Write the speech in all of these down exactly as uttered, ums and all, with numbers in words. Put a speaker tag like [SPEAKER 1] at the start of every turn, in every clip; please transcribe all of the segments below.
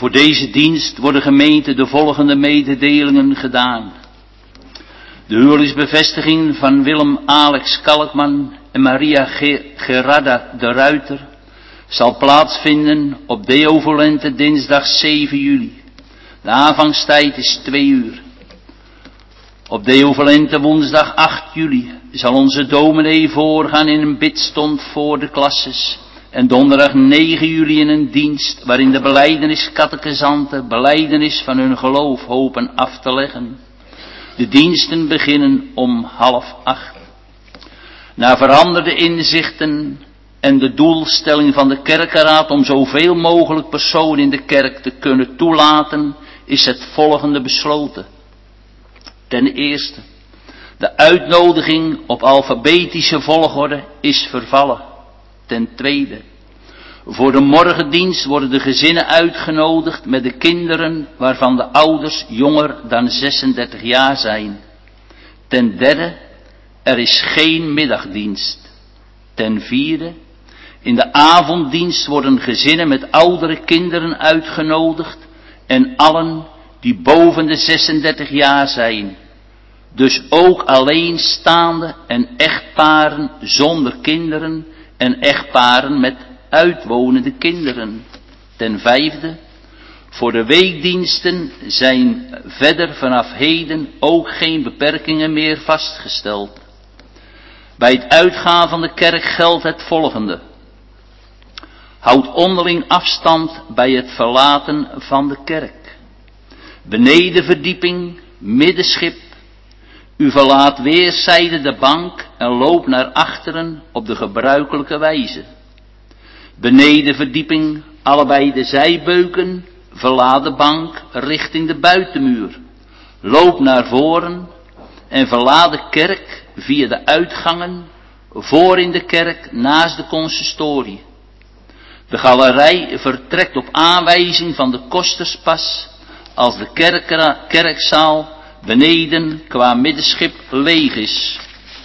[SPEAKER 1] Voor deze dienst worden gemeente de volgende mededelingen gedaan. De huwelijksbevestiging van Willem Alex Kalkman en Maria Gerarda de Ruiter zal plaatsvinden op Deo Volente dinsdag zeven juli. De aanvangstijd is twee uur. Op Deo Volente woensdag acht juli zal onze dominee voorgaan in een bidstond voor de klasses. En donderdag negen juli in een dienst waarin de belijdenis catechizanten belijdenis van hun geloof hopen af te leggen. De diensten beginnen om half acht. Na veranderde inzichten en de doelstelling van de kerkenraad om zoveel mogelijk personen in de kerk te kunnen toelaten, is het volgende besloten. Ten eerste, de uitnodiging op alfabetische volgorde is vervallen. Ten tweede, voor de morgendienst worden de gezinnen uitgenodigd met de kinderen waarvan de ouders jonger dan zesendertig jaar zijn. Ten derde, er is geen middagdienst. Ten vierde, in de avonddienst worden gezinnen met oudere kinderen uitgenodigd en allen die boven de zesendertig jaar zijn. Dus ook alleenstaande en echtparen zonder kinderen en echtparen met uitwonende kinderen. Ten vijfde, voor de weekdiensten zijn verder vanaf heden ook geen beperkingen meer vastgesteld. Bij het uitgaan van de kerk geldt het volgende. Houd onderling afstand bij het verlaten van de kerk. Benedenverdieping, middenschip. U verlaat weerszijden de bank en loopt naar achteren op de gebruikelijke wijze. Benedenverdieping, allebei de zijbeuken, verlaat de bank richting de buitenmuur. Loop naar voren en verlaat de kerk via de uitgangen, voor in de kerk naast de consistorie. De galerij vertrekt op aanwijzing van de kosterspas als de kerk, kerkzaal beneden qua middenschip leeg is.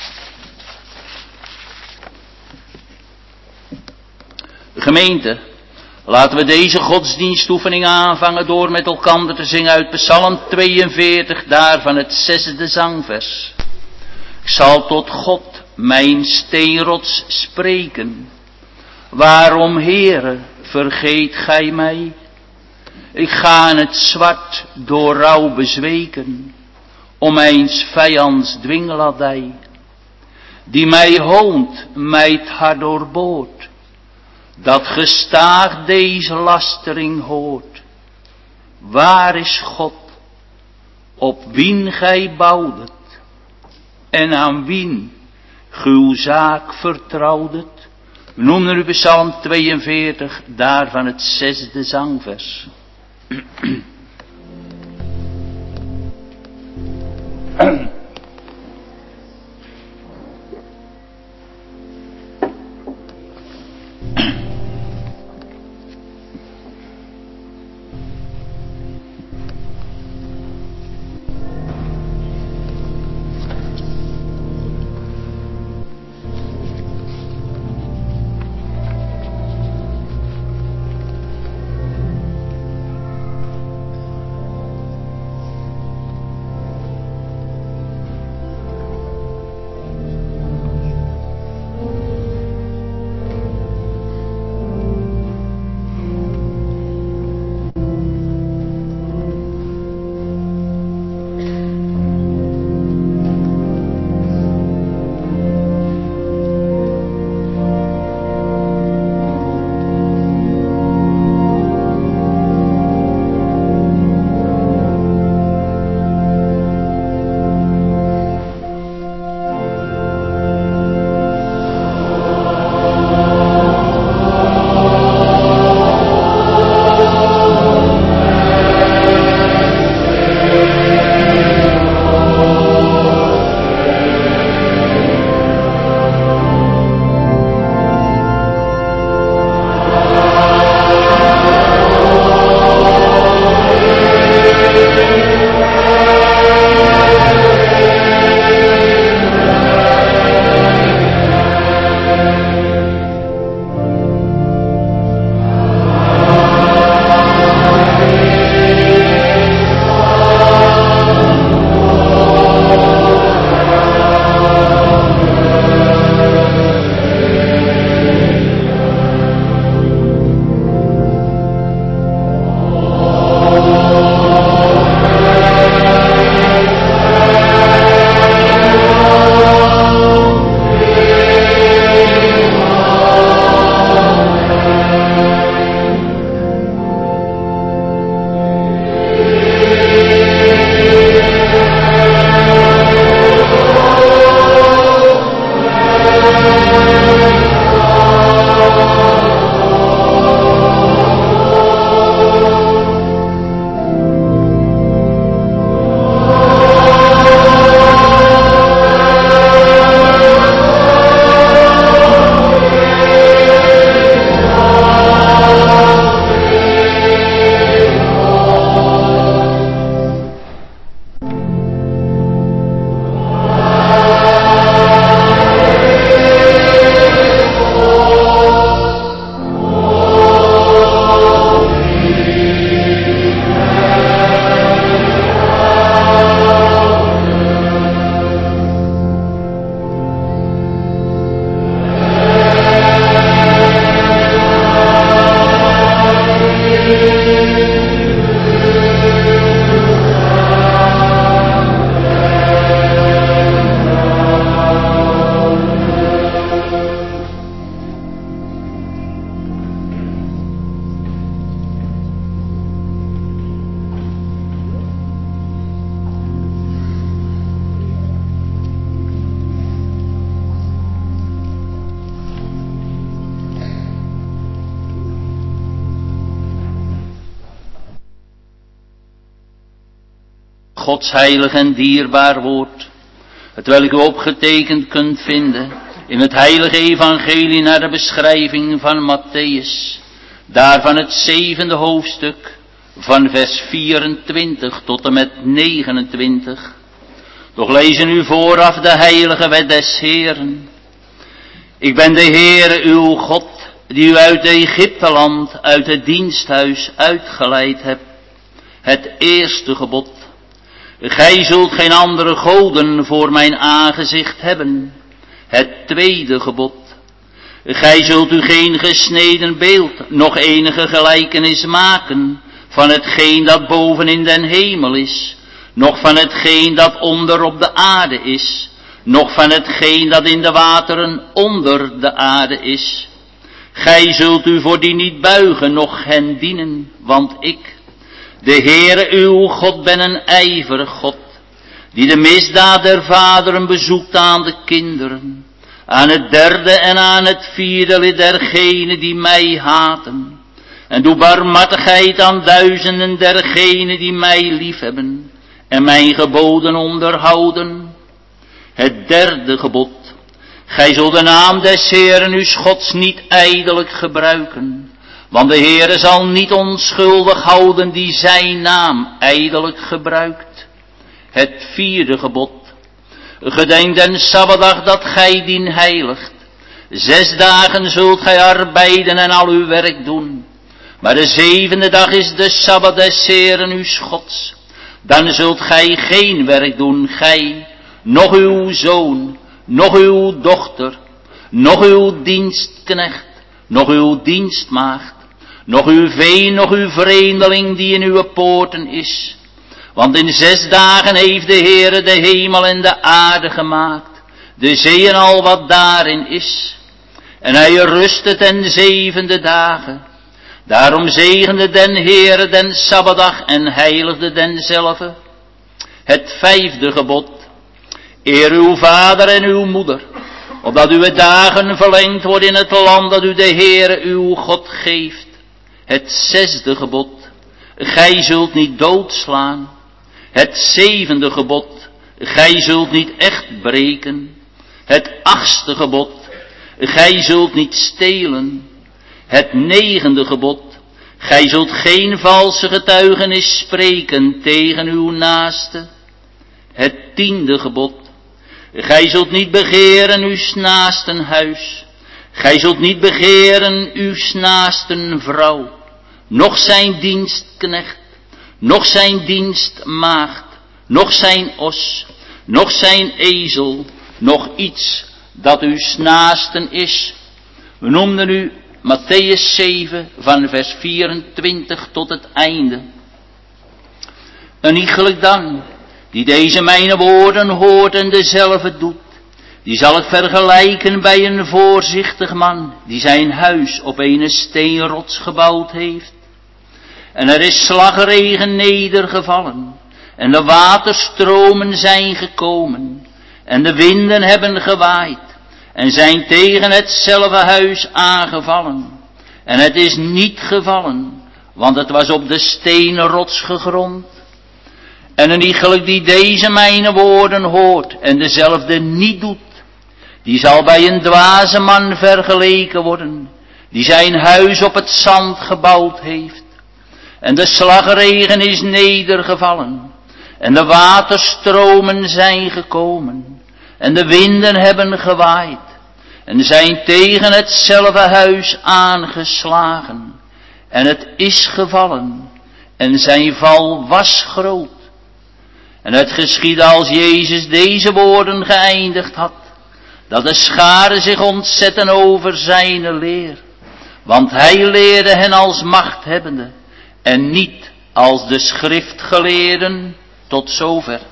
[SPEAKER 1] Gemeente, laten we deze godsdienstoefening aanvangen door met elkaar te zingen uit Psalm tweeënveertig, daarvan het zesde zangvers. Ik zal tot God mijn steenrots spreken. Waarom, Heere, vergeet gij mij? Ik ga in het zwart door rouw bezweken, om mijns vijands dwingladij. Die mij hoont, mij het hart doorboort, dat gestaag deze lastering hoort. Waar is God, op wien gij bouwdet, en aan wien uw zaak vertrouwdet? We noemen nu Psalm tweeënveertig, daarvan het zesde zangvers. Gods heilig en dierbaar woord, hetwelk u opgetekend kunt vinden in het heilige evangelie naar de beschrijving van Matthäus, daarvan het zevende hoofdstuk, van vers vierentwintig tot en met negenentwintig. Doch lezen u vooraf de heilige wet des Heeren. Ik ben de Heere uw God, die u uit Egypteland, uit het diensthuis uitgeleid hebt. Het eerste gebod. Gij zult geen andere goden voor mijn aangezicht hebben. Het tweede gebod. Gij zult u geen gesneden beeld, nog enige gelijkenis maken van hetgeen dat boven in den hemel is, nog van hetgeen dat onder op de aarde is, nog van hetgeen dat in de wateren onder de aarde is. Gij zult u voor die niet buigen, noch hen dienen, want ik, de Heere uw God, ben een ijverig God, die de misdaad der vaderen bezoekt aan de kinderen, aan het derde en aan het vierde lid dergenen die mij haten, en doe barmhartigheid aan duizenden dergenen die mij liefhebben en mijn geboden onderhouden. Het derde gebod. Gij zult de naam des Heeren uws Gods niet ijdelijk gebruiken, want de Heere zal niet onschuldig houden die zijn naam ijdelijk gebruikt. Het vierde gebod. Gedenk den Sabbatdag dat gij dien heiligt. Zes dagen zult gij arbeiden en al uw werk doen. Maar de zevende dag is de Sabbat des Heeren uws Gods. Dan zult gij geen werk doen, gij, noch uw zoon, noch uw dochter, noch uw dienstknecht, noch uw dienstmaagd, noch uw vee, noch uw vreemdeling die in uw poorten is. Want in zes dagen heeft de Heere de hemel en de aarde gemaakt, de zee en al wat daarin is. En hij rustte ten zevende dagen. Daarom zegende den Heere den Sabbatdag en heiligde denzelve. Het vijfde gebod. Eer uw vader en uw moeder, opdat uw dagen verlengd worden in het land dat u de Heere uw God geeft. Het zesde gebod. Gij zult niet doodslaan. Het zevende gebod. Gij zult niet echt breken. Het achtste gebod. Gij zult niet stelen. Het negende gebod. Gij zult geen valse getuigenis spreken tegen uw naaste. Het tiende gebod. Gij zult niet begeren uw naasten huis. Gij zult niet begeren uw naasten vrouw. Noch zijn dienstknecht. Noch zijn dienstmaagd. Noch zijn os. Noch zijn ezel. Nog iets dat uw naasten is. We noemden u Matthäus zeven van vers vierentwintig tot het einde. Een iegelijk dan, die deze mijn woorden hoort en dezelfde doet, die zal ik vergelijken bij een voorzichtig man, die zijn huis op een steenrots gebouwd heeft. En er is slagregen nedergevallen, en de waterstromen zijn gekomen, en de winden hebben gewaaid, en zijn tegen hetzelfde huis aangevallen. En het is niet gevallen, want het was op de steenrots gegrond. En een iegelijk die deze mijn woorden hoort en dezelfde niet doet, die zal bij een dwaze man vergeleken worden, die zijn huis op het zand gebouwd heeft. En de slagregen is nedergevallen, en de waterstromen zijn gekomen, en de winden hebben gewaaid, en zijn tegen hetzelfde huis aangeslagen. En het is gevallen, en zijn val was groot. En het geschiedde als Jezus deze woorden geëindigd had, dat de scharen zich ontzetten over zijn leer. Want hij leerde hen als machthebbende, en niet als de schriftgeleerden. Tot zover.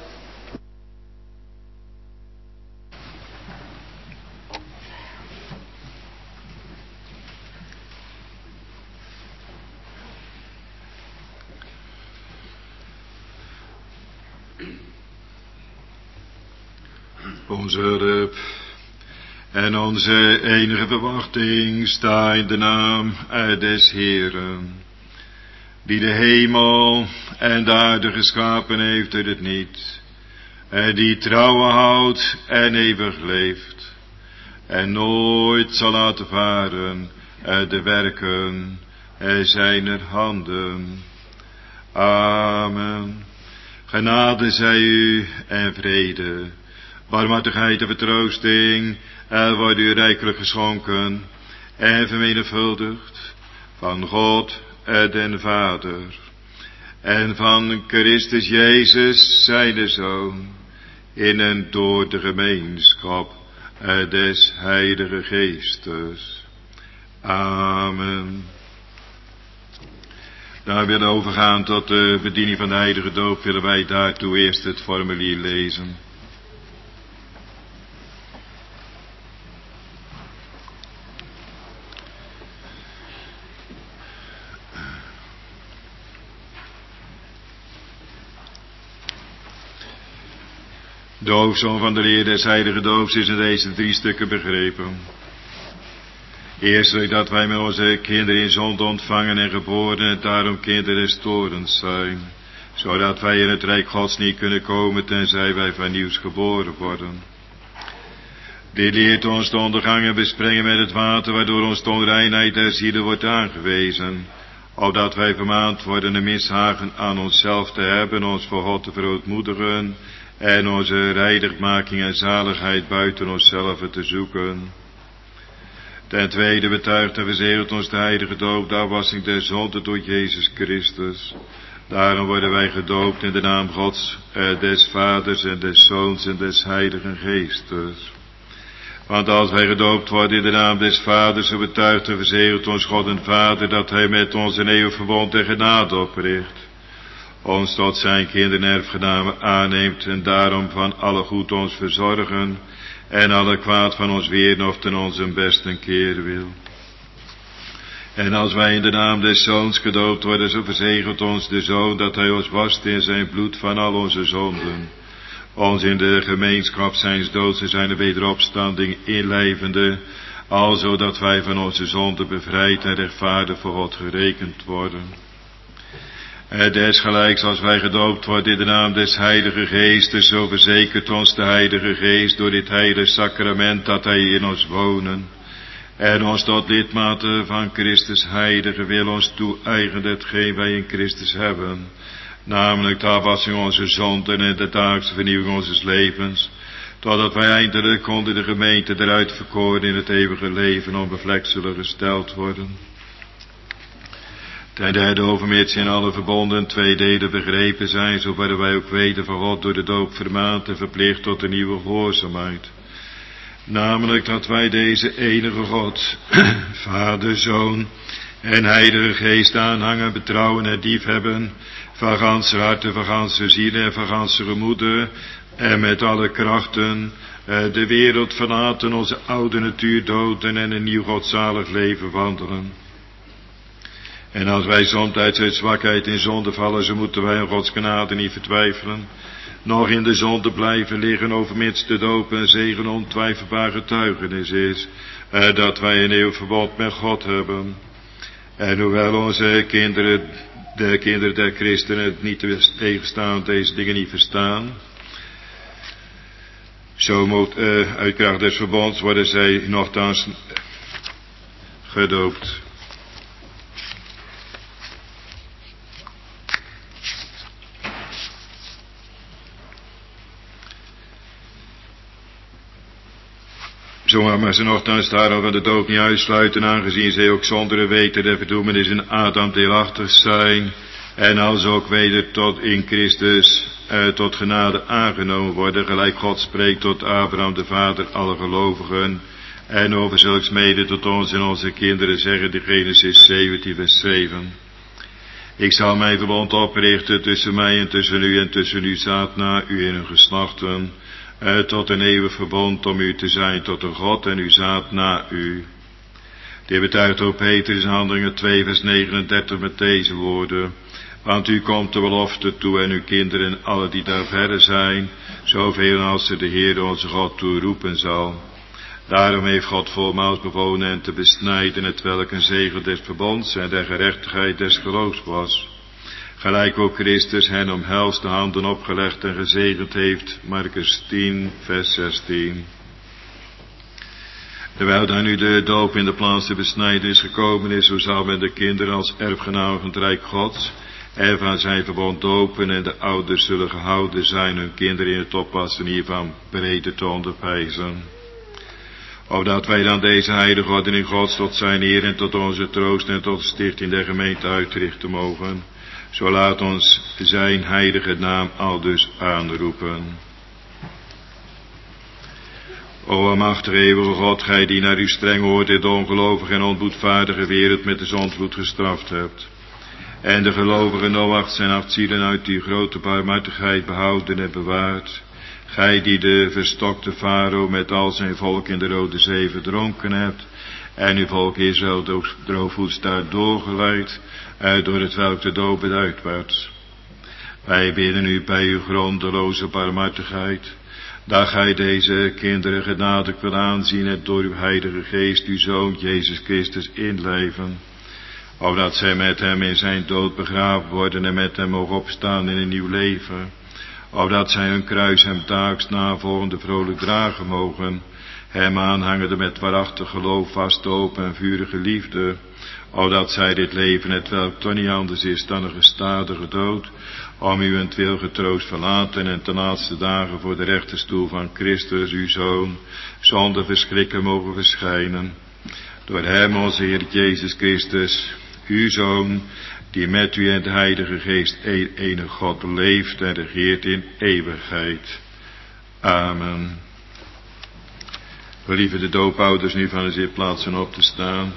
[SPEAKER 2] Onze hulp en onze enige verwachting sta in de naam des Heeren, die de hemel en de aarde geschapen heeft uit het niet, en die trouwen houdt en eeuwig leeft, en nooit zal laten varen de werken zijner handen. Amen. Genade zij u en vrede, barmhartigheid en vertroosting, er wordt u rijkelijk geschonken en vermenigvuldigd van God den Vader en van Christus Jezus zijn Zoon, in en door de gemeenschap des Heilige Geestes. Amen. Daar willen we overgaan tot de bediening van de heilige doop, willen wij daartoe eerst het formulier lezen. De hoofdsom van de leer des heilige doops is in deze drie stukken begrepen. Eerstelijk dat wij met onze kinderen in zonde ontvangen en geboren en daarom kinderen des toorns zijn, zodat wij in het rijk Gods niet kunnen komen tenzij wij van nieuws geboren worden. Dit leert ons de ondergang en besprengen met het water, waardoor ons de onreinheid der zielen wordt aangewezen, opdat wij vermaand worden een mishagen aan onszelf te hebben, ons voor God te verootmoedigen en onze reinigmaking en zaligheid buiten onszelf te zoeken. Ten tweede betuigt en verzegelt ons de heilige doop de afwassing der zonde door Jezus Christus. Daarom worden wij gedoopt in de naam Gods, eh, des Vaders en des Zoons en des Heiligen Geestes. Want als wij gedoopt worden in de naam des Vaders, zo betuigt en verzegelt ons God en Vader dat Hij met ons een eeuwig verbond en genade opricht, ons tot zijn kinderen erfgenamen aanneemt en daarom van alle goed ons verzorgen en alle kwaad van ons weren of ten onze besten keer wil. En als wij in de naam des Zoons gedoopt worden, zo verzegelt ons de Zoon dat Hij ons wast in zijn bloed van al onze zonden, ons in de gemeenschap zijns doods en zijn wederopstanding inlijvende, alzo dat wij van onze zonden bevrijd en rechtvaardig voor God gerekend worden. En desgelijks als wij gedoopt worden in de naam des Heilige Geestes, zo verzekert ons de Heilige Geest door dit heilige sacrament dat Hij in ons wonen en ons tot lidmaten van Christus Heilige wil ons toe-eigenen hetgeen wij in Christus hebben, namelijk de afwassing onze zonden en de dagelijkse vernieuwing onze levens, totdat wij eindelijk onder de gemeente der uitverkoren in het eeuwige leven onbevlekt zullen gesteld worden. Ten derde overmits in alle verbonden twee delen begrepen zijn, zo worden wij ook weten van God door de doop vermaand en verplicht tot een nieuwe gehoorzaamheid. Namelijk dat wij deze enige God, Vader, Zoon en Heilige Geest aanhangen, betrouwen en lief hebben, van ganse harte, van ganse ziel en van ganse gemoede, en met alle krachten de wereld verlaten, onze oude natuur doden en een nieuw godzalig leven wandelen. En als wij soms uit zwakheid in zonde vallen, zo moeten wij in Gods genade niet vertwijfelen, nog in de zonde blijven liggen, overmits de doop en zegen ontwijfelbaar getuigenis is, eh, dat wij een eeuwig verbond met God hebben. En hoewel onze kinderen, de kinderen der christenen, het niet tegenstaan, deze dingen niet verstaan, zo moet eh, uit kracht des verbonds worden zij nogthans gedoopt. Zo maar ze nogthans daarom van de doop niet uitsluiten, aangezien zij ook zonder weten der verdoemenis in Adam deelachtig zijn, en als ook weder tot in Christus eh, tot genade aangenomen worden, gelijk God spreekt tot Abraham de vader alle gelovigen, en over zulks mede tot ons en onze kinderen zeggen de Genesis zeventien vers zeven. Ik zal mijn verbond oprichten tussen mij en tussen u en tussen uw zaad na u in hun geslachten, Uh, tot een eeuwig verbond om u te zijn tot een God en uw zaad na u. Dit betuigt ook Petrus in Handelingen twee vers negenendertig met deze woorden. Want u komt de belofte toe en uw kinderen en alle die daar verder zijn, zoveel als ze de Heer onze God toeroepen zal. Daarom heeft God volmaals bevolen hen te besnijden, het welk een zegel des verbonds en der gerechtigheid des geloofs was. Gelijk ook Christus hen omhelst, de handen opgelegd en gezegend heeft. Markus tien, vers zestien. Terwijl daar nu de doop in de plaats de besnijdenis gekomen is, zo zal men de kinderen als erfgenamen van het Rijk Gods en van zijn verbond dopen, en de ouders zullen gehouden zijn hun kinderen in het oppassen hiervan brede te onderwijzen. Opdat wij dan deze heilige ordening Gods tot zijn eer en tot onze troost en tot de stichting der gemeente uitrichten mogen, zo laat ons zijn heilige naam aldus aanroepen. O almachtige eeuwige God, gij die naar uw streng oordeel de ongelovige en onboedvaardige wereld met de zondvloed gestraft hebt, en de gelovige Noach zijn acht zielen uit die grote barmhartigheid behouden en bewaard, gij die de verstokte farao met al zijn volk in de Rode Zee verdronken hebt, en uw volk Israël droogvoets daar doorgeleid, uit door het welk de dood beduid werd. Wij bidden u bij uw grondeloze barmhartigheid, dat gij deze kinderen genadig wil aanzien en door uw heilige geest uw Zoon Jezus Christus inleven, opdat zij met hem in zijn dood begraven worden en met hem mogen opstaan in een nieuw leven, opdat zij hun kruis hem daags navolgende vrolijk dragen mogen, hem aanhangende met waarachtig geloof, vaste hoop en vurige liefde, opdat zij dit leven, het welk toch niet anders is dan een gestadige dood, om uwentwil getroost verlaten en ten laatste dagen voor de rechterstoel van Christus, uw Zoon, zonder verschrikken mogen verschijnen. Door hem, onze Heer Jezus Christus, uw Zoon, die met u en de Heilige Geest een enige God leeft en regeert in eeuwigheid. Amen. Gelieve de doopouders nu van de zitplaatsen op te staan.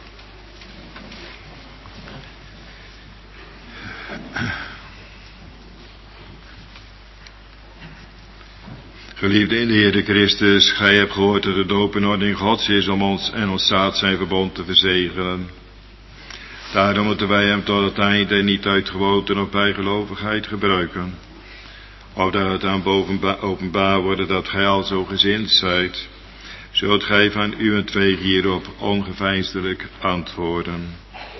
[SPEAKER 2] Geliefde in de Heer Christus, gij hebt gehoord dat de doop een ordening Gods is om ons en ons zaad zijn verbond te verzegelen. Daarom moeten wij hem tot het einde niet uit gewoonte of bijgelovigheid gebruiken, opdat het aan boven openbaar worden dat gij al zo gezind zijt, zult gij van uwentwege hierop ongeveinsdelijk antwoorden.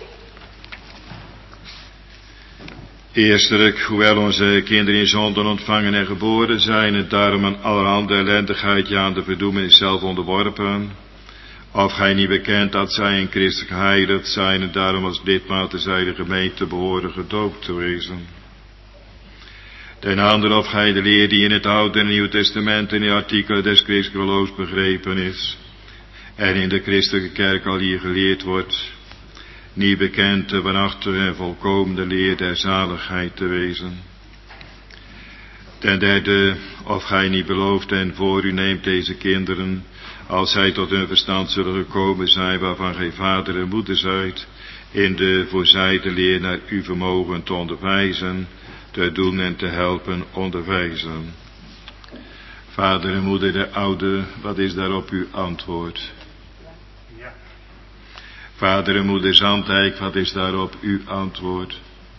[SPEAKER 2] Eerstelijk, hoewel onze kinderen in zonden ontvangen en geboren zijn, en daarom aan allerhande ellendigheid, ja aan de verdoemenis zelf onderworpen, of gij niet bekent dat zij in Christus geheiligd zijn en daarom als lidmaten zij de gemeente behoren gedoopt te wezen. Ten andere, of gij de leer die in het Oude en Nieuwe Testament in de artikelen des Christelijks begrepen is, en in de christelijke kerk al hier geleerd wordt, niet bekend de waarachtige en volkomene leer der zaligheid te wezen. Ten derde, of gij niet belooft en voor u neemt deze kinderen, als zij tot hun verstand zullen gekomen zijn, waarvan gij vader en moeder zijt, in de voorzijde leer naar uw vermogen te onderwijzen, te doen en te helpen onderwijzen. Vader en moeder der oude, wat is daarop uw antwoord? Ja. Vader en moeder Zandijk, wat is daarop uw antwoord?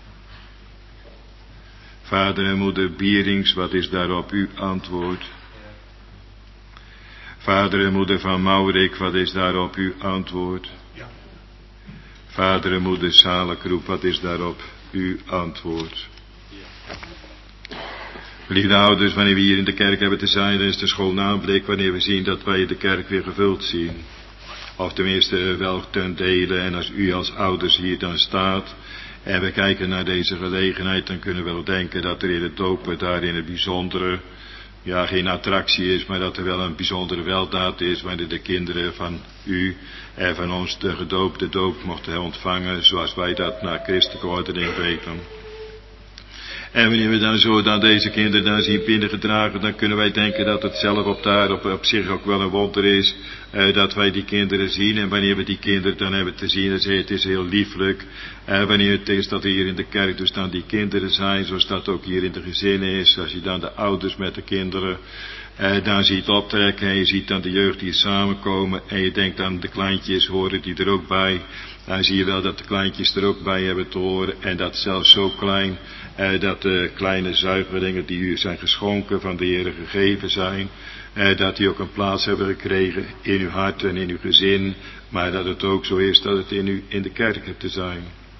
[SPEAKER 2] Vader en moeder Bierings, wat is daarop uw antwoord? Vader en moeder van Maurik, wat is daarop uw antwoord? Ja. Vader en moeder Salekroep, wat is daarop uw antwoord? Ja. Lieve ouders, wanneer we hier in de kerk hebben te zijn, dan is de school aanblik wanneer we zien dat wij de kerk weer gevuld zien. Of tenminste wel ten dele, en als u als ouders hier dan staat en we kijken naar deze gelegenheid, dan kunnen we wel denken dat er in het dopen daar in het bijzondere, ja geen attractie is, maar dat er wel een bijzondere weldaad is wanneer de kinderen van u en van ons de gedoopte doop mochten ontvangen, zoals wij dat naar christelijke ordening weten. En wanneer we dan zo dan deze kinderen dan zien binnengedragen, dan kunnen wij denken dat het zelf op daar op, op zich ook wel een wonder is, eh, dat wij die kinderen zien. En wanneer we die kinderen dan hebben te zien, dan zeg je, het is heel lieflijk. En wanneer het is dat hier in de kerk dus dan die kinderen zijn, zoals dat ook hier in de gezinnen is, als je dan de ouders met de kinderen eh, dan ziet optrekken en je ziet dan de jeugd die samenkomen en je denkt aan de kleintjes, horen die er ook bij. Dan zie je wel dat de kleintjes er ook bij hebben te horen en dat zelfs zo klein, eh, dat de kleine zuigelingen die u zijn geschonken van de Heer gegeven zijn, eh, dat die ook een plaats hebben gekregen in uw hart en in uw gezin, maar dat het ook zo is dat het in u in de kerk hebt te zijn.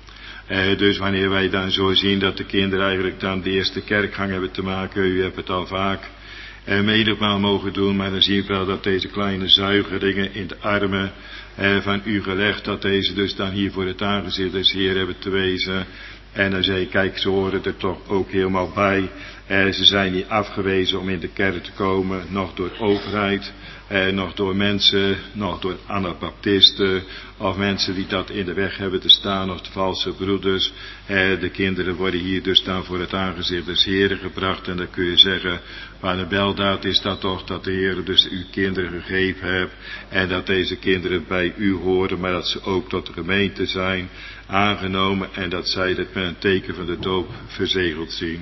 [SPEAKER 2] Uh, dus wanneer wij dan zo zien dat de kinderen eigenlijk dan de eerste kerkgang hebben te maken, u hebt het al vaak uh, menigmaal mogen doen, maar dan zie ik wel dat deze kleine zuigelingen in de armen uh, van u gelegd, dat deze dus dan hier voor het aangezicht des Heer hebben te wezen. En dan zei ik, kijk, ze horen er toch ook helemaal bij. Uh, ze zijn niet afgewezen om in de kerk te komen, nog door de overheid, uh, nog door mensen, nog door anabaptisten, of mensen die dat in de weg hebben te staan, of de valse broeders. Uh, de kinderen worden hier dus dan voor het aangezicht des Heren gebracht. En dan kun je zeggen, maar een weldaad is dat toch, dat de Heer dus uw kinderen gegeven hebt. En dat deze kinderen bij u horen, maar dat ze ook tot de gemeente zijn aangenomen. En dat zij dat met een teken van de doop verzegeld zien.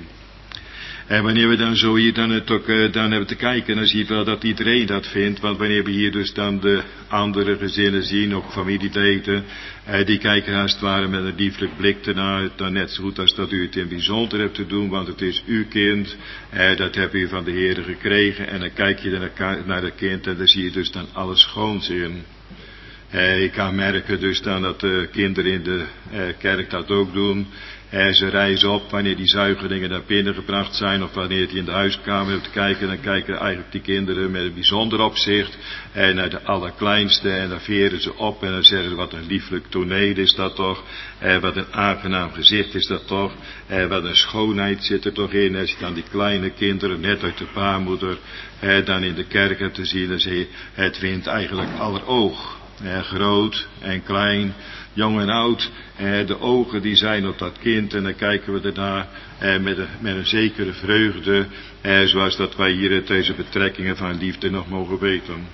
[SPEAKER 2] En wanneer we dan zo hier dan, het ook, uh, dan hebben te kijken, dan zie je wel dat iedereen dat vindt. Want wanneer we hier dus dan de andere gezinnen zien, ook familieleden, uh, die kijken als het ware met een lieflijk blik ernaar. Dan net zo goed als dat u het in bijzonder hebt te doen, want het is uw kind. Uh, dat heb u van de Heer gekregen. En dan kijk je naar het kind en dan zie je dus dan alles schoons in. Uh, ik kan merken dus dan dat de kinderen in de uh, kerk dat ook doen. Uh, ze reizen op wanneer die zuigelingen naar binnen gebracht zijn, of wanneer die in de huiskamer hebben te kijken, dan kijken eigenlijk die kinderen met een bijzonder opzicht uh, naar de allerkleinste, en dan veren ze op en dan zeggen ze, wat een lieflijk toneel is dat toch, uh, wat een aangenaam gezicht is dat toch, uh, wat een schoonheid zit er toch in. Als je dan die kleine kinderen net uit de baarmoeder uh, dan in de kerk hebt te zien, dan zie je, het wint eigenlijk aller oog. Uh, groot en klein, jong en oud, uh, de ogen die zijn op dat kind en dan kijken we ernaar uh, met, een, met een zekere vreugde, uh, zoals dat wij hier uit deze betrekkingen van liefde nog mogen weten.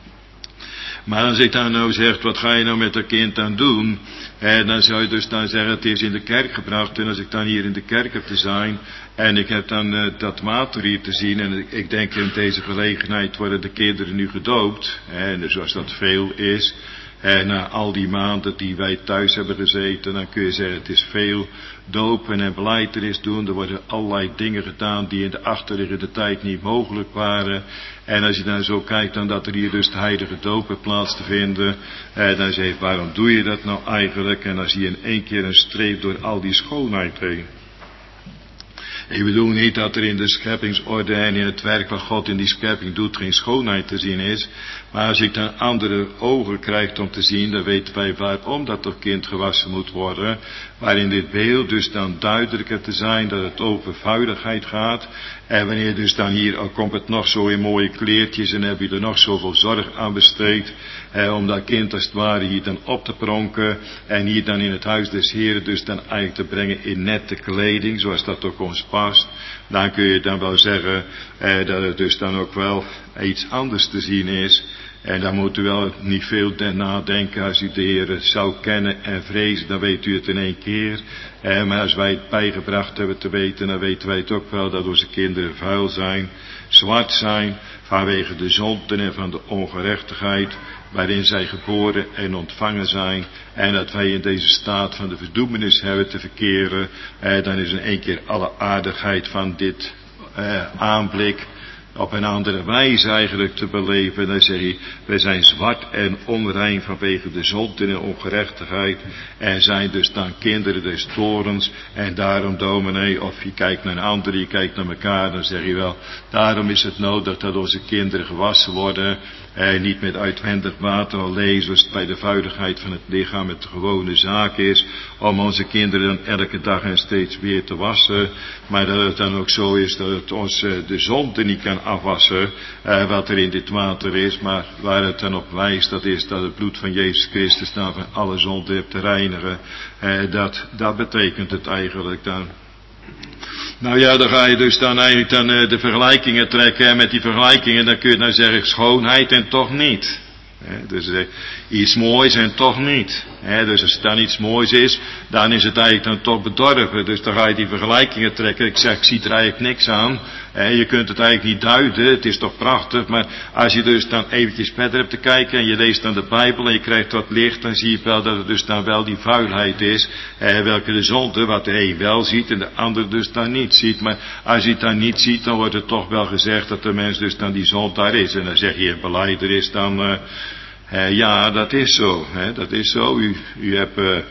[SPEAKER 2] Maar als ik dan nou zeg, wat ga je nou met dat kind dan doen? Eh, dan zou je dus dan zeggen, het is in de kerk gebracht. En als ik dan hier in de kerk heb te zijn, en ik heb dan uh, dat water hier te zien, en ik, ik denk in deze gelegenheid worden de kinderen nu gedoopt. Eh, en zoals dat veel is. En na al die maanden die wij thuis hebben gezeten, dan kun je zeggen, het is veel dopen en belijdenis doen. Er worden allerlei dingen gedaan die in de achterliggende tijd niet mogelijk waren. En als je dan zo kijkt, dan dat er hier dus de heilige doop heeft plaats te vinden. Eh, dan zeg je, waarom doe je dat nou eigenlijk? En dan zie je in één keer een streep door al die schoonheid heen. Ik bedoel niet dat er in de scheppingsorde en in het werk wat God in die schepping doet geen schoonheid te zien is. Maar als ik dan andere ogen krijg om te zien, dan weten wij waarom dat toch kind gewassen moet worden. Maar in dit beeld dus dan duidelijker te zijn dat het over vuiligheid gaat. En wanneer dus dan hier, al komt het nog zo in mooie kleertjes en heb je er nog zoveel zorg aan besteed. Eh, om dat kind als het ware hier dan op te pronken. En hier dan in het huis des Heren dus dan eigenlijk te brengen in nette kleding, zoals dat ook ons past. Dan kun je dan wel zeggen eh, dat het dus dan ook wel iets anders te zien is. En dan moet u wel niet veel nadenken. Als u de Heer zou kennen en vrezen, dan weet u het in één keer. Eh, maar als wij het bijgebracht hebben te weten, dan weten wij het ook wel dat onze kinderen vuil zijn, zwart zijn, vanwege de zonden en van de ongerechtigheid, waarin zij geboren en ontvangen zijn. En dat wij in deze staat van de verdoemenis hebben te verkeren. Eh, dan is in één keer alle aardigheid van dit eh, aanblik op een andere wijze eigenlijk te beleven. Dan zeg je, wij zijn zwart en onrein vanwege de zonde en ongerechtigheid. En zijn dus dan kinderen des torens. En daarom, dominee, of je kijkt naar een ander, je kijkt naar elkaar, dan zeg je wel, daarom is het nodig dat onze kinderen gewassen worden. Eh, niet met uitwendig water alleen, zoals het bij de vuiligheid van het lichaam het gewone zaak is, om onze kinderen dan elke dag en steeds weer te wassen. Maar dat het dan ook zo is dat het ons eh, de zonde niet kan afwassen, eh, wat er in dit water is. Maar waar het dan op wijst, dat is dat het bloed van Jezus Christus dan van alle zonde hebt te reinigen. Eh, dat, dat betekent het eigenlijk dan. Nou ja, dan ga je dus dan eigenlijk dan uh, de vergelijkingen trekken. En met die vergelijkingen dan kun je nou zeggen schoonheid en toch niet. He, dus uh, iets moois en toch niet. He, dus als het dan iets moois is, dan is het eigenlijk dan toch bedorven. Dus dan ga je die vergelijkingen trekken. Ik zeg, ik zie er eigenlijk niks aan. He, je kunt het eigenlijk niet duiden. Het is toch prachtig. Maar als je dus dan eventjes verder hebt te kijken en je leest dan de Bijbel en je krijgt wat licht, dan zie je wel dat het dus dan wel die vuilheid is. Eh, welke de zonde, wat de een wel ziet en de ander dus dan niet ziet. Maar als je het dan niet ziet, dan wordt het toch wel gezegd dat de mens dus dan die zondaar is. En dan zeg je, beleider is dan... Uh, Uh, ja, dat is zo. Hè, dat is zo. U, u hebt uh,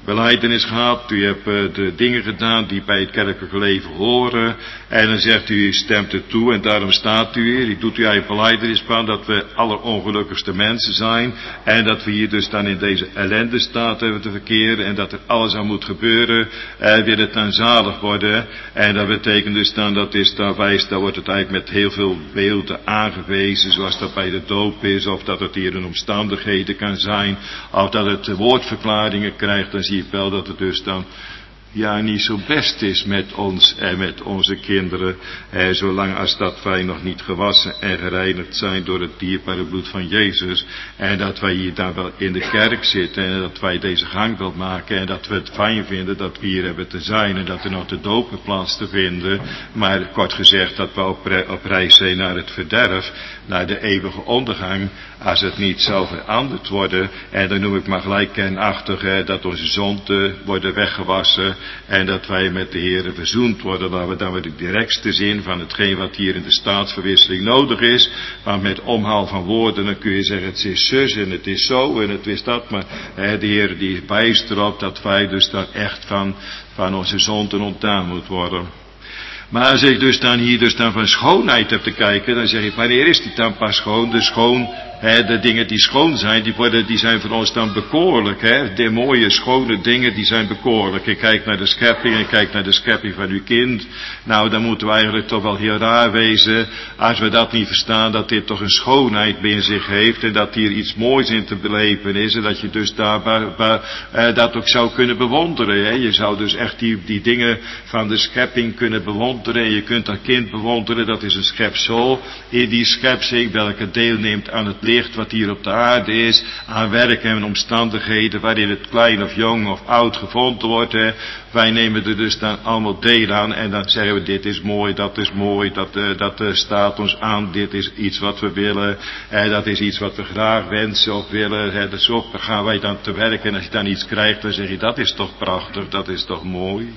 [SPEAKER 2] belijdenis gehad, u hebt uh, de dingen gedaan die bij het kerkelijke leven horen. En dan zegt u, u stemt het toe en daarom staat u hier. U doet uw eigen belijdenisbaan dat we allerongelukkigste mensen zijn. En dat we hier dus dan in deze ellende staat hebben te verkeren. En dat er alles aan moet gebeuren. En wil het dan zalig worden. En dat betekent dus dan, dat is dan wijs, daar wordt het eigenlijk met heel veel beelden aangewezen. Zoals dat bij de doop is. Of dat het hier in omstandigheden kan zijn. Of dat het woordverklaringen krijgt. Dan zie je wel dat het dus dan ja niet zo best is met ons en met onze kinderen, eh, zolang als dat wij nog niet gewassen en gereinigd zijn door het dierbare bloed van Jezus, en dat wij hier dan wel in de kerk zitten en dat wij deze gang wel maken en dat we het fijn vinden dat we hier hebben te zijn en dat er nog de dopen plaats te vinden, maar kort gezegd dat we op, re- op reis zijn naar het verderf, naar de eeuwige ondergang, als het niet zou veranderd worden, en dan noem ik maar gelijk kernachtig, eh, dat onze zonden worden weggewassen, en dat wij met de Heere verzoend worden, dat we dan weer de directste zin van hetgeen wat hier in de staatsverwisseling nodig is. Want met omhaal van woorden, dan kun je zeggen, het is zus en het is zo en het is dat. Maar hè, de Heere die wijst erop dat wij dus dan echt van, van onze zonden ontdaan moeten worden. Maar als ik dus dan hier dus dan van schoonheid heb te kijken, dan zeg ik, wanneer is die dan pas schoon? De schoon, hè, de dingen die schoon zijn, die worden, die zijn voor ons dan bekoorlijk, hè. De mooie, schone dingen, die zijn bekoorlijk. Ik kijk naar de schepping, ik kijk naar de schepping van uw kind. Nou, dan moeten we eigenlijk toch wel heel raar wezen, als we dat niet verstaan, dat dit toch een schoonheid in zich heeft, en dat hier iets moois in te beleven is, en dat je dus daar, waar, waar, eh, dat ook zou kunnen bewonderen, hè. Je zou dus echt die, die dingen van de schepping kunnen bewonderen. En je kunt dat kind bewonderen, dat is een schepsel in die schepsing, welke deelneemt aan het licht wat hier op de aarde is, aan werken en omstandigheden waarin het klein of jong of oud gevonden wordt. Hè. Wij nemen er dus dan allemaal deel aan en dan zeggen we, dit is mooi, dat is mooi, dat, uh, dat uh, staat ons aan, dit is iets wat we willen, uh, dat is iets wat we graag wensen of willen. Hè. Dus op, dan gaan wij dan te werken en als je dan iets krijgt, dan zeg je, dat is toch prachtig, dat is toch mooi.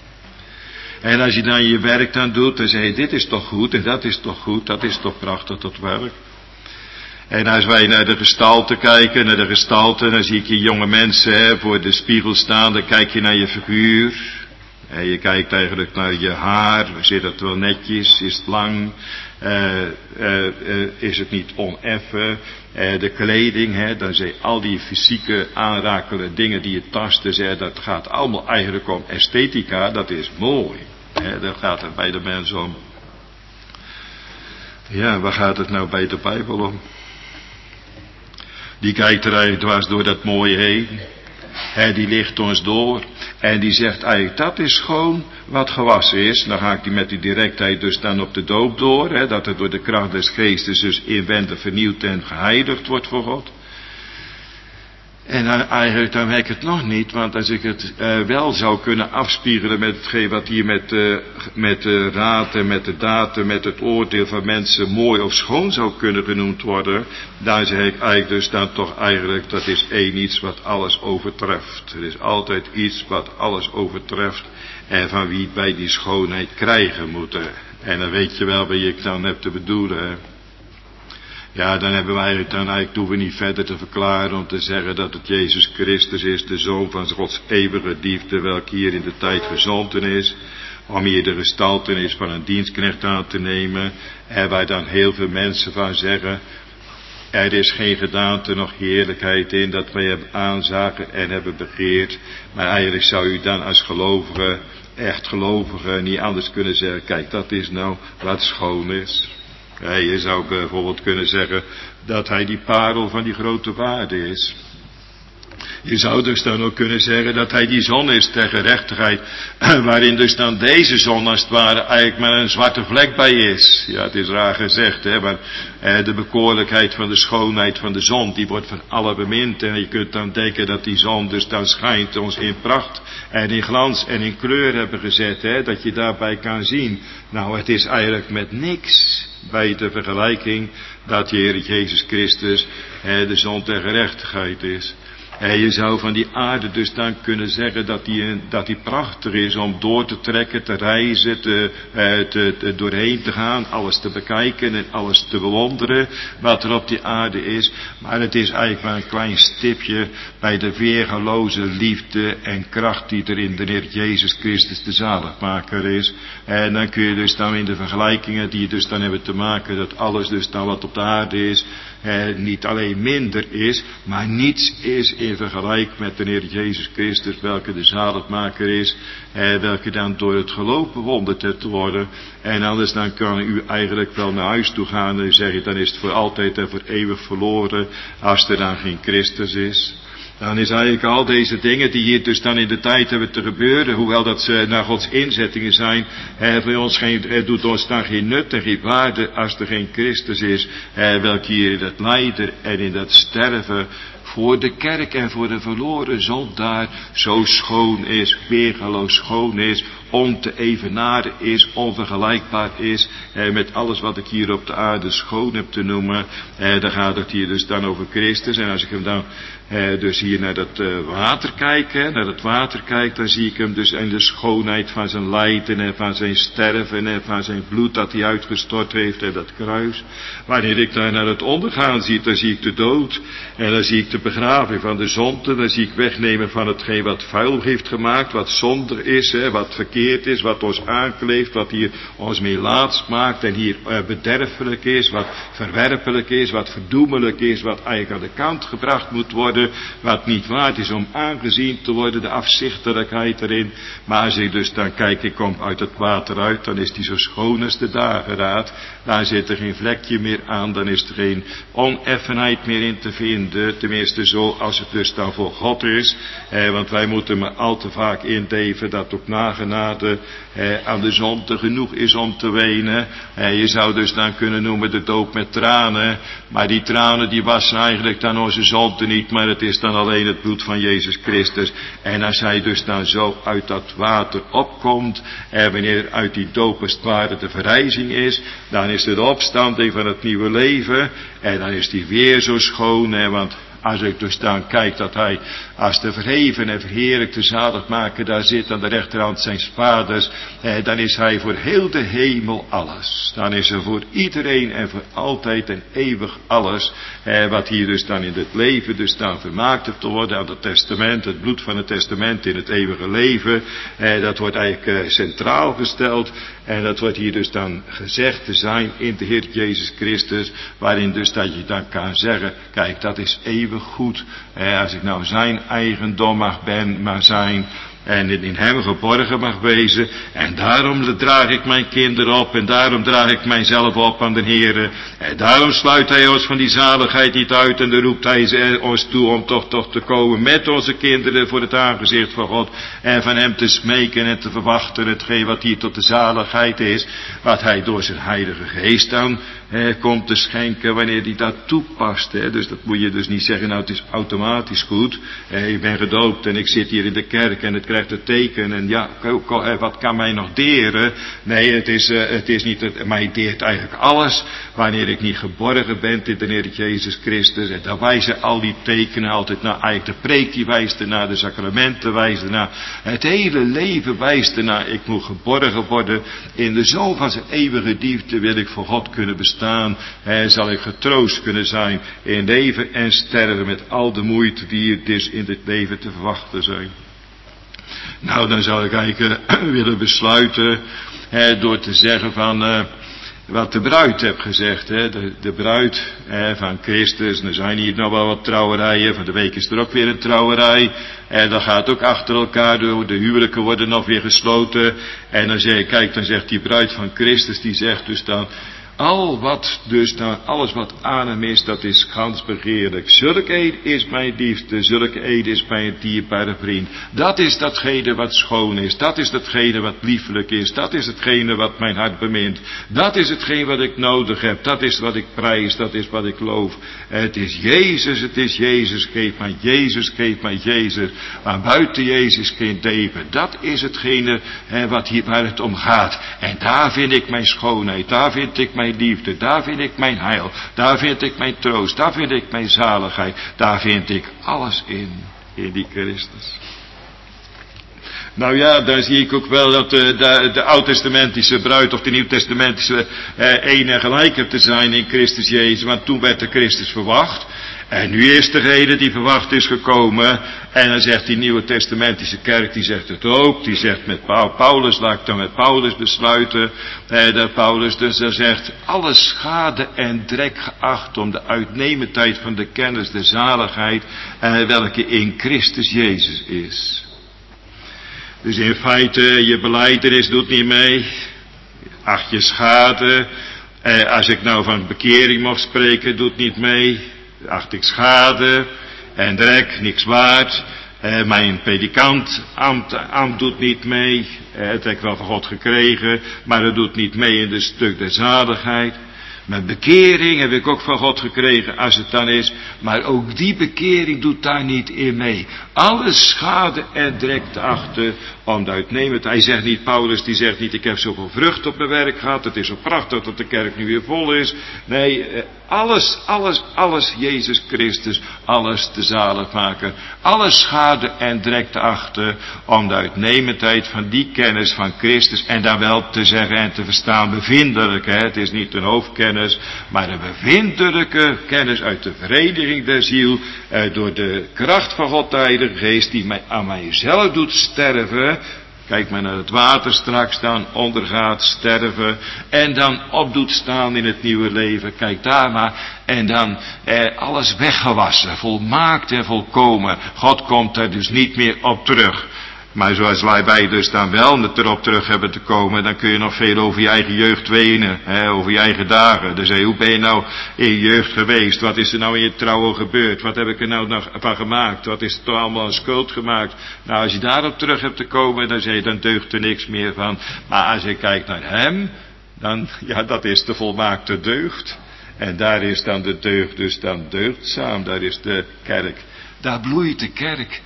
[SPEAKER 2] En als je dan je werk dan doet, dan zeg je, dit is toch goed en dat is toch goed, dat is toch prachtig, dat werk. En als wij naar de gestalte kijken, naar de gestalte, dan zie ik je jonge mensen hè, voor de spiegel staan, dan kijk je naar je figuur. En je kijkt eigenlijk naar je haar, zit het wel netjes, is het lang, uh, uh, uh, is het niet oneffen. Uh, de kleding, hè, dan zijn al die fysieke aanrakende dingen die je tasten, zeg, dat gaat allemaal eigenlijk om esthetica, dat is mooi. Hè, daar gaat het bij de mens om. Ja, waar gaat het nou bij de Bijbel om? Die kijkt er eigenlijk dwars door dat mooie heen. Hè, die ligt ons door. En die zegt eigenlijk, dat is gewoon wat gewassen is. Dan ga ik die met die directheid dus dan op de doop door. Hè, dat het door de kracht des geestes dus inwendig vernieuwd en geheiligd wordt voor God. En dan, eigenlijk dan werkt het nog niet, want als ik het uh, wel zou kunnen afspiegelen met hetgeen wat hier met, uh, met de raad en met de datum, met het oordeel van mensen mooi of schoon zou kunnen genoemd worden, dan zeg ik eigenlijk dus dan toch eigenlijk, dat is één iets wat alles overtreft. Er is altijd iets wat alles overtreft en van wie wij die schoonheid krijgen moeten. En dan weet je wel wie ik dan heb te bedoelen, hè. Ja, dan hebben wij eigenlijk, dan eigenlijk hoeven we niet verder te verklaren om te zeggen dat het Jezus Christus is, de Zoon van Gods eeuwige liefde, welke hier in de tijd gezonden is, om hier de gestaltenis van een dienstknecht aan te nemen, en waar dan heel veel mensen van zeggen, er is geen gedaante nog heerlijkheid in dat wij hebben aanzagen en hebben begeerd, maar eigenlijk zou u dan als gelovige, echt gelovige, niet anders kunnen zeggen, kijk, dat is nou wat schoon is. Ja, je zou bijvoorbeeld kunnen zeggen dat hij die parel van die grote waarde is. Je zou dus dan ook kunnen zeggen dat hij die zon is ter gerechtigheid, waarin dus dan deze zon als het ware eigenlijk maar een zwarte vlek bij is. Ja, het is raar gezegd, hè, maar eh, de bekoorlijkheid van de schoonheid van de zon, die wordt van alle bemind. En je kunt dan denken dat die zon dus dan schijnt ons in pracht en in glans en in kleur hebben gezet, hè, dat je daarbij kan zien. Nou, het is eigenlijk met niks bij de vergelijking dat de Heer Jezus Christus eh, de zon ter gerechtigheid is. En je zou van die aarde dus dan kunnen zeggen dat die, dat die prachtig is om door te trekken, te reizen, te, te, te doorheen te gaan, alles te bekijken en alles te bewonderen wat er op die aarde is. Maar het is eigenlijk maar een klein stipje bij de weergaloze liefde en kracht die er in de Heer Jezus Christus de zaligmaker is. En dan kun je dus dan in de vergelijkingen die je dus dan hebben te maken, dat alles dus dan wat op de aarde is, eh, niet alleen minder is, maar niets is in vergelijk met de Heer Jezus Christus, welke de zaligmaker is, eh, welke dan door het geloof bewonderd hebt te worden. En anders dan kan u eigenlijk wel naar huis toe gaan en zeggen, dan is het voor altijd en voor eeuwig verloren, als er dan geen Christus is. Dan is eigenlijk al deze dingen die hier dus dan in de tijd hebben te gebeuren, hoewel dat ze naar Gods inzettingen zijn, eh, voor ons geen, het doet ons dan geen nut en geen waarde als er geen Christus is, eh, welke hier in dat lijden en in dat sterven voor de kerk en voor de verloren zondaar zo schoon is, weergaloos schoon is, on te evenaren is, onvergelijkbaar is, eh, met alles wat ik hier op de aarde schoon heb te noemen. Eh, dan gaat het hier dus dan over Christus. En als ik hem dan eh, dus hier naar dat uh, water kijk, hè, naar dat water kijk, dan zie ik hem dus in de schoonheid van zijn lijden en van zijn sterven en van zijn bloed dat hij uitgestort heeft en dat kruis. Wanneer ik daar naar het ondergaan zie, dan zie ik de dood en dan zie ik de begraving van de zonde, dan zie ik wegnemen van hetgeen wat vuil heeft gemaakt, wat zonde is, hè, wat verkeerd is, wat ons aankleeft, wat hier ons meelaats maakt en hier uh, bederfelijk is, wat verwerpelijk is, wat verdoemelijk is, wat eigenlijk aan de kant gebracht moet worden, wat niet waard is om aangezien te worden, de afzichtelijkheid erin. Maar als ik dus dan kijk, ik kom uit het water uit, dan is die zo schoon als de dageraad. Daar zit er geen vlekje meer aan, dan is er geen oneffenheid meer in te vinden. Tenminste zo als het dus dan voor God is. Eh, want wij moeten maar al te vaak indeven dat op nagenade eh, aan de zonde genoeg is om te wenen. Eh, je zou dus dan kunnen noemen de doop met tranen. Maar die tranen die wassen eigenlijk dan onze zonde niet, maar het is dan alleen het bloed van Jezus Christus. En als hij dus dan zo uit dat water opkomt, en wanneer uit die doop als het ware de verrijzing is, dan is het de opstanding van het nieuwe leven, en dan is die weer zo schoon, hè, want als ik dus dan kijk dat hij als de verheven en verheerlijkte zaligmaker daar zit aan de rechterhand zijns vaders, eh, dan is hij voor heel de hemel alles. Dan is er voor iedereen en voor altijd en eeuwig alles, eh, wat hier dus dan in het leven dus dan vermaakt heeft te worden aan het testament, het bloed van het testament in het eeuwige leven, eh, dat wordt eigenlijk eh, centraal gesteld. En dat wordt hier dus dan gezegd te zijn in de Heer Jezus Christus, waarin dus dat je dan kan zeggen, kijk, dat is eeuwig goed. Eh, als ik nou zijn eigendom mag ben, maar zijn, en in hem geborgen mag wezen. En daarom draag ik mijn kinderen op. En daarom draag ik mijzelf op aan de Heere. En daarom sluit hij ons van die zaligheid niet uit. En dan roept hij ons toe om toch, toch te komen met onze kinderen voor het aangezicht van God. En van hem te smeken en te verwachten hetgeen wat hier tot de zaligheid is. Wat hij door zijn heilige geest dan eh, komt te schenken wanneer hij dat toepast. Hè. Dus dat moet je dus niet zeggen, nou het is automatisch goed. Eh, ik ben gedoopt en ik zit hier in de kerk en het krijgt het teken. En ja, wat kan mij nog deren? Nee, het is, uh, het is niet, het, mij deert eigenlijk alles. Wanneer ik niet geborgen ben in de Heer Jezus Christus. En daar wijzen al die tekenen altijd naar. Eigenlijk de preek die wijst ernaar, de sacramenten wijzen ernaar. Het hele leven wijst ernaar. Ik moet geborgen worden. In de zoon van zijn eeuwige liefde wil ik voor God kunnen bestaan. En zal ik getroost kunnen zijn in leven en sterven met al de moeite die er dus in dit leven te verwachten zijn. Nou, dan zou ik eigenlijk uh, willen besluiten hè, door te zeggen van uh, wat de bruid heb gezegd. Hè, de, de bruid hè, van Christus. Er zijn hier nog wel wat trouwerijen. Van de week is er ook weer een trouwerij. En dat gaat ook achter elkaar door. De huwelijken worden nog weer gesloten. En dan zeg ik, kijk, dan zegt die bruid van Christus, die zegt dus dan, al wat dus dan, alles wat aan hem is, dat is gans begeerlijk. Zulk eed is mijn liefde, zulk eed is mijn dierbare vriend. Dat is datgene wat schoon is, dat is datgene wat liefelijk is, dat is hetgene wat mijn hart bemint. Dat is hetgene wat ik nodig heb, dat is wat ik prijs, dat is wat ik loof. Het is Jezus, het is Jezus, geef mij Jezus, geef mij Jezus. Maar buiten Jezus geen leven. Dat is hetgene hè, wat hier, waar het om gaat. En daar vind ik mijn schoonheid, daar vind ik mijn mijn liefde, daar vind ik mijn heil, daar vind ik mijn troost, daar vind ik mijn zaligheid, daar vind ik alles in, in die Christus. Nou ja, dan zie ik ook wel dat de, de, de oud-testamentische bruid of de nieuw-testamentische eh, één en gelijk hebt te zijn in Christus Jezus, want toen werd de Christus verwacht. En nu is degene die verwacht is gekomen. En dan zegt die nieuwe testamentische kerk, die zegt het ook. Die zegt met Paulus, laat ik dan met Paulus besluiten. Eh, dat Paulus dus dan zegt, alle schade en drek geacht om de uitnemendheid van de kennis, de zaligheid, eh, welke in Christus Jezus is. Dus in feite, je belijdenis doet niet mee. Acht je schade. Eh, als ik nou van bekering mag spreken, doet niet mee. Acht ik schade en drek, niks waard. Eh, mijn predikant, ambt, ambt doet niet mee. Eh, het heb ik wel van God gekregen, maar het doet niet mee in het stuk der zaligheid. Mijn bekering heb ik ook van God gekregen, als het dan is. Maar ook die bekering doet daar niet in mee. Alle schade en drek te achten om de uitnemend. Hij zegt niet, Paulus die zegt niet, ik heb zoveel vrucht op mijn werk gehad. Het is zo prachtig dat de kerk nu weer vol is. Nee, alles, alles, alles, Jezus Christus, alles te zalig maken. Alle schade en drek te achten om de uitnemendheid van die kennis van Christus. En daar wel te zeggen en te verstaan, bevindelijk. Hè? Het is niet een hoofdkennis, maar een bevindelijke kennis uit de vereniging der ziel. Eh, door de kracht van God, de Heilige Geest, die mij aan mijzelf doet sterven. Kijk maar naar het water straks dan ondergaat, sterven. En dan op doet staan in het nieuwe leven. Kijk daar maar. En dan eh, alles weggewassen. Volmaakt en volkomen. God komt er dus niet meer op terug. Maar zoals wij dus dan wel erop terug hebben te komen, dan kun je nog veel over je eigen jeugd wenen, hè, over je eigen dagen. Dus hey, hoe ben je nou in je jeugd geweest? Wat is er nou in je trouwen gebeurd? Wat heb ik er nou van gemaakt? Wat is er toch allemaal een schuld gemaakt? Nou, als je daarop terug hebt te komen, dan zeg je, dan deugt er niks meer van. Maar als je kijkt naar hem, dan, ja, dat is de volmaakte deugd. En daar is dan de deugd dus dan deugdzaam, daar is de kerk. Daar bloeit de kerk.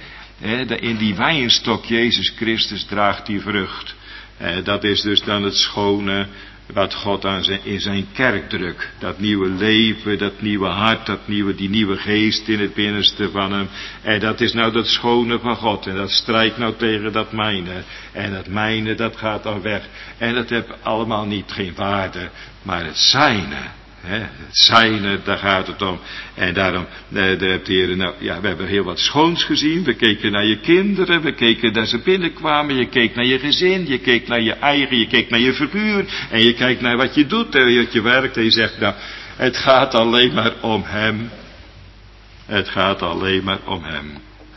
[SPEAKER 2] In die wijnstok Jezus Christus draagt die vrucht. Dat is dus dan het schone wat God aan zijn, in zijn kerk drukt. Dat nieuwe leven, dat nieuwe hart, dat nieuwe, die nieuwe geest in het binnenste van hem. En dat is nou dat schone van God. En dat strijdt nou tegen dat mijne. En dat mijne, dat gaat dan weg. En dat heeft allemaal niet geen waarde, maar het zijne. He, het zijne, daar gaat het om. En daarom, eh, de heren, nou, ja, we hebben heel wat schoons gezien. We keken naar je kinderen, we keken dat ze binnenkwamen. Je keek naar je gezin, je keek naar je eigen, je keek naar je figuur. En je kijkt naar wat je doet, en wat je werkt. En je zegt, nou, het gaat alleen maar om hem. Het gaat alleen maar om hem.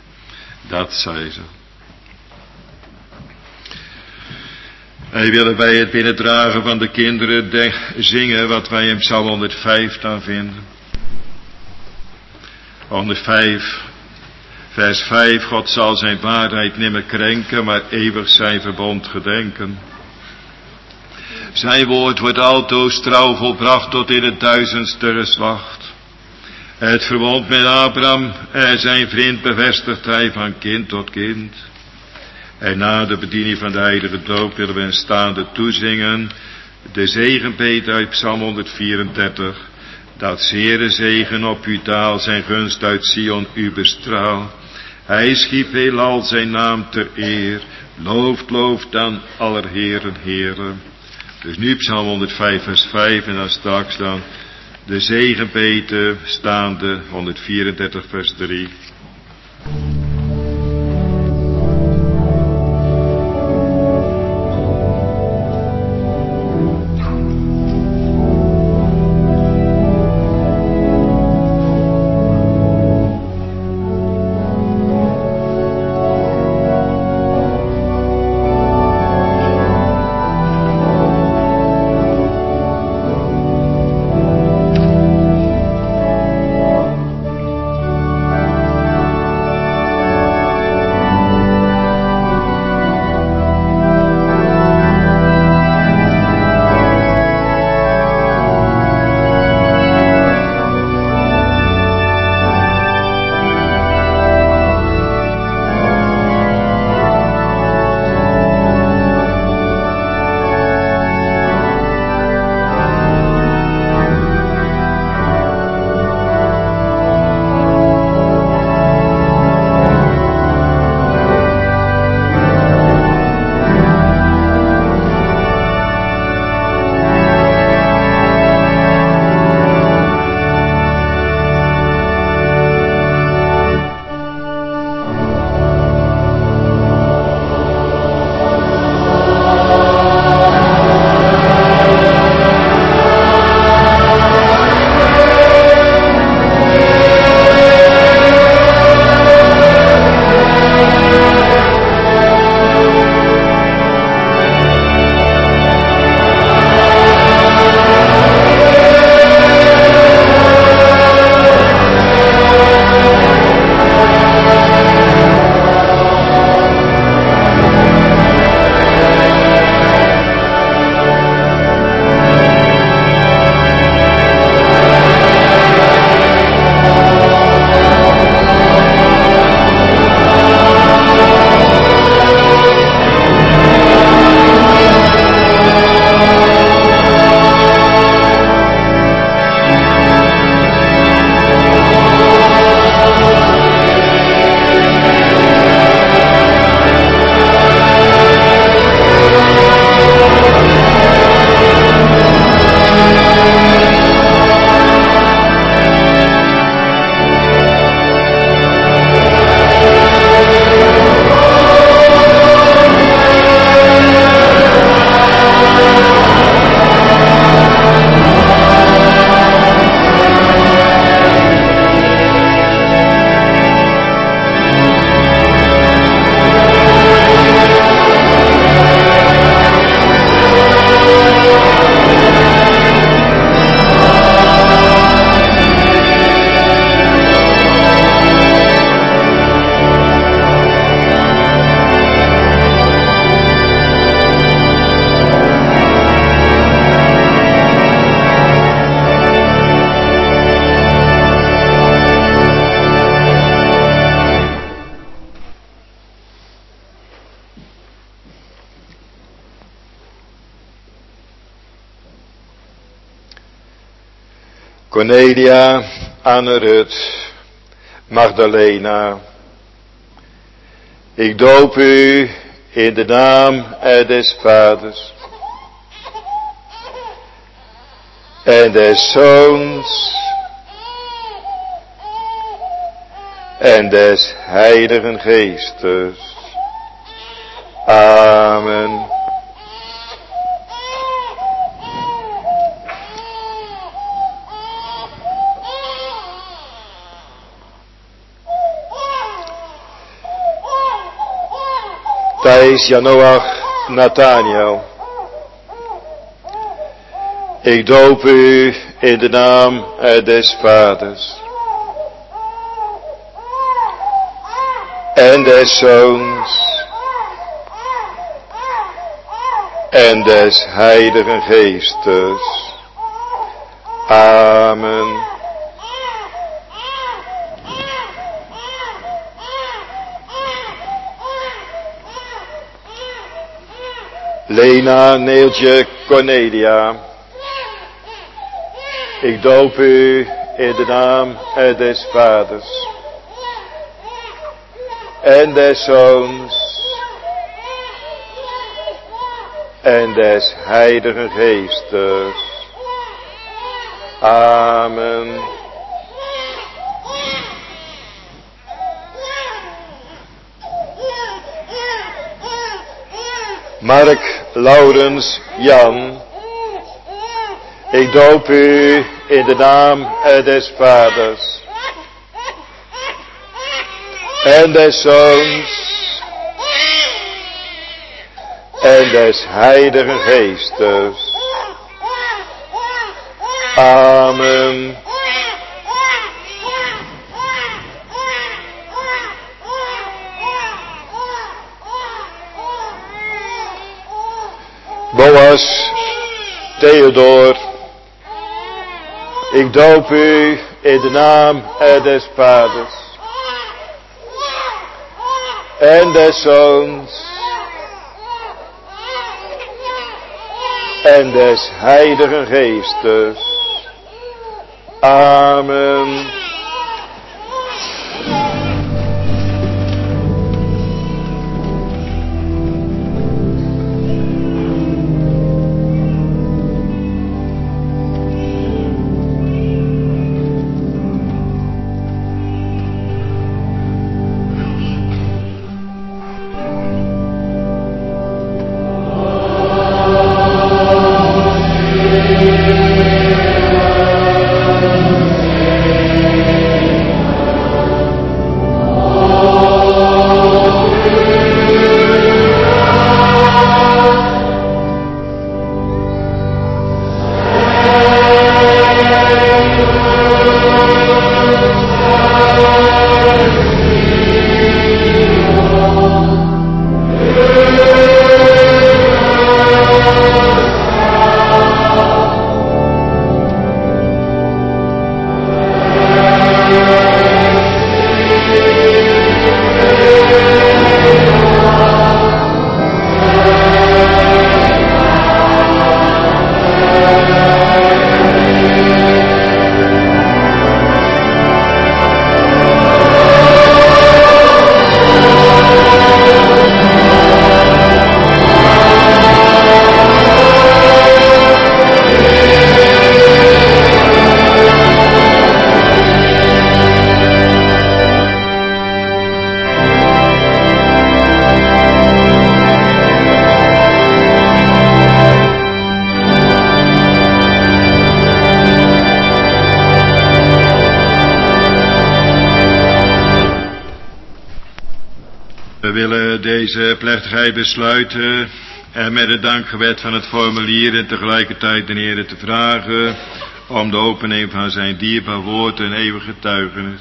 [SPEAKER 2] Dat zei ze. Wij willen bij het binnendragen van de kinderen de, zingen wat wij in Psalm honderdvijf dan vinden. honderdvijf, vers vijf. God zal zijn waarheid nimmer krenken, maar eeuwig zijn verbond gedenken. Zijn woord wordt altoos trouw volbracht tot in het duizendste geslacht. Het verbond met Abraham en zijn vriend bevestigt hij van kind tot kind. En na de bediening van de heilige doop willen we een staande toezingen. De zegenbede uit Psalm honderdvierendertig. Dat zere zegen op u daal, zijn gunst uit Sion u bestraal. Hij schiep heelal zijn naam ter eer. Looft, looft dan aller heren, heren. Dus nu Psalm honderdvijf vers vijf en dan straks dan de zegenbede staande honderdvierendertig vers drie. Cornelia, Anne Rut, Magdalena. Ik doop u in de naam des Vaders en des Zoons en des Heiligen Geestes. Amen. Thijs, Janoach, Nathaniel. Ik doop u in de naam des Vaders en des Zoons en des Heiligen Geestes. Amen. Lena, Neeltje, Cornelia. Ik doop u in de naam des Vaders en des Zoons en des Heiligen Geestes. Amen. Mark, Laurens, Jan. Ik doop u in de naam des Vaders en des Zoons en des Heiligen Geestes. Amen. Boas, Theodor. Ik doop u in de naam des Vaders en des Zoons en des Heiligen Geestes. Amen. Deze plechtigheid besluiten en met het dankgebed van het formulier en tegelijkertijd de Heer te vragen om de opening van zijn dierbaar woord en eeuwige getuigenis.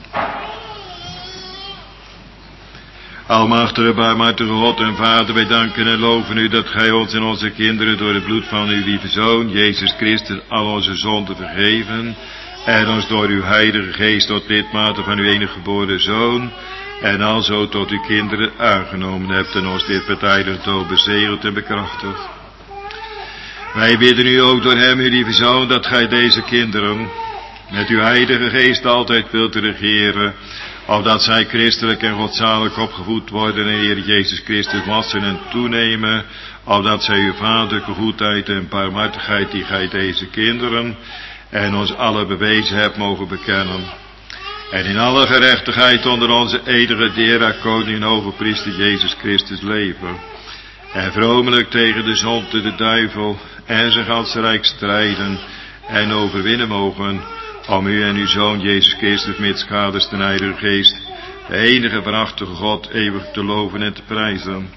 [SPEAKER 2] Almachtige, barmhartige God en Vader, wij danken en loven u dat gij ons en onze kinderen door het bloed van uw lieve Zoon, Jezus Christus, al onze zonden vergeven en ons door uw heilige geest tot lidmaten van uw enige geboren Zoon en alzo tot uw kinderen aangenomen hebt en ons dit partijdig dood bezegeld en bekrachtigd. Wij bidden u ook door hem, uw lieve Zoon, dat gij deze kinderen met uw heilige geest altijd wilt regeren, opdat zij christelijk en godzalig opgevoed worden en Heer Jezus Christus wassen en toenemen, opdat zij uw vaderlijke goedheid en barmhartigheid die gij deze kinderen en ons alle bewezen hebt mogen bekennen. En in alle gerechtigheid onder onze eeuwige Dera, Koning en Hogepriester Jezus Christus leven. En vromelijk tegen de zonde, de duivel en zijn ganse rijk strijden en overwinnen mogen, om u en uw Zoon Jezus Christus met schaders ten Heilige Geest, de enige waarachtige God, eeuwig te loven en te prijzen.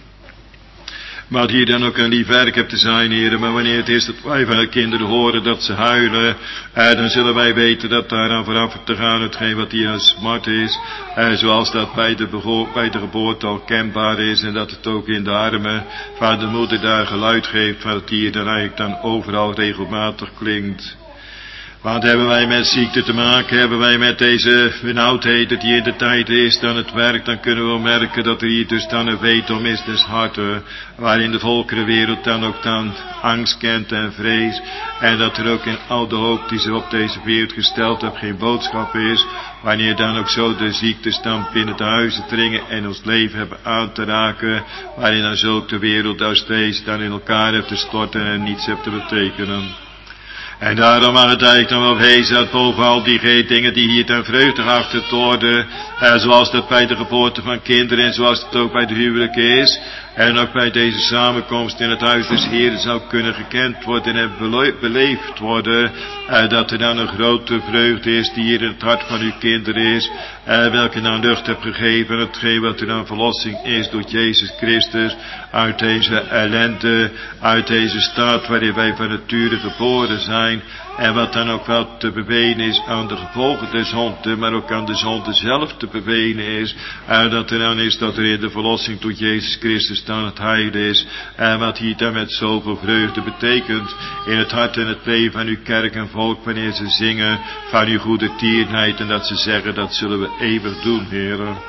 [SPEAKER 2] Maar hier dan ook een lief werk hebt te zijn, heren, maar wanneer het is dat wij van de kinderen horen dat ze huilen, eh, dan zullen wij weten dat daaraan vooraf te gaan hetgeen wat hier aan smart is, eh, zoals dat bij de, bego- bij de geboorte al kenbaar is en dat het ook in de armen van de moeder daar geluid geeft, van het hier dan eigenlijk dan overal regelmatig klinkt. Want hebben wij met ziekte te maken, hebben wij met deze benauwdheid die in de tijd is, dan het werk, dan kunnen we merken dat er hier dus dan een weetom is des harten, waarin de volkerenwereld dan ook dan angst kent en vrees, en dat er ook in al de hoop die ze op deze wereld gesteld hebben geen boodschap is, wanneer dan ook zo de ziektes dan binnen de huizen dringen en ons leven hebben aan te raken, waarin dan zulk de wereld als deze dan in elkaar heeft te storten en niets heeft te betekenen. En daarom mag het eigenlijk dan wel wezen dat bovenal die dingen die hier ten vreugde geacht worden, eh, zoals dat bij de geboorte van kinderen en zoals het ook bij de huwelijk is, en ook bij deze samenkomst in het huis des Heeren zou kunnen gekend worden en bele- beleefd worden, eh, dat er dan een grote vreugde is die hier in het hart van uw kinderen is, eh, welke dan lucht hebt gegeven, hetgeen wat er dan verlossing is door Jezus Christus, uit deze ellende, uit deze staat waarin wij van nature geboren zijn, en wat dan ook wel te bewenen is aan de gevolgen der zonde, maar ook aan de zonde zelf te bewenen is, en dat er dan is dat er in de verlossing door Jezus Christus dan het heil is, en wat hier dan met zoveel vreugde betekent in het hart en het leven van uw kerk en volk, wanneer ze zingen van uw goede tierenheid, en dat ze zeggen dat zullen we eeuwig doen, Heere.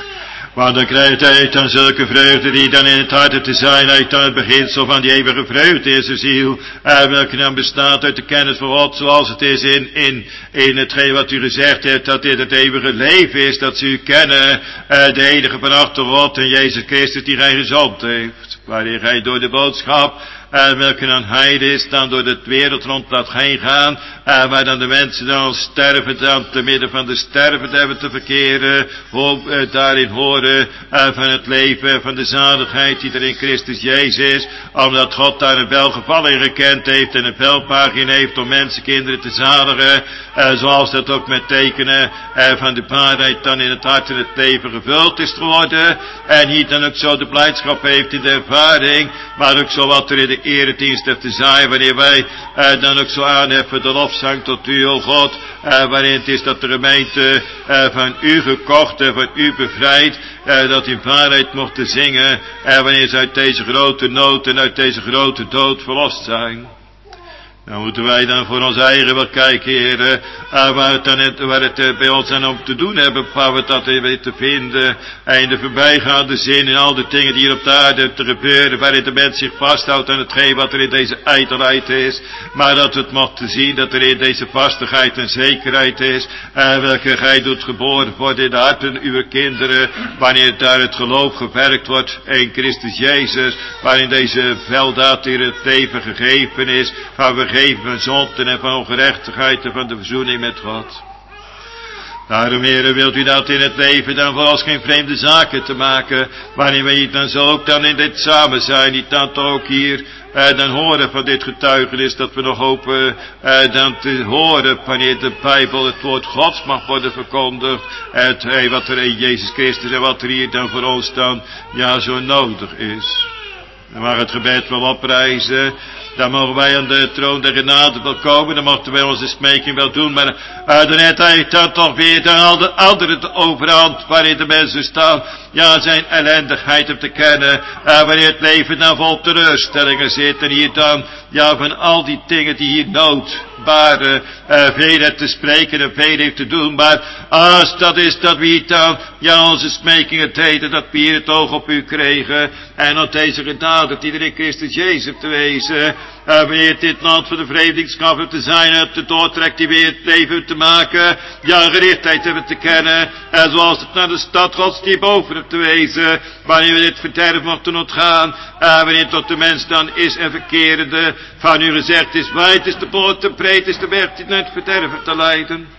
[SPEAKER 2] Want dan krijgt hij dan zulke vreugde die dan in het hart te zijn, uit dan het beginsel van die eeuwige vreugde in zijn ziel, uh, welke dan bestaat uit de kennis van God, zoals het is in, in, in hetgeen wat u gezegd hebt, dat dit het eeuwige leven is, dat ze u kennen, uh, de enige van achter God en Jezus Christus die gij gezond heeft, waarin gij door de boodschap, Uh, welke dan heide is, dan door het wereld rond laat heen gaan, uh, waar dan de mensen dan sterven, dan te midden van de sterven hebben te verkeren, hoop, uh, daarin horen uh, van het leven, van de zaligheid die er in Christus Jezus is, omdat God daar een welgeval in gekend heeft en een welpaag in heeft om mensenkinderen te zadigen, uh, zoals dat ook met tekenen uh, van de waarheid dan in het hart en het leven gevuld is geworden, en hier dan ook zo de blijdschap heeft in de ervaring, maar ook zo wat er in de eredienst heeft te zaaien, wanneer wij uh, dan ook zo aanheffen de lofzang tot u, o God, uh, waarin het is dat de gemeente uh, van u gekocht en van u bevrijd, uh, dat in waarheid mochten zingen, uh, wanneer ze uit deze grote nood en uit deze grote dood verlost zijn. Dan moeten wij dan voor ons eigen wel kijken, heren, uh, waar het, dan, waar het uh, bij ons aan om te doen hebben, waar we dat weer te vinden, en in de voorbijgaande zin, in al de dingen die hier op de aarde te gebeuren, waarin de mens zich vasthoudt aan hetgeen wat er in deze ijdelheid is, maar dat we het mochten zien, dat er in deze vastigheid en zekerheid is, uh, welke gij doet geboren worden in de harten uw kinderen, wanneer daar het geloof gewerkt wordt in Christus Jezus, waarin deze weldaad hier het leven gegeven is, van we geven van zonden en van ongerechtigheid en van de verzoening met God. Daarom, heren, wilt u dat in het leven dan voor als geen vreemde zaken te maken, wanneer wij dan zo ook dan in dit samen zijn, niet dan toch ook hier, eh, dan horen van dit getuigenis, dat we nog hopen eh, dan te horen wanneer de Bijbel, het woord Gods mag worden verkondigd, het eh, wat er in Jezus Christus en wat er hier dan voor ons dan, ja, zo nodig is. Dan mag het gebed wel opprijzen. Dan mogen wij aan de troon der genade wel komen. Dan mochten wij onze smeking wel doen. Maar uh, dan heeft hij dan toch weer de andere de overhand waarin de mensen staan. Ja, zijn ellendigheid op te kennen. Uh, wanneer het leven dan vol teleurstellingen zit. En hier dan, ja, van al die dingen die hier nood baren. Uh, veel heeft te spreken en veel heeft te doen. Maar als dat is dat we hier dan, ja, onze smekingen deden. Dat we hier het oog op u kregen. En op deze genade die er in Christus Jezus te wezen. Uh, wanneer dit land van de vreemdingschap te zijn, uit de doortrek die weer het leven te maken, ja, gerichtheid hebben te kennen, en zoals het naar de stad Gods die boven het te wezen, wanneer we dit verderf mochten ontgaan, uh, wanneer tot de mens dan is en verkerende, van u gezegd is, wijd is de poort, te breed is de weg die naar het verderven te leiden.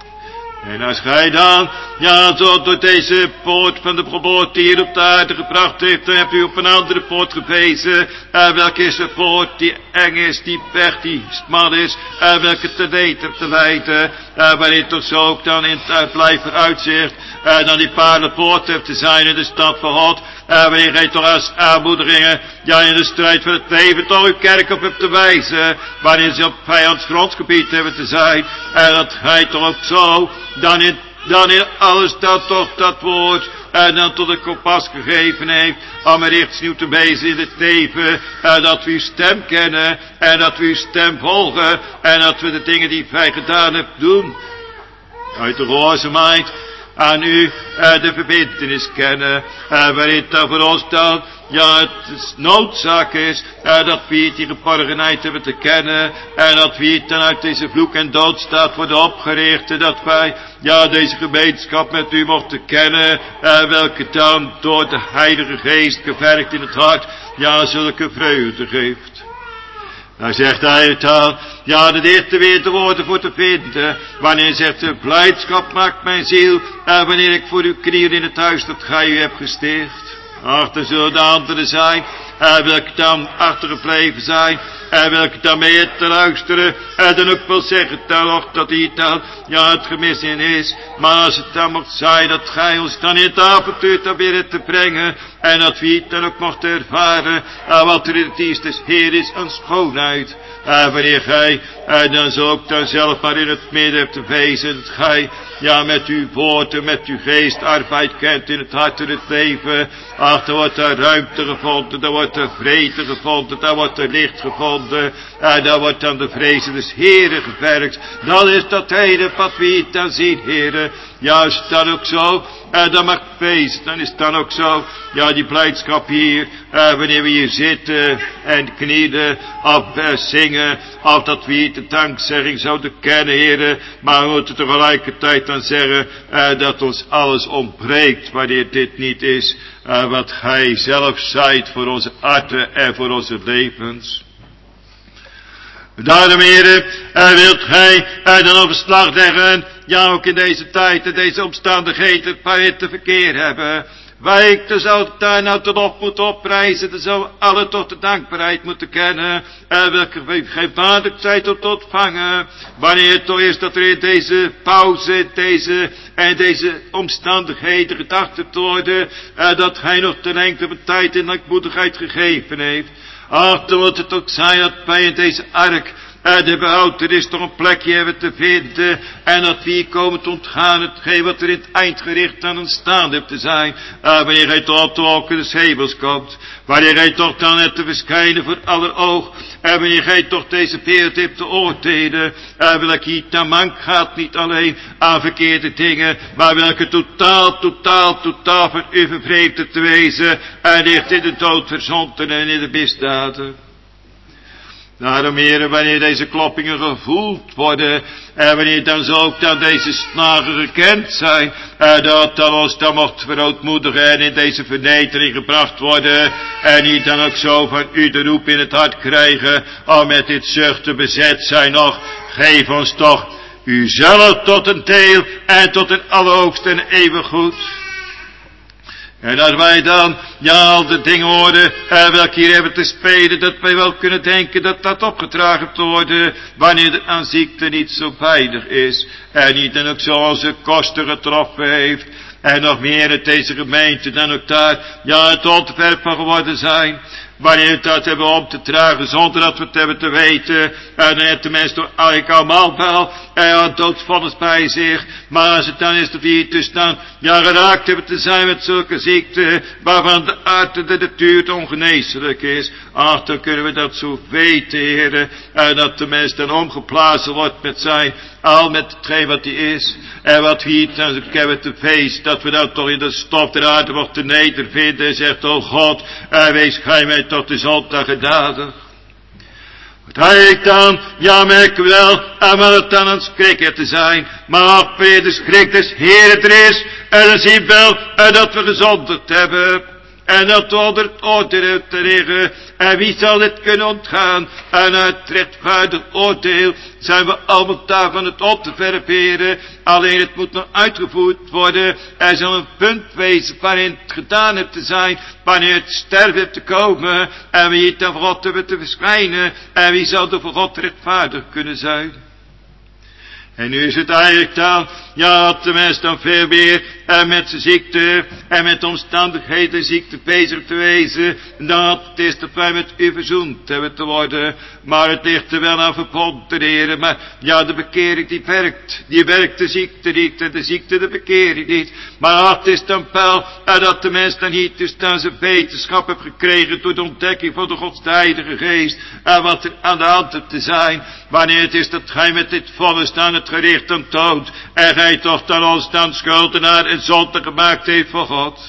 [SPEAKER 2] En als gij dan, ja, zo door deze poort van de geboorte hier op de aarde gebracht heeft, dan hebt u op een andere poort gewezen. En welke is de poort die eng is, die weg, die smal is, en welke te weten te leiden. En wanneer toch zo ook dan in het uitblijf vooruitzicht, en dan die paardenpoort heeft te zijn in de stad van God. En wanneer gij toch als aanmoedigingen, ja, in de strijd van het leven toch uw kerk op hebt te wijzen, wanneer ze op vijands grondgebied hebben te zijn, en dat gij toch ook zo, dan in, dan in alles dat toch dat woord, en dan tot een kompas gegeven heeft, om er richtsnieuw te wezen in het leven, en dat we uw stem kennen, en dat we uw stem volgen, en dat we de dingen die wij gedaan hebben doen, uit de gehoorzaamheid aan u uh, de verbintenis kennen, uh, waarin het dan voor ons dan, ja, het noodzaak is, uh, dat we het die geborgenheid hebben te kennen, en dat we het dan uit deze vloek en doodstaat worden opgericht, en dat wij, ja, deze gemeenschap met u mochten kennen, uh, welke dan door de Heilige Geest gewerkt in het hart, ja, zulke vreugde geeft. Dan zegt hij het dan, ja, de eerste weer te woorden voor te vinden, wanneer hij zegt, de blijdschap maakt mijn ziel, en wanneer ik voor uw knieën in het huis dat gij u hebt gesticht. Ach, er zullen de anderen zijn, en welke dan achtergebleven zijn, en welke dan mee te luisteren, en dan ook wel zeggen dan nog dat hij dan, ja, het gemis in is, maar als het dan mocht zijn dat gij ons dan in het avontuur dan weer te brengen, en dat we het dan ook mochten ervaren, en wat er in het dienst des Heer is aan schoonheid, en wanneer gij, en dan zo ook dan zelf maar in het midden hebt te wezen, dat gij, ja, met uw woord en met uw geest arbeid kent in het hart en het leven, ach, dan wordt er ruimte gevonden, dan wordt er vrede gevonden, dan wordt er licht gevonden, en dan wordt dan de vrezen des Heeren gewerkt. Dan is dat hele wat we hier dan zien, Heere. Ja, is dan ook zo, en dan mag feest, dan is dan ook zo, ja, die blijdschap hier, uh, wanneer we hier zitten en knielen, of uh, zingen, of dat we hier de dankzegging zouden kennen, Heere, maar we moeten tegelijkertijd dan zeggen, uh, dat ons alles ontbreekt, wanneer dit niet is, uh, wat gij zelf zijt voor onze harten en voor onze levens. Daarom, Heere, uh, wilt gij uh, dan op beslag leggen, ja, ook in deze tijd en deze omstandigheden het te verkeer hebben. Wij, dan zou het daar nou tot op moeten opprijzen, dan zou alle tot de dankbaarheid moeten kennen, en welke gij waardig zijt om te ontvangen, wanneer het toch is dat er in deze pauze, deze, en deze omstandigheden gedacht hebt worden, en dat gij nog de lengte van tijd en langmoedigheid gegeven heeft. Ach, dan moet het ook zijn dat wij in deze ark, en de behoudenis toch een plekje hebben te vinden, en dat we hier komen te ontgaan hetgeen wat er in het eindgericht aan ons staan hebt te zijn, en wanneer gij toch op de wolken des hemels komt, wanneer gij toch dan hebt te verschijnen voor aller oog, en wanneer gij toch deze wereld hebt te oordelen, en welke hier te mank gaat niet alleen aan verkeerde dingen, maar welke totaal, totaal, totaal van u vervreemd te wezen, en ligt in de dood verzonden en in de misdaden. Daarom, heren, wanneer deze kloppingen gevoeld worden, en wanneer dan zo ook dan deze snagen gekend zijn, en dat dan ons dan mocht verootmoedigen en in deze vernedering gebracht worden, en niet dan ook zo van u de roep in het hart krijgen, om met dit zuchten bezet zijn nog, geef ons toch uzelf tot een deel, en tot een allerhoogste en eeuwig goed. En als wij dan, ja, al de dingen horen, eh, welke hier hebben te spelen, dat wij wel kunnen denken dat dat opgedragen te worden, wanneer de aan ziekte niet zo veilig is, en niet dan ook zo onze kosten getroffen heeft, en nog meer in deze gemeente dan ook daar, ja, het ontwerp van geworden zijn, wanneer we dat hebben om te dragen, zonder dat we het hebben te weten, en dan heeft de mens toch eigenlijk allemaal wel, en een doodsvonnis bij zich, maar als het dan is dat we hier dus dan, ja, geraakt hebben te zijn met zulke ziekte, waarvan de aard en de natuur ongeneeslijk is, ach, dan kunnen we dat zo weten, heren, en dat de mens dan omgeblazen wordt met zijn, al met hetgeen wat hij is, en wat we hier dan hebben te feest, dat we dan toch in de stof der aarde mochten nedervinden, en zegt, o God, en wees gij mij tot de zondag genadig. Uiteindelijk dan, ja merken we wel, en wat het dan een schrikker te zijn. Maar wanneer de schrik des Heeren er is, en dan zien we wel, en dat we gezonderd hebben. En dat we onder het oordeel te liggen. En wie zal dit kunnen ontgaan? En uit het rechtvaardig oordeel zijn we allemaal daar van het op te verperen. Alleen het moet nog uitgevoerd worden. Er zal een punt wezen waarin het gedaan heeft te zijn. Wanneer het sterven heeft te komen. En wie het dan voor God hebben te verschijnen. En wie zal er voor God rechtvaardig kunnen zijn? En nu is het eigenlijk dan, ja, dat de mens dan veel meer en met zijn ziekte en met omstandigheden ziekte bezig te wezen. Dat het is dat wij met u verzoend hebben te worden. Maar het ligt er wel aan verbonden te leren. Maar ja, de bekering die werkt. Die werkt de ziekte niet en de ziekte de bekering niet. Maar het is dan wel dat de mens dan niet dus dan zijn wetenschap heeft gekregen door de ontdekking van de Gods Heilige Geest. En wat er aan de hand heeft te zijn. Wanneer het is dat gij met dit vonnis dan het gericht dan toont. En gij toch dan ons dan schuldenaar en zonde gemaakt heeft voor God.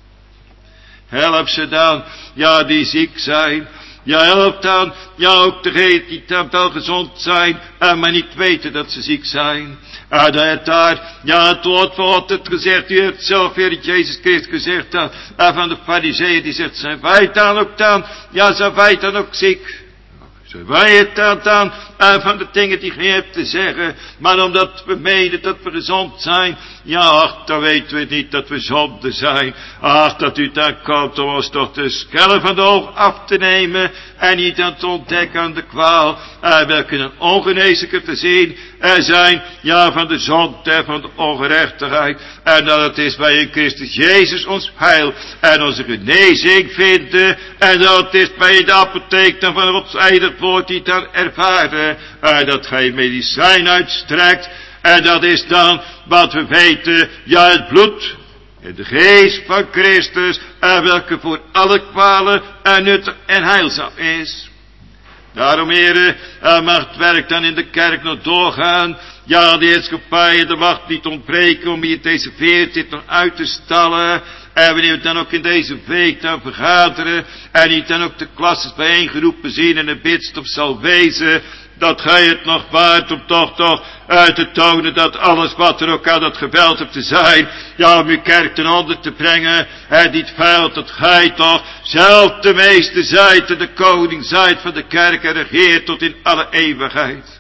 [SPEAKER 2] Help ze dan, ja, die ziek zijn. Ja, help dan, ja, ook degenen die dan wel gezond zijn, en maar niet weten dat ze ziek zijn. En dat daar, ja, het woord van God het gezegd, u hebt zelf weer Jezus Christus gezegd, dat, en van de fariseeën die zegt, zijn wij dan ook dan, ja, zijn wij dan ook ziek? Zijn wij het dan dan, en van de dingen die gij hebt te zeggen, maar omdat we menen dat we gezond zijn, ja, ach, dan weten we niet dat we zonde zijn. Ach, dat u daar komt om ons toch de schellen van de oog af te nemen, en niet aan te ontdekken aan de kwaal, en welke een ongeneeslijke te zien er zijn, ja, van de zonde en van de ongerechtigheid, en dat het is bij in Christus Jezus ons heil, en onze genezing vinden, en dat het is bij de apotheek dan van Gods heilig woord die dan ervaren, en dat gij medicijn uitstrekt, en dat is dan wat we weten, ja, het bloed en de geest van Christus, en welke voor alle kwalen en nuttig en heilzaam is. Daarom, heren, mag het werk dan in de kerk nog doorgaan. Ja, de heerschappij, de wacht niet ontbreken om hier deze veertien nog uit te stallen. En wanneer we dan ook in deze week dan vergaderen, en niet dan ook de klasses bijeengeroepen zien en een bidstop zal wezen, dat gij het nog waard om toch toch uit te tonen dat alles wat er ook aan dat geweld hebt te zijn, ja, om uw kerk ten onder te brengen, en niet feilt dat gij toch zelf de meeste zijt en de koning zijt van de kerk en regeert tot in alle eeuwigheid.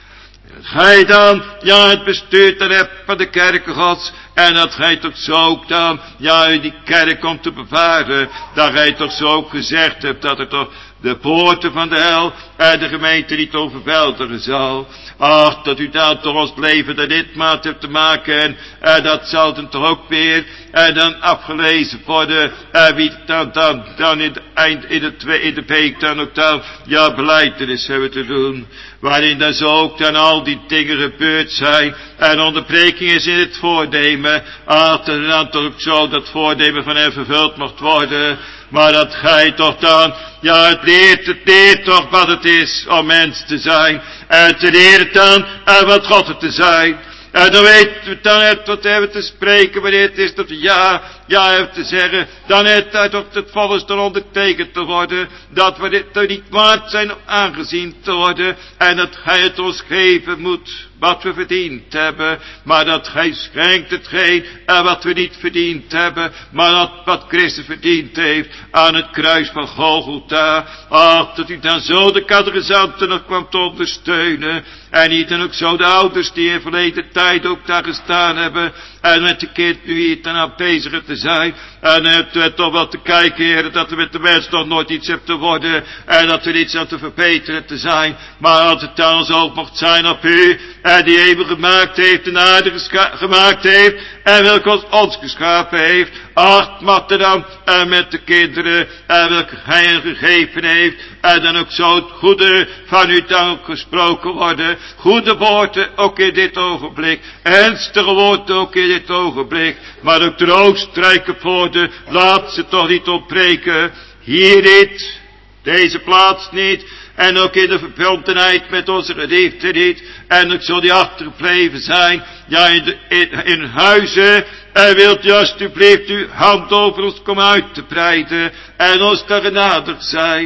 [SPEAKER 2] Dat gij dan, ja, het bestuur dan hebt van de kerken Gods, en dat gij toch zo ook dan, ja, u die kerk komt te bevaren, dat gij toch zo ook gezegd hebt, dat er toch de poorten van de hel en de gemeente niet overweldigen zal. Ach, dat u daar toch ons leven de lidmaat hebt te maken, en, en dat zal dan toch ook weer, en dan afgelezen worden, en wie dan, dan, dan in de eind, in de, twee, in de week dan ook dan, ja, belijdenis hebben te doen, waarin dan zo ook dan al die dingen gebeurd zijn, en onderbreking is in het voornemen, ach, dat dan toch ook zo dat voornemen van hen vervuld mocht worden, maar dat gij toch dan, ja, het leert, het leert toch wat het is om mens te zijn, en te leren dan, en wat God het te zijn. En dan weten we dan het wat hebben te spreken, wanneer het is dat we ja, ja hebben te zeggen, dan heeft hij toch het volgens dan ondertekend te worden, dat we dit er niet waard zijn om aangezien te worden, en dat gij het ons geven moet, wat we verdiend hebben, maar dat gij schenkt hetgeen, en wat we niet verdiend hebben, maar dat wat Christus verdiend heeft, aan het kruis van Golgotha. Ach, dat u dan zo de catechizanten nog kwam te ondersteunen, en niet dan ook zo de ouders die in verleden tijd ook daar gestaan hebben, en met de kind nu hier ten aanwezig te zijn, en hebt u toch wat te kijken, heren, dat er met de mens nog nooit iets hebt te worden, en dat er iets aan te verbeteren te zijn, maar als het dan ons ook mocht zijn op u, en die hemel gemaakt heeft, en aarde gemaakt heeft, en welke ons, ons geschapen heeft, acht mag er dan, en met de kinderen, en welke gij hen gegeven heeft, en dan ook zo het goede van u dan ook gesproken worden, goede woorden ook in dit ogenblik, ernstige woorden ook in dit ogenblik, maar ook troostrijke woorden, laat ze toch niet ontbreken, hier niet, deze plaats niet, en ook in de verbondenheid met onze geliefden niet, en ook zo die achtergebleven zijn, ja, in, de, in, in huizen, en wilt u alsjeblieft uw hand over ons komen uit te breiden, en ons daar genadig zijn.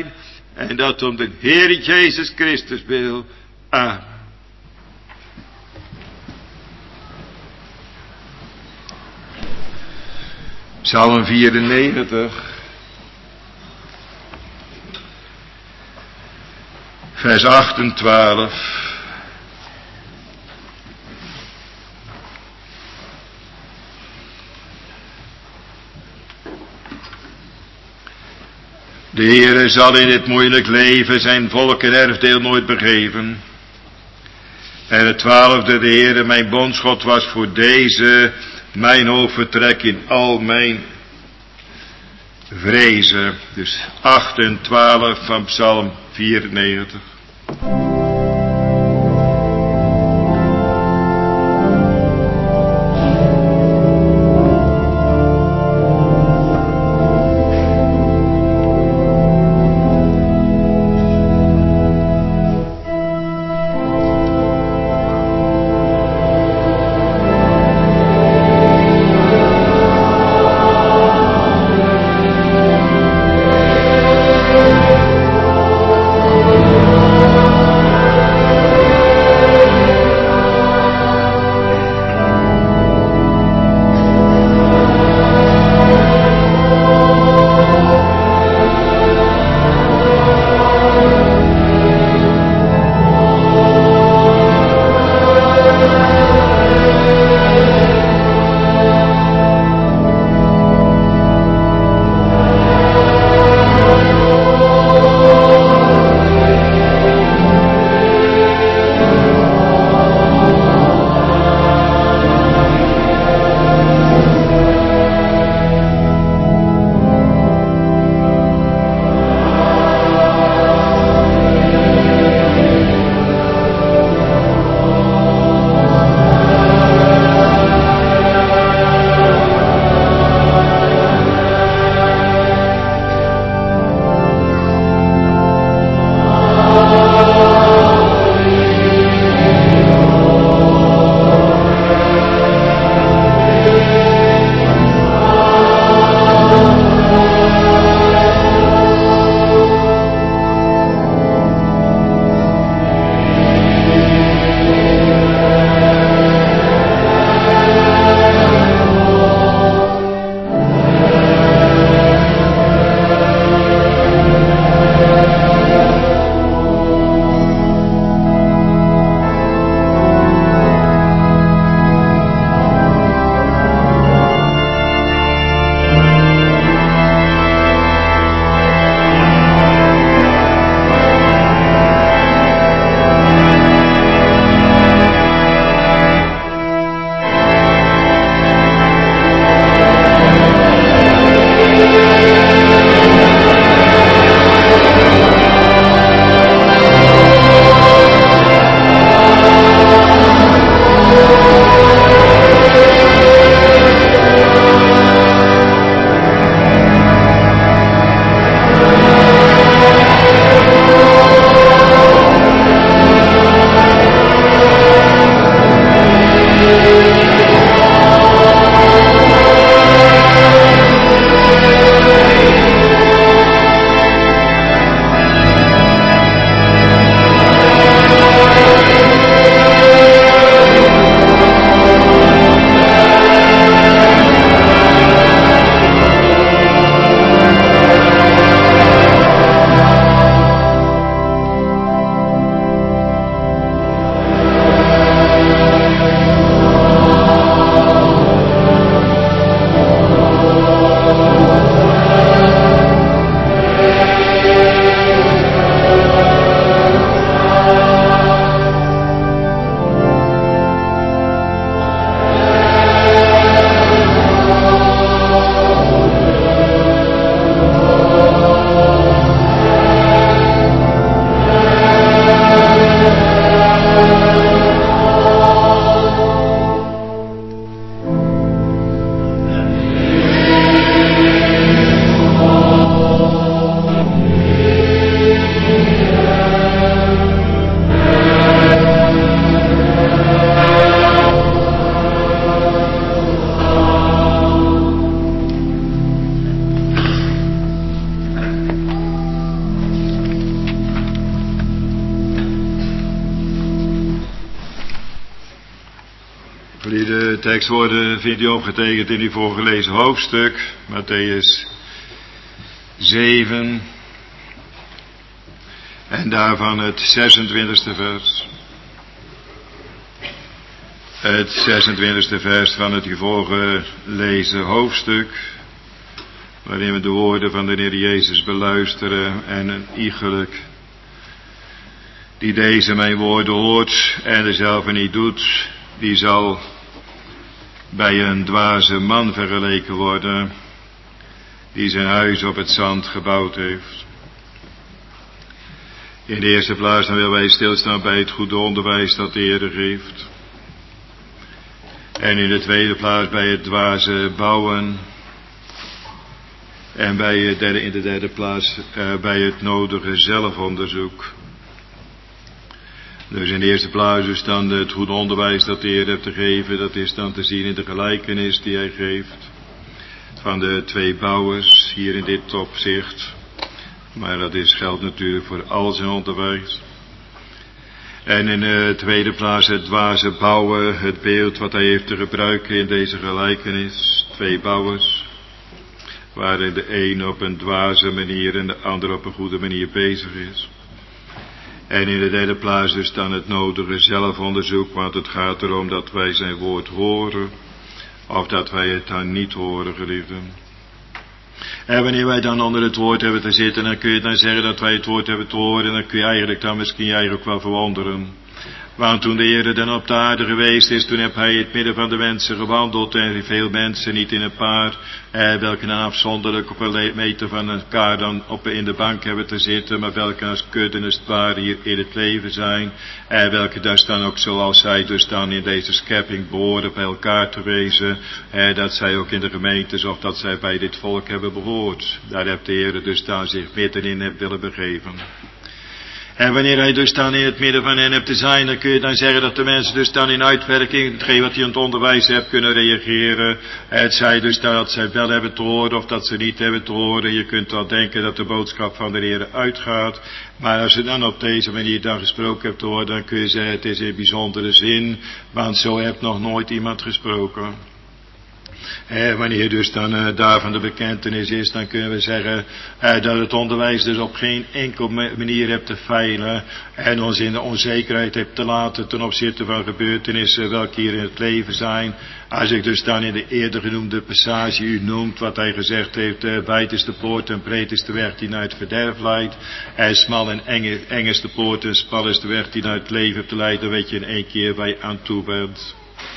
[SPEAKER 2] En dat om de Heer Jezus Christus wil. Amen. Psalm vierennegentig. Vers acht en twaalf. De Heere zal in dit moeilijk leven zijn volk en erfdeel nooit begeven. En het twaalfde, de Heere mijn bondsgod was voor deze mijn hoofdvertrek in al mijn vrezen. Dus acht en twaalf van Psalm vierennegentig.
[SPEAKER 3] Amen.
[SPEAKER 2] De tekstwoorden vindt u opgetekend in uw voorgelezen hoofdstuk, Mattheüs zeven, en daarvan het zesentwintigste vers. Het zesentwintigste vers van het u voorgelezen hoofdstuk, waarin we de woorden van de Heer Jezus beluisteren en een iegelijk die deze mijn woorden hoort en dezelfde niet doet, die zal bij een dwaze man vergeleken worden, die zijn huis op het zand gebouwd heeft. In de eerste plaats dan willen wij stilstaan bij het goede onderwijs dat de Heer geeft. En in de tweede plaats bij het dwaze bouwen. En bij het derde, in de derde plaats uh, bij het nodige zelfonderzoek. Dus in de eerste plaats is dan het goede onderwijs dat de Heer heeft te geven. Dat is dan te zien in de gelijkenis die hij geeft. Van de twee bouwers hier in dit opzicht. Maar dat is, geldt natuurlijk voor al zijn onderwijs. En in de tweede plaats het dwaze bouwen. Het beeld wat hij heeft te gebruiken in deze gelijkenis. Twee bouwers. Waarin de een op een dwaze manier en de ander op een goede manier bezig is. En in de derde plaats dus dan het nodige zelfonderzoek, want het gaat erom dat wij zijn woord horen, of dat wij het dan niet horen, geliefden. En wanneer wij dan onder het woord hebben te zitten, dan kun je dan zeggen dat wij het woord hebben te horen, en dan kun je eigenlijk dan misschien jij ook wel verwonderen. Want toen de Heer dan op de aarde geweest is, toen heb hij in het midden van de mensen gewandeld en veel mensen, niet in een paar, eh, welke dan afzonderlijk op een meter van elkaar dan op in de bank hebben te zitten, maar welke als kudden als het ware hier in het leven zijn, eh, welke dus dan ook zoals zij dus dan in deze schepping behoren bij elkaar te wezen, eh, dat zij ook in de gemeentes of dat zij bij dit volk hebben behoord. Daar heeft de Heer dus dan zich middenin heeft willen begeven. En wanneer hij dus dan in het midden van hen hebt te zijn, dan kun je dan zeggen dat de mensen dus dan in uitwerking, hetgeen wat hij aan het onderwijs hebt, kunnen reageren. Het zij dus dan dat zij wel hebben te horen of dat ze niet hebben te horen. Je kunt wel denken dat de boodschap van de Heer uitgaat. Maar als je dan op deze manier dan gesproken hebt te horen, dan kun je zeggen het is in bijzondere zin, want zo heeft nog nooit iemand gesproken. Eh, wanneer dus dan uh, daarvan de bekentenis is, dan kunnen we zeggen uh, dat het onderwijs dus op geen enkel manier hebt te feilen en ons in de onzekerheid hebt te laten ten opzichte van gebeurtenissen welke hier in het leven zijn. Als ik dus dan in de eerder genoemde passage u noemt wat hij gezegd heeft, uh, wijd is de poort en breed is de weg die naar het verderf leidt. En smal en eng, eng is de poort en smal is de weg die naar het leven hebt te leiden, dan weet je in één keer waar je aan toe bent.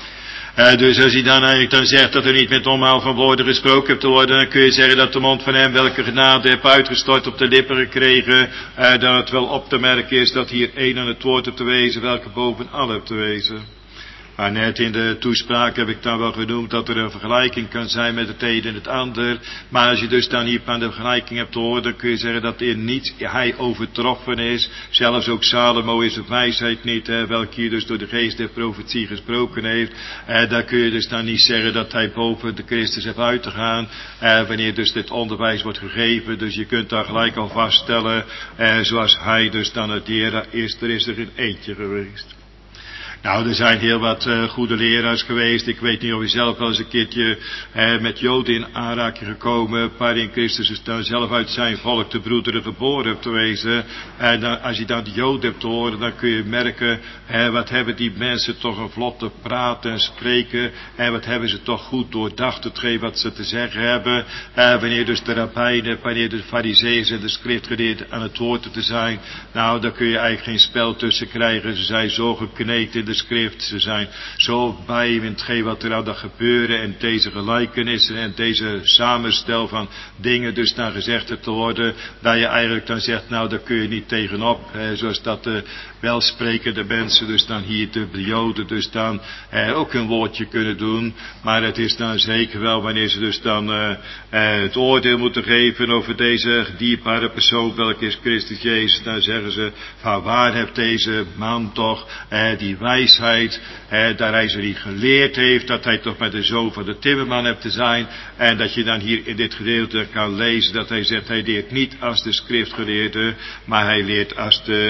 [SPEAKER 2] Uh, dus als hij dan eigenlijk dan zegt dat er niet met omhaal van woorden gesproken hebt te worden, dan kun je zeggen dat de mond van hem welke genade heeft uitgestort op de lippen gekregen, uh, dat het wel op te merken is dat hier één aan het woord hebt te wezen, welke boven al hebt te wezen. Maar net in de toespraak heb ik dan wel genoemd dat er een vergelijking kan zijn met het een en het ander. Maar als je dus dan hier aan de vergelijking hebt te horen, dan kun je zeggen dat in niets hij overtroffen is. Zelfs ook Salomo is de wijsheid niet, hè, welke hier dus door de geest der profetie gesproken heeft. Eh, daar kun je dus dan niet zeggen dat hij boven de Christus heeft uit te gaan. Eh, wanneer dus dit onderwijs wordt gegeven. Dus je kunt daar gelijk al vaststellen, eh, zoals hij dus dan het leraar is, er is er in eentje geweest. Nou, er zijn heel wat uh, goede leraars geweest. Ik weet niet of u zelf wel eens een keertje uh, met Joden in aanraking gekomen, waarin Christus is dan zelf uit zijn volk de broederen geboren hebt te wezen. En dan, als je dan de Joden hebt te horen, dan kun je merken, uh, wat hebben die mensen toch een vlotte praten en spreken. En wat hebben ze toch goed doordacht hetgeen wat ze te zeggen hebben. Uh, wanneer dus de rabbijnen, wanneer de farizeeën en de schriftgeleerden aan het woord te zijn. Nou, daar kun je eigenlijk geen spel tussen krijgen. Ze zijn zo gekneed in de schrift. Ze zijn zo bij in hetgeen wat er nou dat gebeuren en deze gelijkenissen en deze samenstel van dingen dus dan gezegd hebt te worden, dat je eigenlijk dan zegt, nou daar kun je niet tegenop, hè, zoals dat de welsprekende mensen dus dan hier de Joden dus dan eh, ook een woordje kunnen doen, maar het is dan zeker wel wanneer ze dus dan eh, eh, het oordeel moeten geven over deze dierbare persoon, welke is Christus Jezus, dan zeggen ze, van waar heeft deze man toch eh, die wijsheid, eh, dat hij ze niet geleerd heeft, dat hij toch met de zoon van de timmerman hebt te zijn, en dat je dan hier in dit gedeelte kan lezen, dat hij zegt, hij leert niet als de schriftgeleerde, maar hij leert als de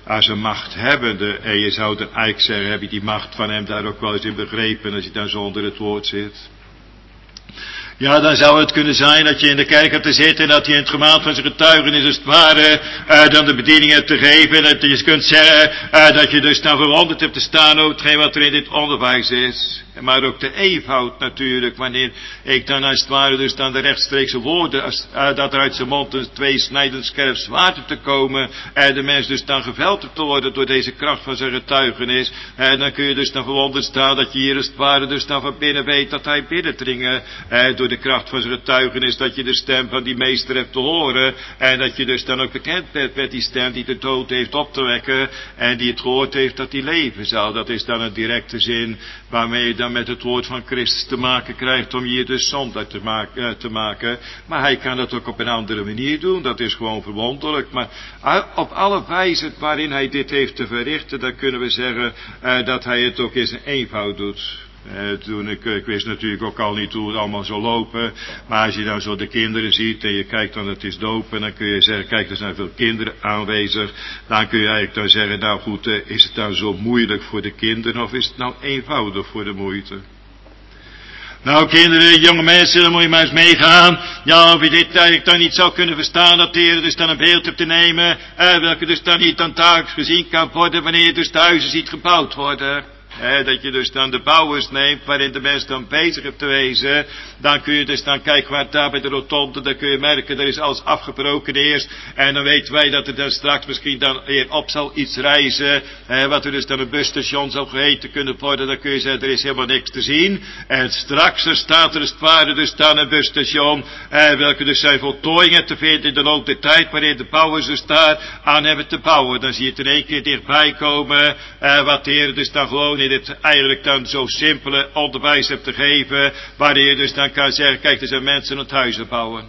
[SPEAKER 2] als een machthebbende, en je zou dan eigenlijk zeggen, heb je die macht van hem daar ook wel eens in begrepen, als je dan zo onder het woord zit? Ja, dan zou het kunnen zijn dat je in de kerk hebt te zitten en dat je in het gemaat van zijn getuigenis als het ware uh, dan de bediening hebt te geven. En dat je kunt zeggen uh, dat je dus dan verwonderd hebt te staan over hetgeen wat er in dit onderwijs is. Maar ook de eenvoud natuurlijk, wanneer ik dan als het ware dus dan de rechtstreekse woorden, als, uh, dat er uit zijn mond een tweesnijdend scherp zwaard hebt te komen, en uh, de mens dus dan geveld hebt te worden door deze kracht van zijn getuigenis, en uh, dan kun je dus dan verwonderd staan dat je hier als het ware dus dan van binnen weet dat hij binnendringen, uh, door de kracht van zijn getuigenis, dat je de stem van die meester hebt te horen, en dat je dus dan ook bekend bent met die stem die de dood heeft op te wekken, en die het gehoord heeft dat hij leven zal. Dat is dan een directe zin waarmee je dan met het woord van Christus te maken krijgt om je dus zondaar te maken, uh, te maken. Maar hij kan dat ook op een andere manier doen. Dat is gewoon verwonderlijk. Maar uh, op alle wijzen waarin hij dit heeft te verrichten, dan kunnen we zeggen uh, dat hij het ook in zijn eenvoud doet. Uh, toen ik, ik wist natuurlijk ook al niet hoe het allemaal zou lopen. Maar als je dan zo de kinderen ziet en je kijkt dan het is dopen, dan kun je zeggen, kijk, er zijn veel kinderen aanwezig. Dan kun je eigenlijk dan zeggen, nou goed, uh, is het nou zo moeilijk voor de kinderen of is het nou eenvoudig voor de moeite? Nou kinderen, jonge mensen, dan moet je maar eens meegaan. Ja, of je dit eigenlijk dan niet zou kunnen verstaan, dat de Heer dus dan een beeld hebt te nemen, uh, welke dus dan niet dan dagelijks gezien kan worden wanneer je dus de huizen ziet gebouwd worden. He, dat je dus dan de bouwers neemt waarin de mens dan bezig hebt te wezen. Dan kun je dus dan kijken waar daar bij de rotonde, dan kun je merken, er is alles afgebroken eerst. En dan weten wij dat er dan straks misschien dan weer op zal iets reizen. He, wat er dus dan een busstation zou geheten kunnen worden. Dan kun je zeggen, er is helemaal niks te zien. En straks er staat er als het ware dus dan een busstation. Eh, welke dus zijn voltooiingen te vinden in de loop der tijd. Waarin de bouwers dus daar aan hebben te bouwen. Dan zie je het in één keer dichtbij komen. Eh, wat de Heer dus dan gewoon in dit eigenlijk dan zo simpele onderwijs hebt te geven, waarin je dus dan kan zeggen, kijk, er zijn mensen het huizen bouwen.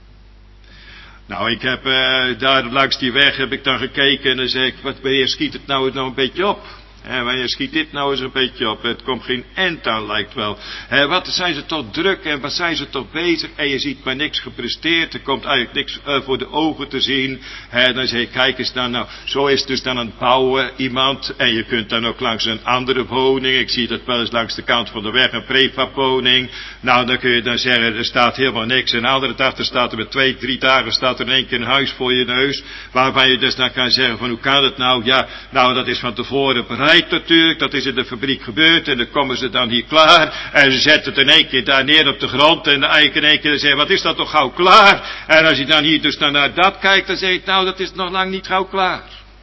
[SPEAKER 2] Nou, ik heb uh, daar langs die weg heb ik dan gekeken en dan zeg ik, wat, wanneer schiet het nou, nou een beetje op? En wanneer schiet dit nou eens een beetje op? Het komt geen end aan, lijkt wel. He, wat zijn ze toch druk en wat zijn ze toch bezig? En je ziet maar niks gepresteerd. Er komt eigenlijk niks uh, voor de ogen te zien. He, dan zeg je, kijk eens dan, nou, zo is het dus dan aan het bouwen iemand. En je kunt dan ook langs een andere woning. Ik zie dat wel eens langs de kant van de weg, een prefabwoning. Nou, dan kun je dan zeggen, er staat helemaal niks. En een andere dag, er staat er met twee, drie dagen, staat er in één keer een huis voor je neus. Waarvan je dus dan kan zeggen, van hoe kan het nou? Ja, nou, dat is van tevoren bereid. Natuurlijk, dat is in de fabriek gebeurd en dan komen ze dan hier klaar en ze zetten het in één keer daar neer op de grond en eigenlijk in één keer zeggen, wat is dat toch gauw klaar? En als je dan hier dus dan naar dat kijkt, dan zeg je, nou dat is nog lang niet gauw klaar.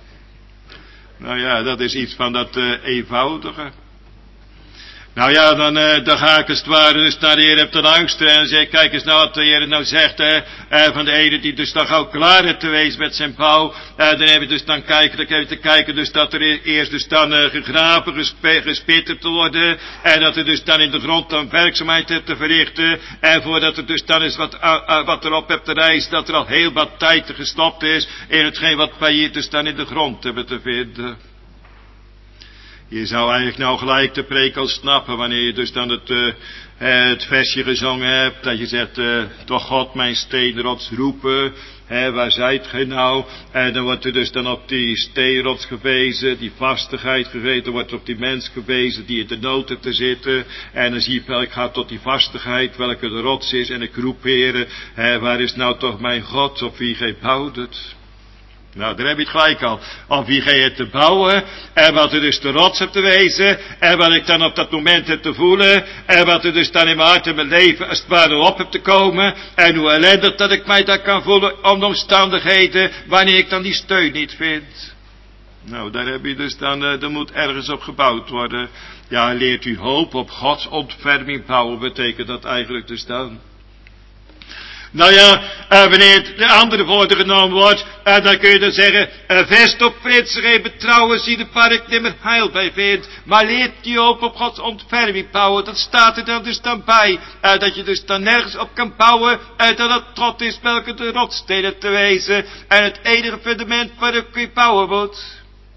[SPEAKER 2] Nou ja, dat is iets van dat uh, eenvoudige. Nou ja, dan, uh, dan ga ik als het ware dus naar de Heer heb te luisteren en zeg, kijk eens nou wat de Heer nou zegt, hè, uh, van de ene die dus dan gauw klaar heeft te wezen met zijn bouw, uh, dan heb je dus dan kijken, dan heb je te kijken dus dat er eerst dus dan uh, gegraven, gesp- gespit hebt te worden, en dat er dus dan in de grond dan werkzaamheid hebt te verrichten, en voordat er dus dan is wat, uh, uh, wat erop hebt te reizen, dat er al heel wat tijd gestopt is in hetgeen wat wij hier dus dan in de grond hebben te vinden. Je zou eigenlijk nou gelijk de preek al snappen, wanneer je dus dan het, uh, het versje gezongen hebt, dat je zegt, uh, toch God mijn steenrots roepen, hè, waar zijt gij nou? En dan wordt er dus dan op die steenrots gewezen, die vastigheid gewezen, dan wordt er op die mens gewezen die in de nood heeft te zitten, en dan zie je wel, ik ga tot die vastigheid, welke de rots is, en ik roep, Heere, hè, waar is nou toch mijn God, op wie gij bouwt het? Nou, daar heb je het gelijk al. Op wie gij het te bouwen, en wat er dus de rots hebt te wezen, en wat ik dan op dat moment heb te voelen, en wat er dus dan in mijn hart en mijn leven als het ware op heb te komen, en hoe ellendig dat ik mij daar kan voelen om de omstandigheden, wanneer ik dan die steun niet vind. Nou, daar heb je dus dan, uh, er moet ergens op gebouwd worden. Ja, leert u hoop op Gods ontferming bouwen, betekent dat eigenlijk dus dan. Nou ja, uh, wanneer de andere woorden genomen wordt, uh, dan kun je dan zeggen, uh, vest op vriendschap betrouwen, zie de park nimmer heil bij vindt, maar leert die hoop op Gods ontferming bouwen, dat staat er dan dus dan bij, uh, dat je dus dan nergens op kan bouwen, uh, dat het God is welke de rotsstenen te wezen, en het enige fundament waarop je bouwen moet.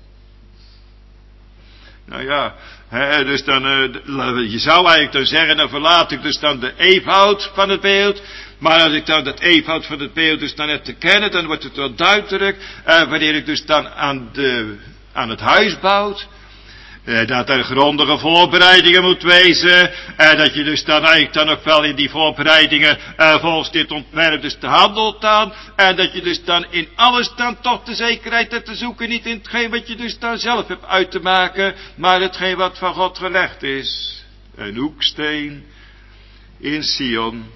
[SPEAKER 2] Nou ja, he, dus dan, uh, je zou eigenlijk dan zeggen, dan verlaat ik dus dan de eenvoud van het beeld. Maar als ik dan dat eenvoud van het beeld dus dan heb te kennen, dan wordt het wel duidelijk, uh, wanneer ik dus dan aan de aan het huis bouwt. Uh, dat er grondige voorbereidingen moet wezen. En uh, dat je dus dan eigenlijk dan ook wel in die voorbereidingen uh, volgens dit ontwerp dus te handelt dan. En dat je dus dan in alles dan toch de zekerheid hebt te zoeken. Niet in hetgeen wat je dus dan zelf hebt uit te maken. Maar hetgeen wat van God gelegd is. Een hoeksteen in Sion.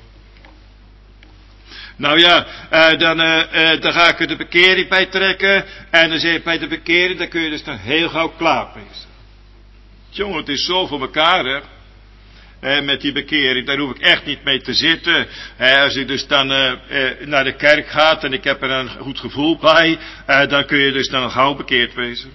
[SPEAKER 2] Nou ja, uh, dan, uh, uh, dan ga ik er de bekering bij trekken. En dan zeg je bij de bekering, dan kun je dus dan heel gauw klaar wezen. Jongen, het is zo voor elkaar, hè. Eh, met die bekering, daar hoef ik echt niet mee te zitten. Eh, als je dus dan uh, uh, naar de kerk gaat en ik heb er een goed gevoel bij, uh, dan kun je dus dan gauw bekeerd wezen.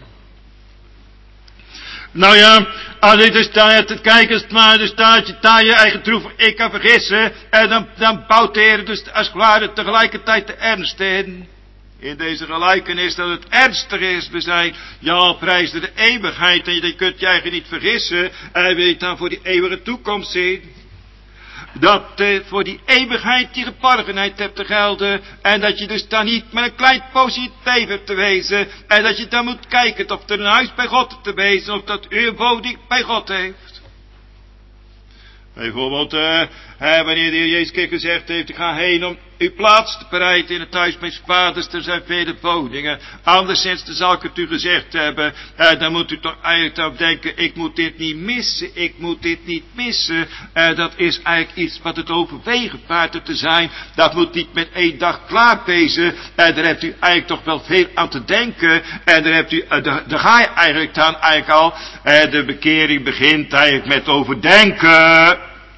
[SPEAKER 2] Nou ja, als je dus dan het kijken, maar dus dat je daar je eigen troef ik kan vergissen, en dan, dan bouwt de Heer dus als het ware tegelijkertijd de ernst in. In deze gelijkenis dat het ernstig is. We zijn, ja, prijs de eeuwigheid. En je kunt je eigen niet vergissen. En wil je dan voor die eeuwige toekomst zien. Dat uh, voor die eeuwigheid die geborgenheid hebt te gelden. En dat je dus dan niet met een klein positief hebt te wezen. En dat je dan moet kijken of er een huis bij God te wezen. Of dat u een woning bij God heeft. Bijvoorbeeld, uh, hè, wanneer de Heer Jezus keer gezegd heeft, ik ga heen om uw plaats te bereiden in het huis mijn vaders, er zijn vele woningen. Anderszins, dan zal ik het u gezegd hebben, uh, dan moet u toch eigenlijk dan denken, ik moet dit niet missen, ik moet dit niet missen. Uh, dat is eigenlijk iets wat het overwegen paard te zijn, dat moet niet met één dag klaar wezen. Uh, daar hebt u eigenlijk toch wel veel aan te denken. En daar hebt u, uh, daar, daar ga je eigenlijk dan eigenlijk al, uh, de bekering begint eigenlijk met overdenken.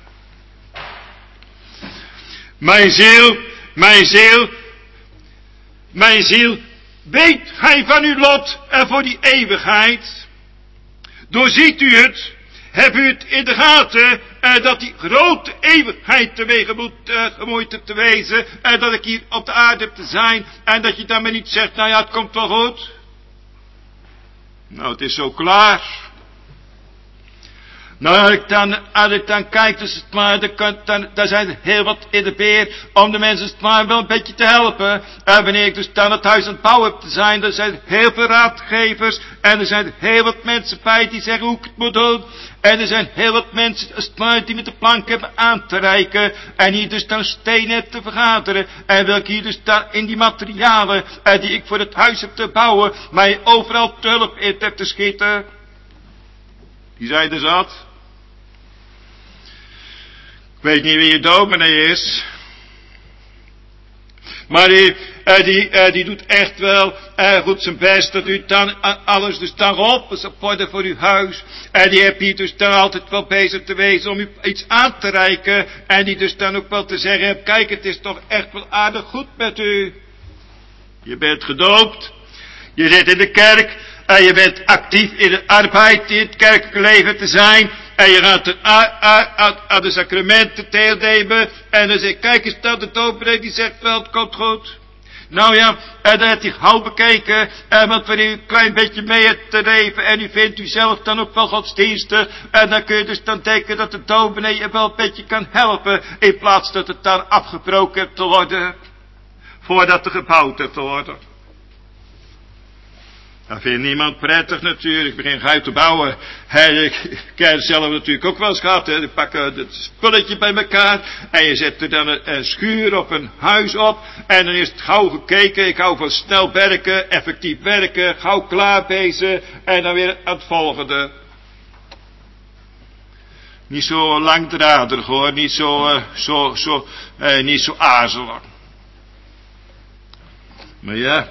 [SPEAKER 2] Mijn ziel, mijn ziel, mijn ziel, weet gij van uw lot en voor die eeuwigheid? Doorziet u het, hebt u het in de gaten, eh, dat die grote eeuwigheid teweeg moet uh, gemoeid te wezen, en eh, dat ik hier op de aarde heb te zijn, en dat je daarmee niet zegt, nou ja, het komt wel goed. Nou, het is zo klaar. Nou, als ik dan, als ik dan kijk, dus het maar, dan, dan, dan zijn er heel wat in de beer, om de mensen het maar wel een beetje te helpen. En wanneer ik dus dan het huis aan het bouwen heb te zijn, dan zijn er heel veel raadgevers, en er zijn heel wat mensen bij die zeggen hoe ik het moet doen. En er zijn heel wat mensen, als het maar, die met de plank hebben aan te reiken, en hier dus dan stenen hebben te vergaderen, en wil ik hier dus dan in die materialen, eh, die ik voor het huis heb te bouwen, mij overal te hulp in heb te schieten. Die zijn er zat. Ik weet niet wie je dominee is. Maar die, uh, die, uh, die doet echt wel uh, goed zijn best. Dat u dan uh, alles dus dan geholpen zal worden voor uw huis. En die heb hier dus dan altijd wel bezig te wezen om u iets aan te reiken. En die dus dan ook wel te zeggen hebt, kijk, het is toch echt wel aardig goed met u. Je bent gedoopt. Je zit in de kerk. En je bent actief in de arbeid, in het kerkelijke leven te zijn. En je gaat er aan de sacramenten deelnemen. En dan zegt, kijk eens dat de dominee die zegt wel, het komt goed. Nou ja, en dan heeft hij gauw bekeken. En want wanneer u een klein beetje mee hebt te leven. En u vindt u zelf dan ook wel godsdienstig. En dan kun je dus dan denken dat de dominee je wel een beetje kan helpen. In plaats dat het dan afgebroken hebt te worden. Voordat er gebouwd hebt te worden. Dat vindt niemand prettig natuurlijk. Ik begin gauw te bouwen. He, ik, ik heb het zelf natuurlijk ook wel eens gehad. He. Je pakt het spulletje bij elkaar. En je zet er dan een, een schuur of een huis op. En dan is het gauw gekeken. Ik hou van snel werken, effectief werken. Gauw klaar bezig. En dan weer aan het volgende. Niet zo langdradig hoor. Niet zo, uh, zo, zo, uh, niet zo aarzelig. Maar ja.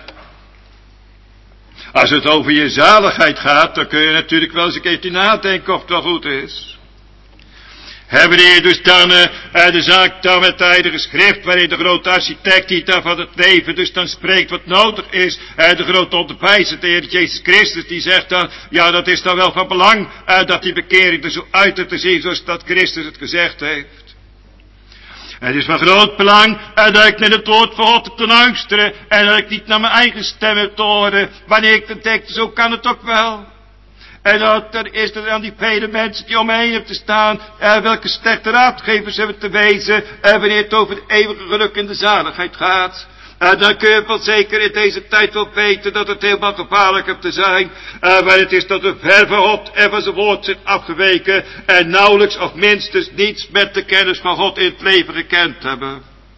[SPEAKER 2] Als het over je zaligheid gaat, dan kun je natuurlijk wel eens een keertje nadenken of het wel goed is. Hebben die dus dan uh, de zaak dan met de heilige schrift, waarin de grote architect die dan van het leven dus dan spreekt wat nodig is. Uh, de grote onderwijzer, de Heer Jezus Christus, die zegt dan, ja dat is dan wel van belang, uh, dat die bekering er zo uit te zien zoals dat Christus het gezegd heeft. Het is van groot belang uh, dat ik naar het woord van God heb te luisteren en dat ik niet naar mijn eigen stem heb te horen wanneer ik dan denk, zo kan het ook wel. En dat er is er dan die vele mensen die om me heen hebben te staan, uh, welke slechte raadgevers hebben te wezen, uh, wanneer het over het eeuwige geluk en de zaligheid gaat. En dan kun je wel zeker in deze tijd wel weten dat het helemaal gevaarlijk heeft te zijn. Uh, want het is dat we ver van God en van zijn woord zijn afgeweken. En nauwelijks of minstens niets met de kennis van God in het leven gekend hebben.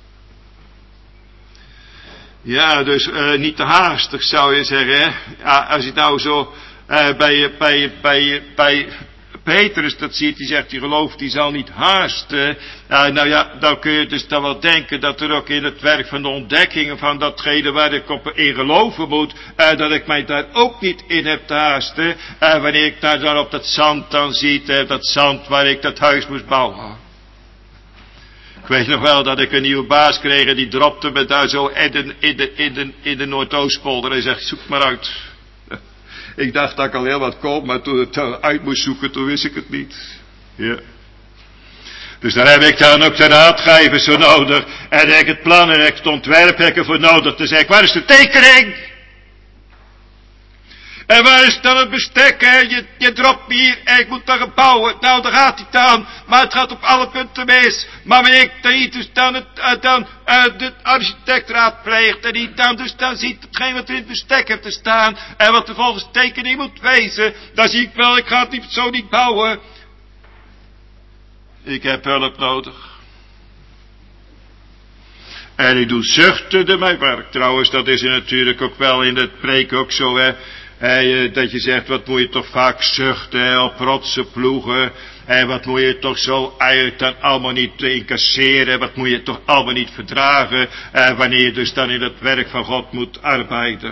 [SPEAKER 2] Ja, dus uh, niet te haastig zou je zeggen. Hè? Ja, als je nou zo uh, bij, bij, bij, bij Petrus dat ziet, die zegt, die gelooft, die zal niet haasten. Uh, nou ja, dan kun je dus dan wel denken dat er ook in het werk van de ontdekkingen van datgene waar ik op in geloven moet, uh, dat ik mij daar ook niet in heb te haasten. Uh, wanneer ik daar dan op dat zand dan ziet, uh, dat zand waar ik dat huis moest bouwen. Ik weet nog wel dat ik een nieuwe baas kreeg en die dropte me daar zo in de, in de, in de, in de Noordoostpolder. En hij zegt, zoek maar uit. Ik dacht dat ik al heel wat kon, maar toen ik het uit moest zoeken, toen wist ik het niet. Ja. Dus daar heb ik dan ook de raadgevers voor nodig. En heb ik het plan en het ontwerp heb ik ervoor nodig. Te zeggen, waar is de tekening? En waar is dan het bestek, hè? Je, je dropt me hier en ik moet dan bouwen. Nou, daar gaat hij dan. Maar het gaat op alle punten mis. Maar wanneer ik dan, dus dan, het, uh, dan uh, de architect raadpleegt en die dan dus dan ziet hetgeen wat er in het bestek heeft te staan en wat er volgens tekening moet wezen, dan zie ik wel, ik ga het niet, zo niet bouwen. Ik heb hulp nodig. En ik doe zuchtende mijn werk. Trouwens, dat is er natuurlijk ook wel in het preek ook zo, hè. Hey, dat je zegt, wat moet je toch vaak zuchten, hè, op rotsen ploegen. En wat moet je toch zo eigenlijk dan allemaal niet incasseren. Wat moet je toch allemaal niet verdragen. Eh, wanneer je dus dan in het werk van God moet arbeiden.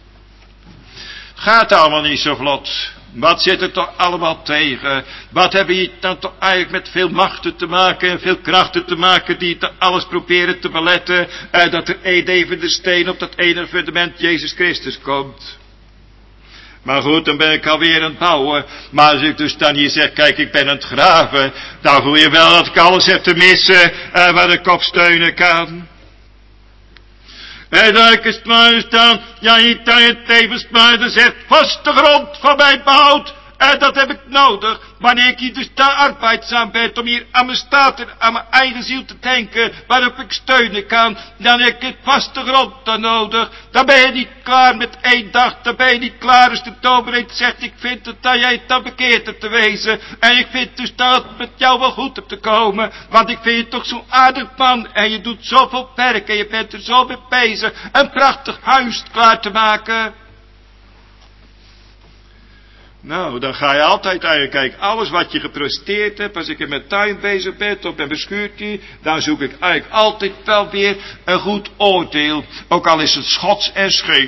[SPEAKER 2] Gaat allemaal niet zo vlot. Wat zit er toch allemaal tegen? Wat hebben je dan toch eigenlijk met veel machten te maken en veel krachten te maken die het alles proberen te beletten. Eh, dat er één even de steen op dat ene fundament Jezus Christus komt. Maar goed, dan ben ik alweer aan het bouwen. Maar als ik dus dan hier zeg, kijk, ik ben aan het graven, dan voel je wel dat ik alles heb te missen, uh, waar ik op steunen kan. En dat ik eens maar staan, ja, hier dan je tevens maar, dan zegt, vaste grond van mij bouwt. En dat heb ik nodig, wanneer ik hier dus daar arbeidzaam ben, om hier aan mijn staat en aan mijn eigen ziel te denken, waarop ik steunen kan, dan heb ik het vaste grond dan nodig. Dan ben je niet klaar met één dag, dan ben je niet klaar als de dominee zegt, ik vind het dat jij het dan bekeerd hebt te wezen, en ik vind dus dat het met jou wel goed hebt te komen, want ik vind je toch zo'n aardig man, en je doet zoveel werk, en je bent er zo mee bezig, een prachtig huis klaar te maken. Nou, dan ga je altijd eigenlijk kijken, alles wat je gepresteerd hebt, als ik in mijn tuin bezig ben, of met mijn schuurtje, dan zoek ik eigenlijk altijd wel weer een goed oordeel, ook al is het schots en scheef.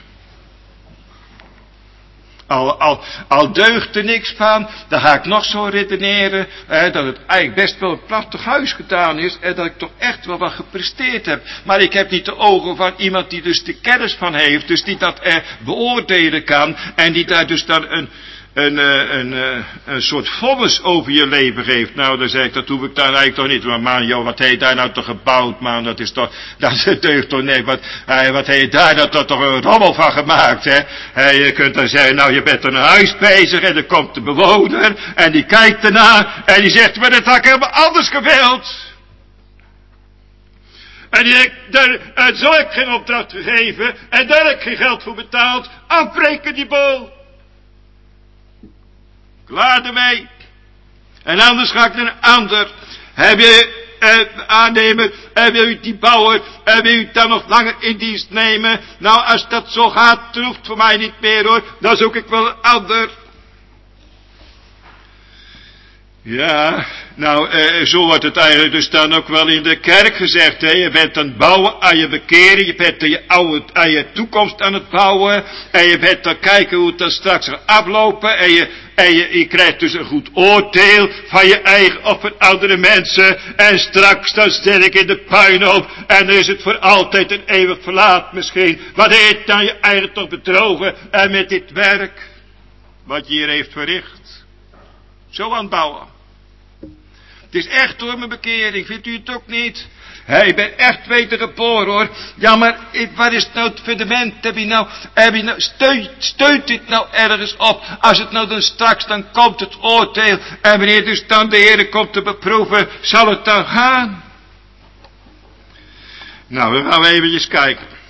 [SPEAKER 2] Al, al, al deugt er niks van, dan ga ik nog zo redeneren, eh, dat het eigenlijk best wel een prachtig huis gedaan is, en dat ik toch echt wel wat gepresteerd heb. Maar ik heb niet de ogen van iemand die dus de kennis van heeft, dus die dat er beoordelen kan, en die daar dus dan een, een, een, een, een soort vonnis over je leven geeft. Nou, dan zeg ik, dat hoef ik dan eigenlijk toch niet. Maar man, joh, wat heb je daar nou toch gebouwd, man? Dat is toch, dat deugt toch niet. Wat, eh, wat heb je daar nou toch, toch een rommel van gemaakt, hè? Eh, je kunt dan zeggen, nou, je bent er een huis bezig en er komt de bewoner en die kijkt ernaar en die zegt, maar dat had ik helemaal anders gewild. En die denkt, daar, daar zal ik geen opdracht gegeven en daar heb ik geen geld voor betaald. Afbreken die boel. Klaar ermee. En anders ga ik naar een ander. Heb je eh, aannemen, en wil u die bouwer, en wil u dan nog langer in dienst nemen? Nou, als dat zo gaat, dan hoeft voor mij niet meer hoor. Dan zoek ik wel een ander. Ja, nou, eh, zo wordt het eigenlijk dus dan ook wel in de kerk gezegd, hè. Je bent aan het bouwen aan je bekering, je bent aan je, oude, aan je toekomst aan het bouwen, en je bent aan kijken hoe het dan straks gaat aflopen, en je, en je, je krijgt dus een goed oordeel van je eigen of van andere mensen, en straks dan stel ik in de puinhoop, en dan is het voor altijd een eeuwig verlaat misschien. Wat heeft dan je eigen toch bedrogen, en met dit werk, wat je hier heeft verricht, zo aan het bouwen. Het is echt door mijn bekering, vindt u het ook niet? Hé, hey, ik ben echt wedergeboren hoor. Ja, maar waar is nou het fundament? Heb je nou, heb je nou, steunt, steunt dit nou ergens op? Als het nou dan straks, dan komt het oordeel. En wanneer dus dan de Heer komt te beproeven, zal het dan gaan? Nou, we gaan even eventjes kijken.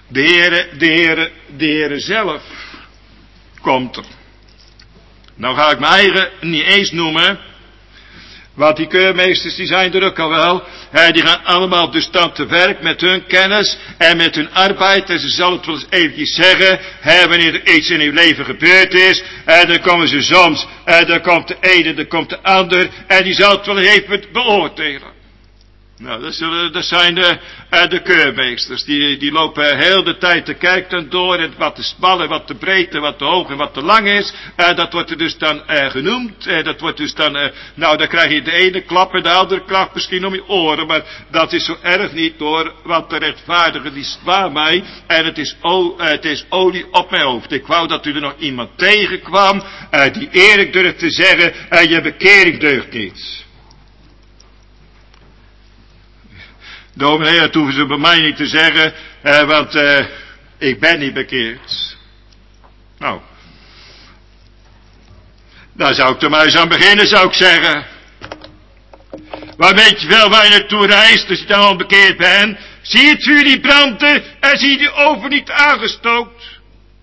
[SPEAKER 2] De Heere, de Heere, de Heere zelf komt er. Nou ga ik mijn eigen niet eens noemen. Want die keurmeesters die zijn er ook al wel. He, die gaan allemaal dus dan te werk met hun kennis en met hun arbeid. En ze zal het wel eens eventjes zeggen. He, wanneer er iets in uw leven gebeurd is. En dan komen ze soms. En dan komt de ene, dan komt de ander. En die zal het wel even beoordelen. Nou, dat, zullen, dat zijn de, uh, de keurmeesters. Die, die lopen heel de tijd te kijken door. En wat te smal en wat te breed en wat te hoog en wat te lang is. Uh, dat wordt er dus dan uh, genoemd. Uh, dat wordt dus dan, uh, nou dan krijg je de ene klap en de andere klap misschien om je oren. Maar dat is zo erg niet hoor. Want de rechtvaardige die zwaar mij. En het is, o, uh, het is olie op mijn hoofd. Ik wou dat u er nog iemand tegenkwam. Uh, die eerlijk durft te zeggen. Uh, je bekering deugt niet. Dominee, dat hoeven ze bij mij niet te zeggen, eh, want eh, ik ben niet bekeerd. Nou, daar zou ik er maar eens aan beginnen, zou ik zeggen. Maar weet je wel waar je naartoe reist, als je dan al bekeerd bent? Zie je het vuur niet branden en zie je de oven niet aangestookt?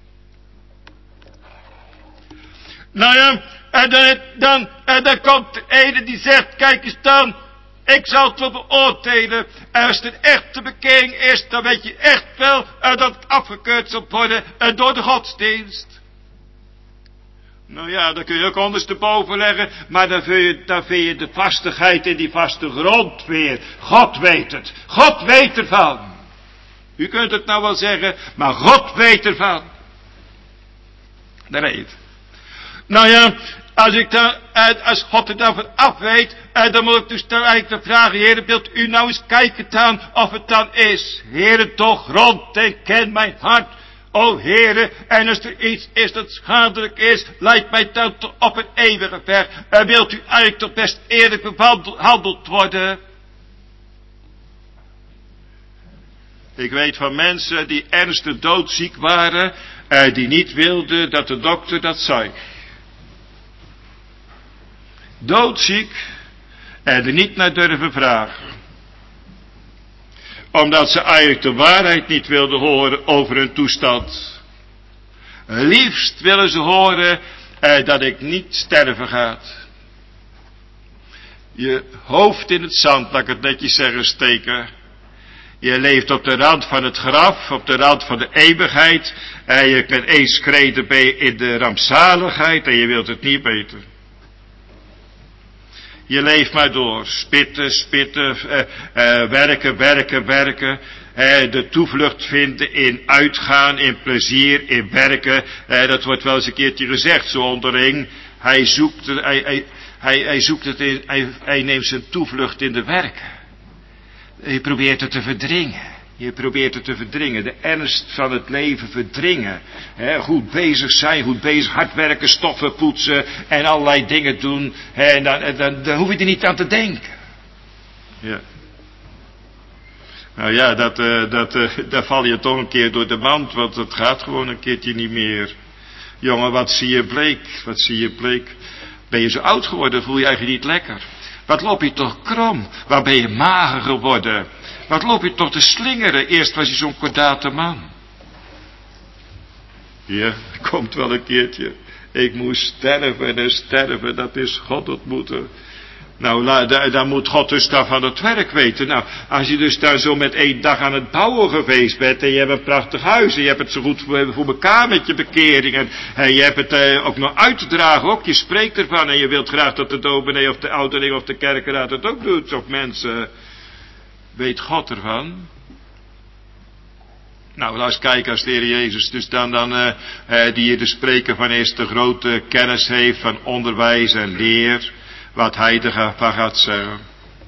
[SPEAKER 2] Nou ja, en dan, dan, en dan komt de ene die zegt, kijk eens dan. Ik zal het wel beoordelen. En als het een echte bekering is, dan weet je echt wel uh, dat het afgekeurd zal worden uh, door de godsdienst. Nou ja, dan kun je ook ondersteboven leggen, maar dan vind je, dan vind je de vastigheid in die vaste grond weer. God weet het. God weet ervan. U kunt het nou wel zeggen, maar God weet ervan. Daar weet. Nou ja, als ik dan, als God er dan van af weet, dan moet ik dus dan eigenlijk dan vragen, Heere, wilt u nou eens kijken dan of het dan is? Heere, toch rond en ken mijn hart. O Heere, en als er iets is dat schadelijk is, leidt mij dan toch op een eeuwige weg. En wilt u eigenlijk toch best eerlijk behandeld worden? Ik weet van mensen die ernstig doodziek waren, die niet wilden dat de dokter dat zei. Doodziek en er niet naar durven vragen. Omdat ze eigenlijk de waarheid niet wilden horen over hun toestand. Liefst willen ze horen eh, dat ik niet sterven ga. Je hoofd in het zand, laat ik het netjes zeggen, steken. Je leeft op de rand van het graf, op de rand van de eeuwigheid. En je kunt eens kreten bij in de rampzaligheid en je wilt het niet beter. Je leeft maar door. Spitten, spitten, uh, uh, werken, werken, werken. Uh, de toevlucht vinden in uitgaan, in plezier, in werken. Uh, dat wordt wel eens een keertje gezegd, zo onderling. Hij zoekt, het, hij, hij, hij, hij zoekt het in, hij, hij neemt zijn toevlucht in de werken. Je probeert het te verdringen. Je probeert het te verdringen. De ernst van het leven verdringen. He, goed bezig zijn, goed bezig, hard werken, stoffen poetsen en allerlei dingen doen. He, en dan, dan, dan hoef je er niet aan te denken. Ja. Nou ja, dat, uh, dat, uh, daar val je toch een keer door de mand, want het gaat gewoon een keertje niet meer. Jongen, wat zie je bleek, wat zie je bleek. Ben je zo oud geworden, voel je eigenlijk niet lekker. Wat loop je toch krom, waar ben je mager geworden. Wat loop je toch te slingeren, eerst was je zo'n kordate man. Ja, komt wel een keertje. Ik moest sterven en sterven, dat is God ontmoeten. Nou, daar, daar moet God dus dan van het werk weten. Nou, als je dus daar zo met één dag aan het bouwen geweest bent en je hebt een prachtig huis en je hebt het zo goed voor, voor elkaar met je bekering en, en je hebt het eh, ook nog uit te dragen, ook je spreekt ervan en je wilt graag dat de dominee of de ouderling of de kerkenraad het ook doet, of mensen, weet God ervan? Nou, laat eens kijken als de Heer Jezus dus dan, dan uh, uh, die hier de spreker van is, de grote kennis heeft van onderwijs en leer, wat hij ervan gaat zeggen.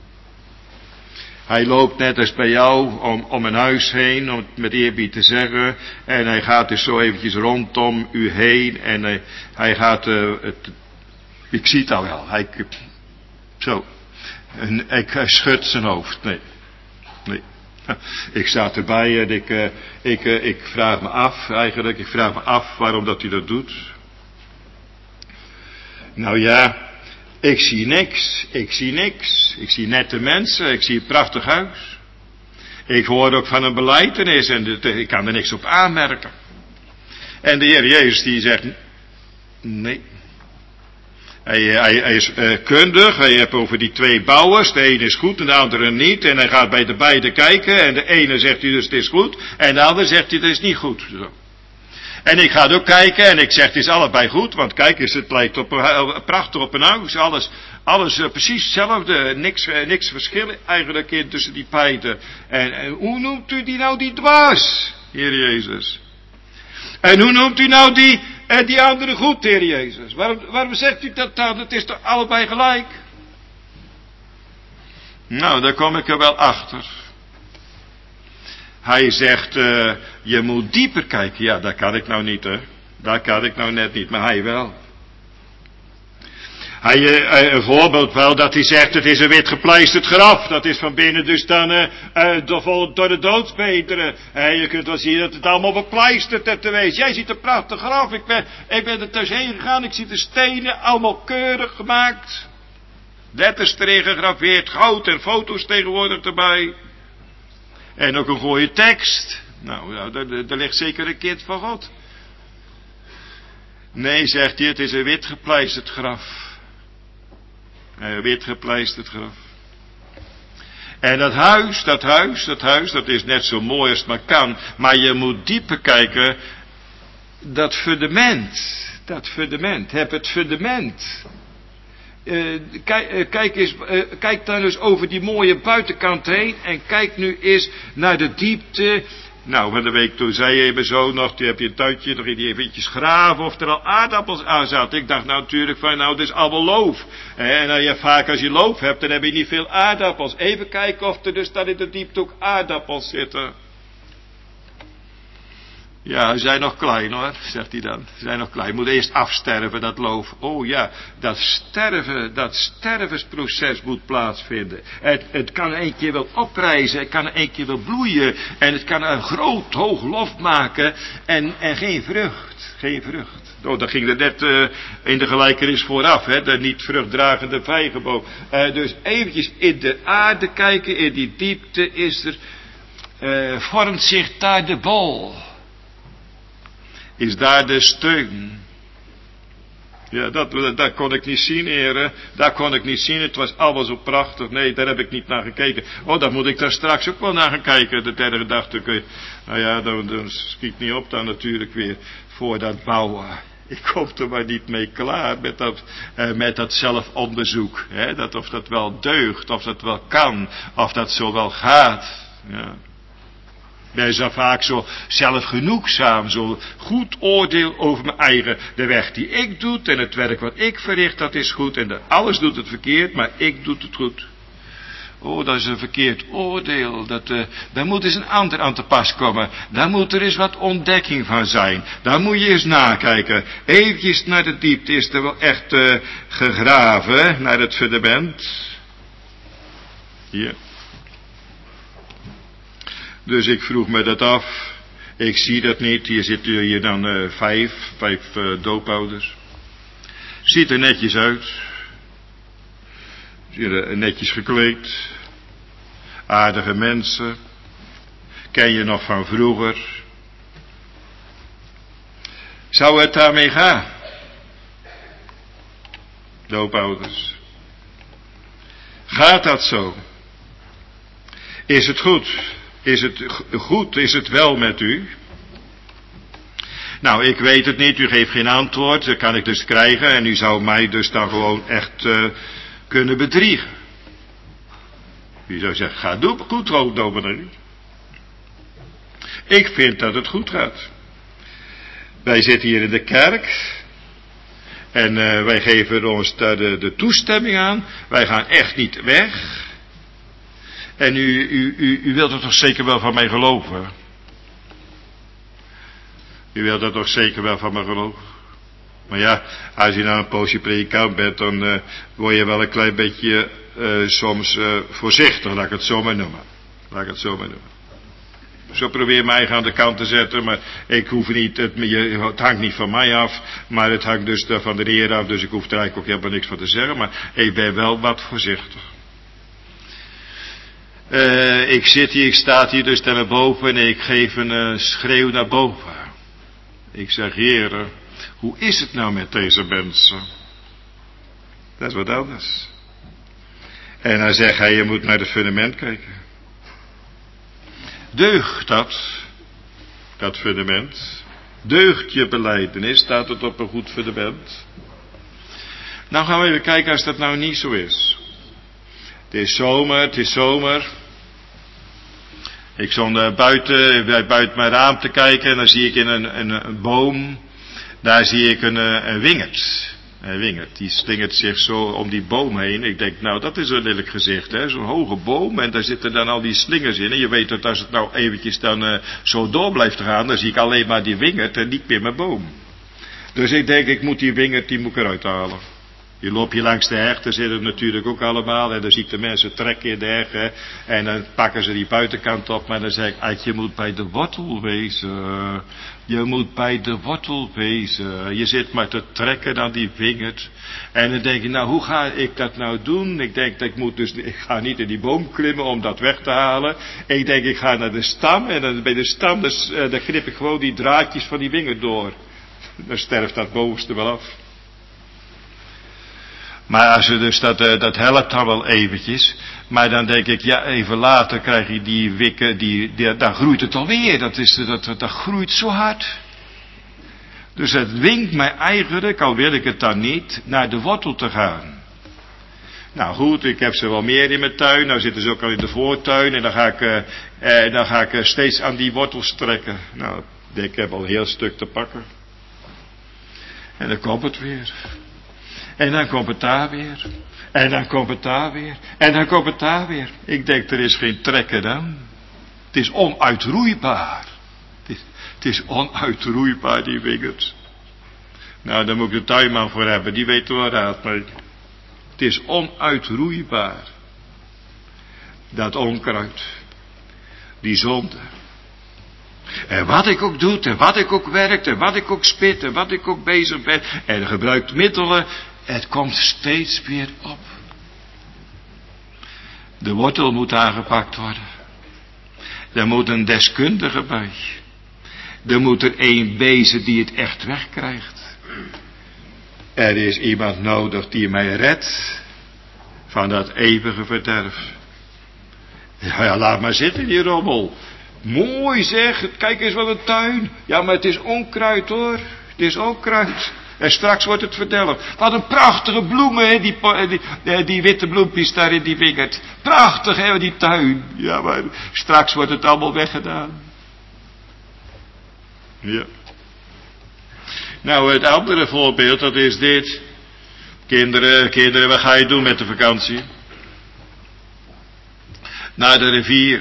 [SPEAKER 2] Hij loopt net als bij jou om, om een huis heen, om het met eerbied te zeggen. En hij gaat dus zo eventjes rondom u heen. En hij, hij gaat, uh, het, ik zie het al wel. Hij, zo. En ik, hij schudt zijn hoofd. Nee. Nee. Ik sta erbij en ik, uh, ik, uh, ik vraag me af, eigenlijk, ik vraag me af waarom dat hij dat doet. Nou ja. Ik zie niks, ik zie niks. Ik zie nette mensen, ik zie een prachtig huis. Ik hoor ook van een belijdenis en de, ik kan er niks op aanmerken. En de Heer Jezus die zegt, nee. Hij, hij, hij is uh, kundig, hij heeft over die twee bouwers, de ene is goed en de andere niet. En hij gaat bij de beide kijken en de ene zegt hij dus het is goed en de andere zegt hij het is niet goed. Zo. En ik ga ook kijken en ik zeg het is allebei goed, want kijk eens, het lijkt op een, prachtig op een huis, alles, alles uh, precies hetzelfde, niks, uh, niks verschil eigenlijk in tussen die beiden. En, en hoe noemt u die nou die dwaas, Heer Jezus? En hoe noemt u nou die, uh, die andere goed, Heer Jezus? Waarom, waarom zegt u dat dan? Het is toch allebei gelijk? Nou, daar kom ik er wel achter. Hij zegt, uh, je moet dieper kijken. Ja, dat kan ik nou niet, hè. Dat kan ik nou net niet, maar hij wel. Hij, uh, een voorbeeld wel, dat hij zegt, het is een wit gepleisterd graf. Dat is van binnen dus dan uh, uh, door, door de doodsbeteren. Uh, je kunt wel zien dat het allemaal bepleisterd is te wezen. Jij ziet een prachtig graf. Ik ben, ik ben er thuis heen gegaan. Ik zie de stenen allemaal keurig gemaakt. Letters erin gegraveerd, goud en foto's tegenwoordig erbij. En ook een goede tekst. Nou, nou daar, daar ligt zeker een kind van God. Nee, zegt hij, het is een wit gepleisterd graf. Een wit gepleisterd graf. En dat huis, dat huis, dat huis, dat is net zo mooi als het maar kan. Maar je moet dieper kijken. Dat fundament, dat fundament, heb het fundament. Uh, kijk, uh, kijk, eens, uh, kijk dan eens over die mooie buitenkant heen en kijk nu eens naar de diepte. Nou, van de week toen zei je me zo nog, toen heb je een tuintje, nog eventjes graven of er al aardappels aan zaten. Ik dacht nou natuurlijk van, nou, dit is allemaal loof. En nou, ja, vaak als je loof hebt, dan heb je niet veel aardappels. Even kijken of er dus dan in de diepte ook aardappels zitten. Ja, ze zijn nog klein hoor, zegt hij dan. Ze zijn nog klein. Moet eerst afsterven, dat loof. Oh ja, dat sterven, dat stervensproces moet plaatsvinden. Het, het kan een keer wel oprijzen, het kan een keer wel bloeien. En het kan een groot, hoog lof maken. En, en geen vrucht, geen vrucht. Oh, dat ging er net uh, in de gelijkenis vooraf, hè, de niet vruchtdragende vijgenboom. Uh, dus eventjes in de aarde kijken, in die diepte is er, uh, vormt zich daar de bol. Is daar de steun. Ja, dat, dat kon ik niet zien, heren. Dat kon ik niet zien. Het was allemaal zo prachtig. Nee, daar heb ik niet naar gekeken. Oh, daar moet ik daar straks ook wel naar gaan kijken. De derde gedachte. Okay. Nou ja, dan, dan schiet niet op dan natuurlijk weer voor dat bouwen. Ik kom er maar niet mee klaar met dat, eh, met dat zelfonderzoek. Hè? Dat of dat wel deugt, of dat wel kan, of dat zo wel gaat. Ja. Ik ben zo vaak zo zelfgenoegzaam, zo goed oordeel over mijn eigen, de weg die ik doe en het werk wat ik verricht, dat is goed. En de, alles doet het verkeerd, maar ik doe het goed. Oh, dat is een verkeerd oordeel. Dat, uh, daar moet eens een ander aan te pas komen. Daar moet er eens wat ontdekking van zijn. Daar moet je eens nakijken. Eventjes naar de diepte is er wel echt uh, gegraven, naar het fundament. Hier. Dus ik vroeg me dat af. Ik zie dat niet. Hier zitten hier dan uh, vijf, vijf uh, doopouders. Ziet er netjes uit. Ziet er netjes gekleed. Aardige mensen. Ken je nog van vroeger. Zou het daarmee gaan? Doopouders. Gaat dat zo? Is het goed? Is het goed? Is het wel met u? Nou, ik weet het niet. U geeft geen antwoord. Dat kan ik dus krijgen. En u zou mij dus dan gewoon echt uh, kunnen bedriegen. U zou zeggen, ga doen, goed dominee. Ik vind dat het goed gaat. Wij zitten hier in de kerk. En uh, wij geven ons daar de, de toestemming aan. Wij gaan echt niet weg. En u, u, u, u wilt er toch zeker wel van mij geloven? U wilt er toch zeker wel van mij geloven? Maar ja, als je nou een poosje predikant bent, dan uh, word je wel een klein beetje uh, soms uh, voorzichtig, laat ik het zo maar noemen. Laat ik het zo maar noemen. Zo probeer mij eigen aan de kant te zetten, maar ik hoef niet, het, het hangt niet van mij af, maar het hangt dus van de Heer af, dus ik hoef er eigenlijk ook helemaal niks van te zeggen, maar ik ben wel wat voorzichtig. Uh, ik zit hier, ik sta hier dus naar boven en ik geef een uh, schreeuw naar boven. Ik zeg, Heere, hoe is het nou met deze mensen? Dat is wat anders. En dan zegt hij, je moet naar het fundament kijken. Deugt dat, dat fundament? Deugt je belijdenis? Staat het op een goed fundament? Nou gaan we even kijken als dat nou niet zo is. Het is zomer, het is zomer. Ik stond uh, buiten, buiten mijn raam te kijken en dan zie ik in een, een, een boom, daar zie ik een, een wingerd. Een wingerd, die slingert zich zo om die boom heen. Ik denk, nou dat is een lelijk gezicht, hè, zo'n hoge boom en daar zitten dan al die slingers in. En je weet dat als het nou eventjes dan uh, zo door blijft gaan, dan zie ik alleen maar die wingerd en niet meer mijn boom. Dus ik denk, ik moet die wingerd, die moet ik eruit halen. Je loopt je langs de heg, daar zitten natuurlijk ook allemaal. En dan zie ik de mensen trekken in de heg. Hè, en dan pakken ze die buitenkant op. Maar dan zeg ik, Ad, je moet bij de wortel wezen. Je moet bij de wortel wezen. Je zit maar te trekken aan die wingerd. En dan denk je, nou hoe ga ik dat nou doen? Ik denk, dat ik moet dus, ik ga niet in die boom klimmen om dat weg te halen. Ik denk, ik ga naar de stam. En dan bij de stam, dus, uh, dan grip ik gewoon die draadjes van die wingerd door. Dan sterft dat bovenste wel af. Maar als je dus dat, uh, dat helpt dan wel eventjes. Maar dan denk ik, ja, even later krijg je die wikken, die, die, dan groeit het alweer. Dat, is, dat, dat, dat groeit zo hard. Dus het winkt mij eigenlijk, al wil ik het dan niet, naar de wortel te gaan. Nou goed, ik heb ze wel meer in mijn tuin. Nou zitten ze ook al in de voortuin. En dan ga ik, uh, uh, dan ga ik uh, steeds aan die wortels trekken. Nou, ik heb al een heel stuk te pakken. En dan komt het weer. En dan komt het daar weer. En dan komt het daar weer. En dan komt het daar weer. Ik denk, er is geen trekken dan. Het is onuitroeibaar. Het is, het is onuitroeibaar, die wingerd. Nou, daar moet ik de tuinman voor hebben. Die weet er wel raad mee. Het is onuitroeibaar. Dat onkruid. Die zonde. En wat ik ook doe, en wat ik ook werk, en wat ik ook spit, en wat ik ook bezig ben. En gebruikt middelen. Het komt steeds weer op. De wortel moet aangepakt worden. Er moet een deskundige bij. Er moet er één wezen die het echt wegkrijgt. Er is iemand nodig die mij redt van dat eeuwige verderf. Ja, ja, laat maar zitten die rommel. Mooi zeg, kijk eens wat een tuin. Ja, maar het is onkruid hoor. Het is onkruid. En straks wordt het verdelgd. Wat een prachtige bloemen, hè, die, die, die witte bloempjes daar in die wingerd. Prachtig, hè, die tuin. Ja, maar straks wordt het allemaal weggedaan. Ja. Nou, het andere voorbeeld, dat is dit. Kinderen, kinderen, wat ga je doen met de vakantie? Naar de rivier.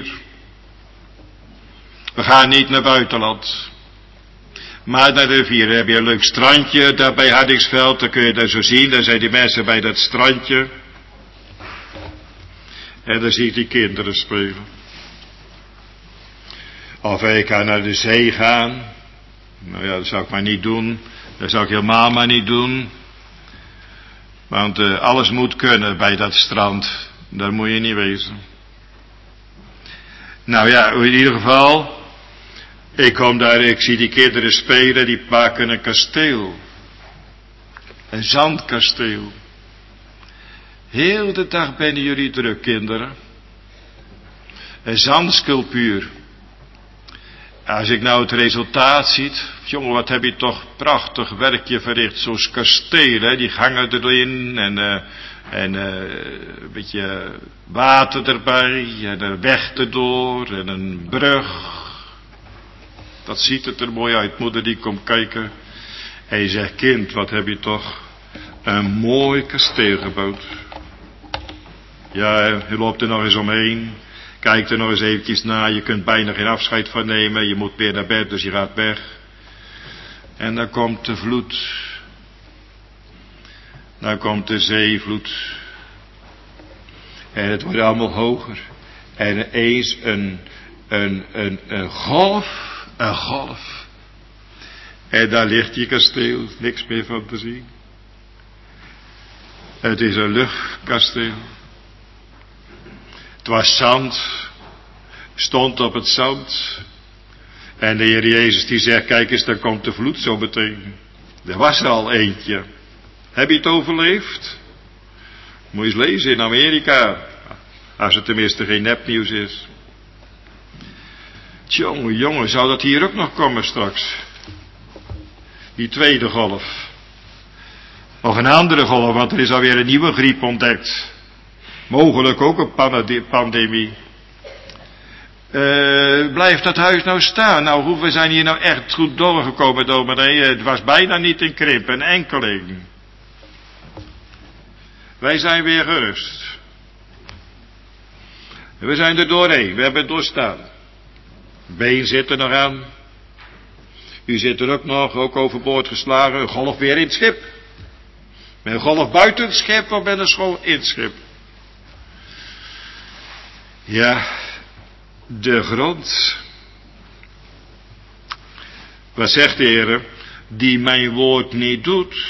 [SPEAKER 2] We gaan niet naar buitenland. Maar naar de rivier, dan heb je een leuk strandje, daar bij Hardingsveld, dan kun je dat zo zien, daar zijn die mensen bij dat strandje. En dan zie ik die kinderen spelen. Of ik ga naar de zee gaan. Nou ja, dat zou ik maar niet doen. Dat zou ik helemaal maar niet doen. Want uh, alles moet kunnen bij dat strand. Daar moet je niet wezen. Nou ja, in ieder geval. Ik kom daar, ik zie die kinderen spelen, die maken een kasteel. Een zandkasteel. Heel de dag ben jullie druk, kinderen. Een zandsculptuur. Als ik nou het resultaat ziet, jongen, wat heb je toch prachtig werkje verricht. Zo'n kasteel, hè, die gangen erin en, uh, en uh, een beetje water erbij en een weg erdoor en een brug. Dat ziet het er mooi uit. Moeder die komt kijken. En je zegt, kind, wat heb je toch een mooi kasteel gebouwd. Ja, je loopt er nog eens omheen. Kijkt er nog eens eventjes naar. Je kunt bijna geen afscheid van nemen. Je moet weer naar bed, dus je gaat weg. En dan komt de vloed. Dan komt de zeevloed. En het wordt allemaal hoger. En ineens een, een, een, een golf. Een golf. En daar ligt je kasteel. Niks meer van te zien. Het is een luchtkasteel. Het was zand, stond op het zand. En de Heer Jezus die zegt, kijk eens, dan komt de vloed zo meteen. Er was er al eentje. Heb je het overleefd? Moet je eens lezen in Amerika. Als het tenminste geen nepnieuws is. Tjonge, jongen, zou dat hier ook nog komen straks? Die tweede golf. Of een andere golf, want er is alweer een nieuwe griep ontdekt. Mogelijk ook een pandemie. Uh, blijft dat huis nou staan? Nou, hoeveel zijn hier nou echt goed doorgekomen, dominee? Het was bijna niet in krimp, een enkeling. Wij zijn weer gerust. We zijn er doorheen, we hebben het doorstaan. Been zit er nog aan. U zit er ook nog, ook overboord geslagen. Een golf weer in het schip. Met een golf buiten het schip of met een golf in het schip. Ja, de grond. Wat zegt de Heer? Die mijn woord niet doet,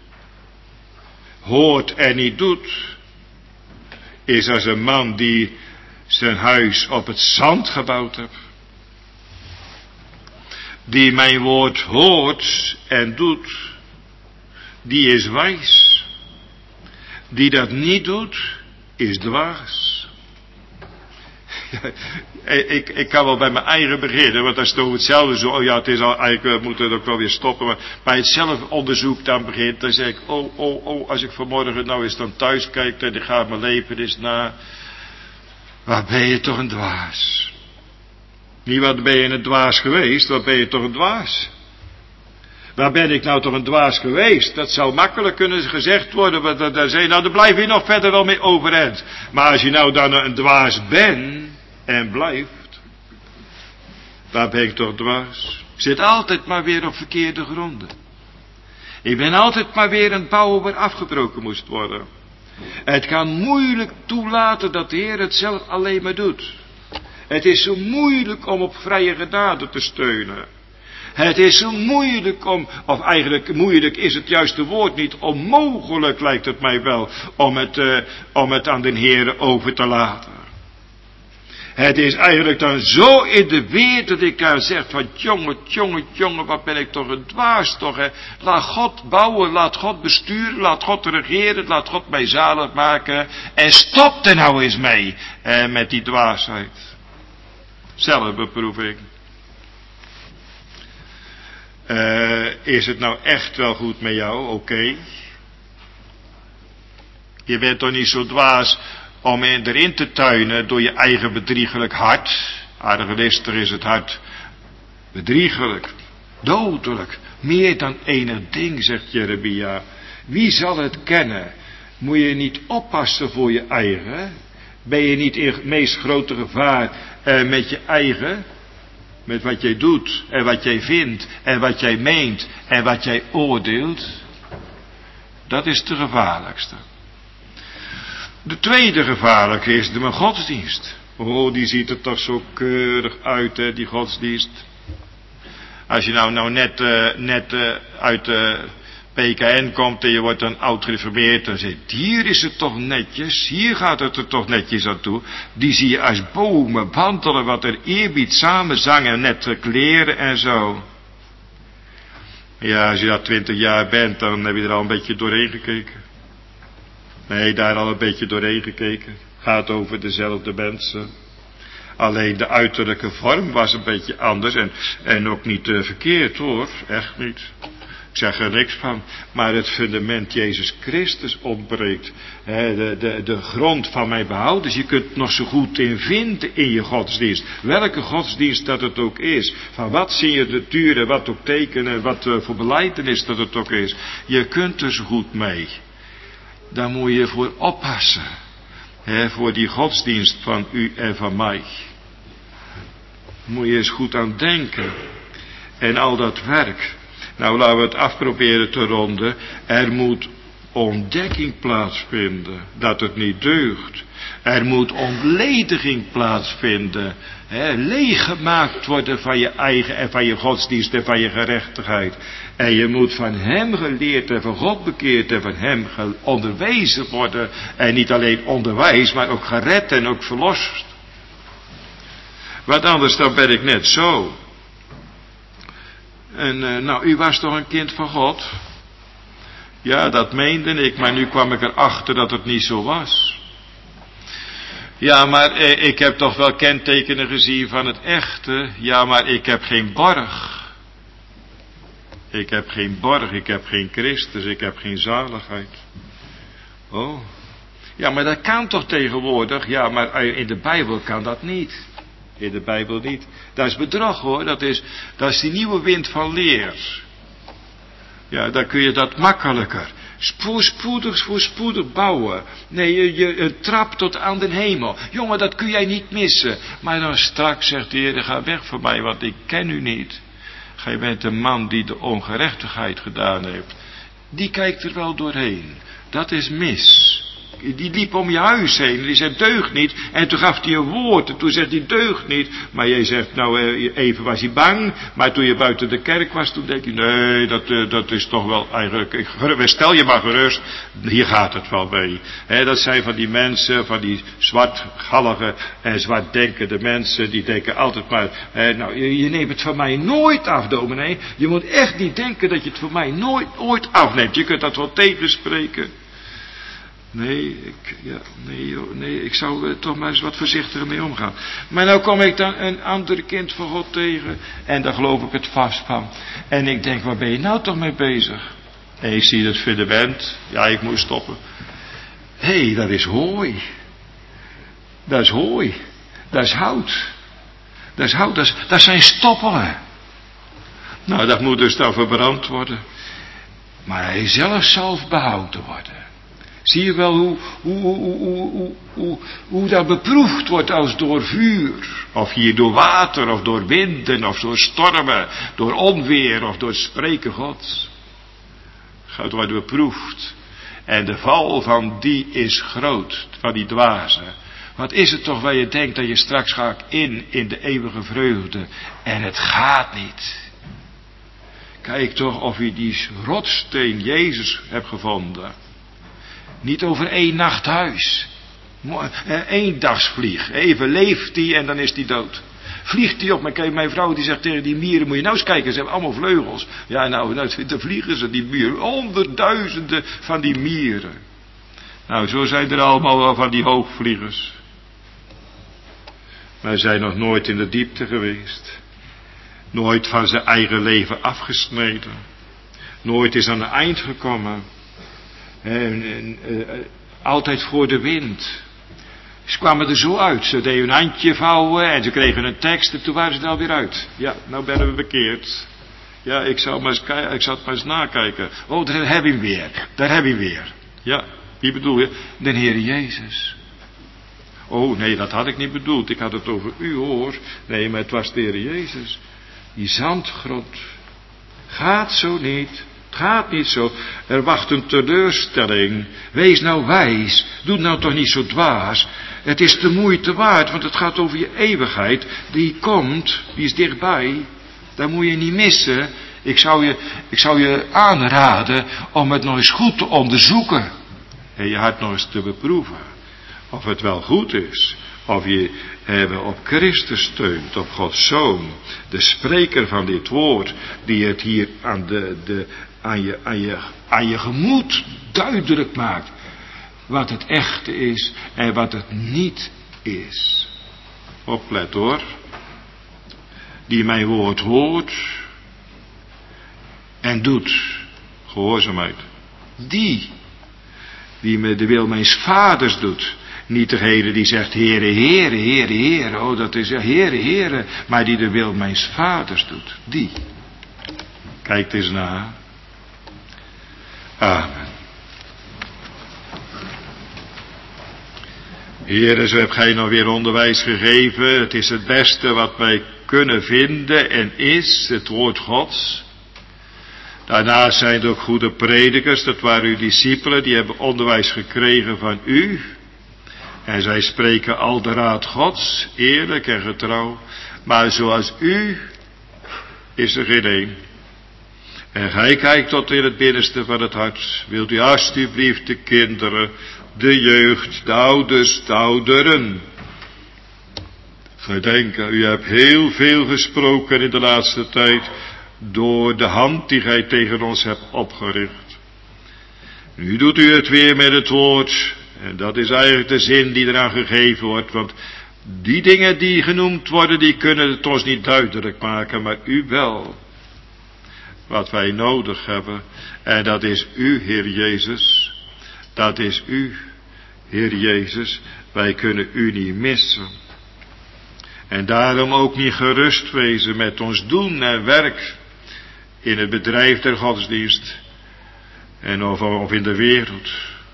[SPEAKER 2] hoort en niet doet, is als een man die zijn huis op het zand gebouwd heeft. Die mijn woord hoort en doet, die is wijs. Die dat niet doet, is dwaas. ik, ik kan wel bij mijn eigen beginnen, want dat is toch hetzelfde zo. Oh ja, het is al, eigenlijk moet het ook wel weer stoppen. Maar bij het zelfonderzoek dan begint, dan zeg ik, oh, oh, oh, als ik vanmorgen nou eens dan thuis kijk en ik ga mijn leven eens na. Waar ben je toch een dwaas? Niet wat ben je een dwaas geweest, wat ben je toch een dwaas? Waar ben ik nou toch een dwaas geweest? Dat zou makkelijk kunnen gezegd worden, maar dan, dan zeg je, nou daar blijf je nog verder wel mee overeind. Maar als je nou dan een dwaas bent en blijft, waar ben ik toch dwaas? Ik zit altijd maar weer op verkeerde gronden. Ik ben altijd maar weer een bouwen waar afgebroken moest worden. Het kan moeilijk toelaten dat de Heer het zelf alleen maar doet. Het is zo moeilijk om op vrije genade te steunen. Het is zo moeilijk om, of eigenlijk moeilijk is het juiste woord niet, onmogelijk lijkt het mij wel, om het, uh, om het aan de Heer over te laten. Het is eigenlijk dan zo in de weer dat ik daar zeg van, jongen, jongen, jongen, wat ben ik toch een dwaas toch, hè. Laat God bouwen, laat God besturen, laat God regeren, laat God mij zalig maken. En stop er nou eens mee, eh, met die dwaasheid. Zelfbeproeving. Uh, is het nou echt wel goed met jou? Oké. Okay. Je bent toch niet zo dwaas om erin te tuinen door je eigen bedriegelijk hart. Aardig is het hart bedriegelijk, dodelijk, meer dan enig ding, zegt Jeremia. Wie zal het kennen? Moet je niet oppassen voor je eigen? Ben je niet in het meest grote gevaar uh, met je eigen? Met wat jij doet en wat jij vindt en wat jij meent en wat jij oordeelt. Dat is de gevaarlijkste. De tweede gevaarlijke is de godsdienst. Oh, die ziet er toch zo keurig uit, hè, die godsdienst. Als je nou, nou net, uh, net uh, uit de P K N komt en je wordt dan oud gereformeerd, dan zegt, hier is het toch netjes, hier gaat het er toch netjes aan toe. Die zie je als bomen wandelen, wat er eerbied, samen zangen, net kleren en zo. Ja, als je dat twintig jaar bent, dan heb je er al een beetje doorheen gekeken. Nee, daar al een beetje doorheen gekeken. Gaat over dezelfde mensen. Alleen de uiterlijke vorm was een beetje anders en, en ook niet uh, verkeerd hoor, echt niet. Ik zeg er niks van, maar het fundament Jezus Christus ontbreekt. He, de, de, de grond van mijn behouders, je kunt nog zo goed in vinden in je godsdienst. Welke godsdienst dat het ook is. Van wat zie je de duren, wat ook tekenen, wat uh, voor belijdenis dat het ook is. Je kunt er zo goed mee. Daar moet je voor oppassen. He, voor die godsdienst van u en van mij. Moet je eens goed aan denken. En al dat werk. Nou, laten we het afproberen te ronden. Er moet ontdekking plaatsvinden dat het niet deugt. Er moet ontlediging plaatsvinden. He, leeggemaakt worden van je eigen en van je godsdienst en van je gerechtigheid. En je moet van hem geleerd en van God bekeerd en van hem onderwezen worden. En niet alleen onderwijs, maar ook gered en ook verlost. Want anders dan ben ik net zo. En uh, nou, u was toch een kind van God? Ja, dat meende ik, maar nu kwam ik erachter dat het niet zo was. Ja, maar eh, ik heb toch wel kentekenen gezien van het echte. Ja, maar ik heb geen borg. Ik heb geen borg, ik heb geen Christus, ik heb geen zaligheid. Oh. Ja, maar dat kan toch tegenwoordig? Ja, maar in de Bijbel kan dat niet. In de Bijbel niet. Dat is bedrog hoor, dat is, dat is die nieuwe wind van leer. Ja, dan kun je dat makkelijker. Voorspoedig, voorspoedig bouwen. Nee, je, je een trap tot aan de hemel. Jongen, dat kun jij niet missen. Maar dan straks zegt de Heer, ga weg van mij, want ik ken u niet. Gij bent een man die de ongerechtigheid gedaan heeft. Die kijkt er wel doorheen. Dat is mis. Die liep om je huis heen en die zei deugd niet. En toen gaf hij een woord en toen zegt hij deugd niet. Maar jij zegt nou even was hij bang. Maar toen je buiten de kerk was toen denk je nee dat, dat is toch wel eigenlijk. Stel je maar gerust. Hier gaat het wel mee. He, dat zijn van die mensen van die zwartgallige en zwartdenkende mensen. Die denken altijd maar he, nou je, je neemt het van mij nooit af dominee. Je moet echt niet denken dat je het van mij nooit ooit afneemt. Je kunt dat wel tegenspreken. Nee, ik, ja, nee, joh, nee, ik zou er toch maar eens wat voorzichtiger mee omgaan. Maar nou kom ik dan een ander kind van God tegen. En daar geloof ik het vast van. En ik denk, waar ben je nou toch mee bezig? En ik zie dat fundament. Ja, ik moet stoppen. Hé, hey, dat is hooi. Dat is hooi. Dat is hout. Dat is hout. Dat, is, dat zijn stoppelen. Nou, dat moet dus dan verbrand worden. Maar hij zelf zal behouden worden. Zie je wel hoe, hoe, hoe, hoe, hoe, hoe, hoe dat beproefd wordt als door vuur. Of hier door water, of door winden, of door stormen, door onweer, of door het spreken Gods. Het wordt beproefd. En de val van die is groot, van die dwaze. Wat is het toch waar je denkt dat je straks gaat in, in de eeuwige vreugde. En het gaat niet. Kijk toch of je die rotsteen Jezus hebt gevonden. Niet over één nacht huis. Eén dagsvlieg. Even leeft die en dan is die dood. Vliegt die op. Maar mijn vrouw die zegt tegen die mieren. Moet je nou eens kijken. Ze hebben allemaal vleugels. Ja nou, nou dan vliegen ze die mieren. Honderdduizenden van die mieren. Nou zo zijn er allemaal wel van die hoogvliegers. Maar zijn nog nooit in de diepte geweest. Nooit van zijn eigen leven afgesneden. Nooit is aan het eind gekomen. En, en, uh, altijd voor de wind. Ze kwamen er zo uit. Ze deden een handje vouwen en ze kregen een tekst en toen waren ze er alweer uit. Ja, nou ben we bekeerd. Ja, ik zal maar eens, ik zal het maar eens nakijken. Oh, daar heb je hem weer. Daar heb je hem weer. Ja, wie bedoel je? De Heer Jezus. Oh, nee, dat had ik niet bedoeld. Ik had het over u hoor. Nee, maar het was de Heer Jezus. Die zandgrond. Gaat zo niet. Het gaat niet zo. Er wacht een teleurstelling. Wees nou wijs. Doe nou toch niet zo dwaas. Het is de moeite waard, want het gaat over je eeuwigheid. Die komt, die is dichtbij. Daar moet je niet missen. Ik zou je, ik zou je aanraden om het nog eens goed te onderzoeken. En je hart nog eens te beproeven. Of het wel goed is. Of je hebben op Christus steunt, op Gods Zoon. De spreker van dit woord. Die het hier aan, de, de, aan, je, aan, je, aan je gemoed duidelijk maakt. Wat het echte is en wat het niet is. Oplet hoor. Die mijn woord hoort. En doet. Gehoorzaamheid. Die. Die me de wil mijns vaders doet. Niet degene die zegt, Heere, Heere, Heere, Heere. Oh, dat is ja, Heere, Heere. Maar die de wil mijns vaders doet. Die. Kijk eens na. Amen. Heere, zo heb gij nog weer onderwijs gegeven. Het is het beste wat wij kunnen vinden en is het woord Gods. Daarnaast zijn er ook goede predikers, dat waren uw discipelen, die hebben onderwijs gekregen van u. En zij spreken al de raad Gods, eerlijk en getrouw. Maar zoals u is er geen één. En gij kijkt tot in het binnenste van het hart. Wilt u alstublieft de kinderen, de jeugd, de ouders, de ouderen gedenken. U hebt heel veel gesproken in de laatste tijd door de hand die gij tegen ons hebt opgericht. Nu doet u het weer met het woord. En dat is eigenlijk de zin die eraan gegeven wordt. Want die dingen die genoemd worden, die kunnen het ons niet duidelijk maken, maar u wel. Wat wij nodig hebben. En dat is u, Heer Jezus. Dat is u, Heer Jezus. Wij kunnen u niet missen. En daarom ook niet gerust wezen met ons doen en werk in het bedrijf der godsdienst. En of, of in de wereld.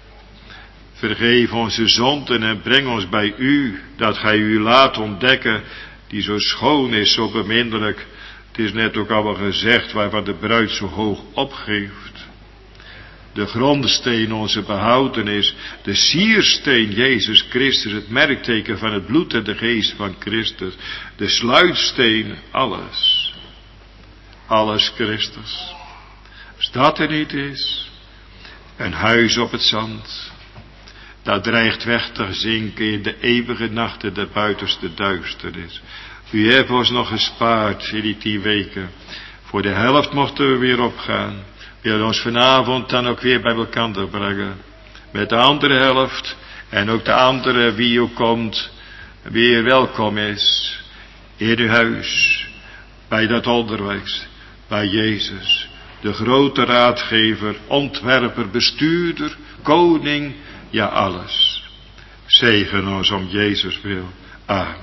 [SPEAKER 2] Vergeef onze zonden en breng ons bij u, dat gij u laat ontdekken, die zo schoon is, zo beminnelijk. Het is net ook al gezegd, waarvan de bruid zo hoog opgeeft. De grondsteen onze behoudenis, de siersteen Jezus Christus, het merkteken van het bloed en de geest van Christus, de sluitsteen, alles. Alles Christus. Als dat er niet is, een huis op het zand, dat dreigt weg te zinken in de eeuwige nachten der buitenste duisternis. U hebt ons nog gespaard in die tien weken. Voor de helft mochten we weer opgaan. We willen ons vanavond dan ook weer bij elkaar brengen. Met de andere helft en ook de andere wie ook komt, weer welkom is. In uw huis, bij dat onderwijs, bij Jezus. De grote raadgever, ontwerper, bestuurder, koning, ja alles. Zegen ons om Jezus wil. Amen.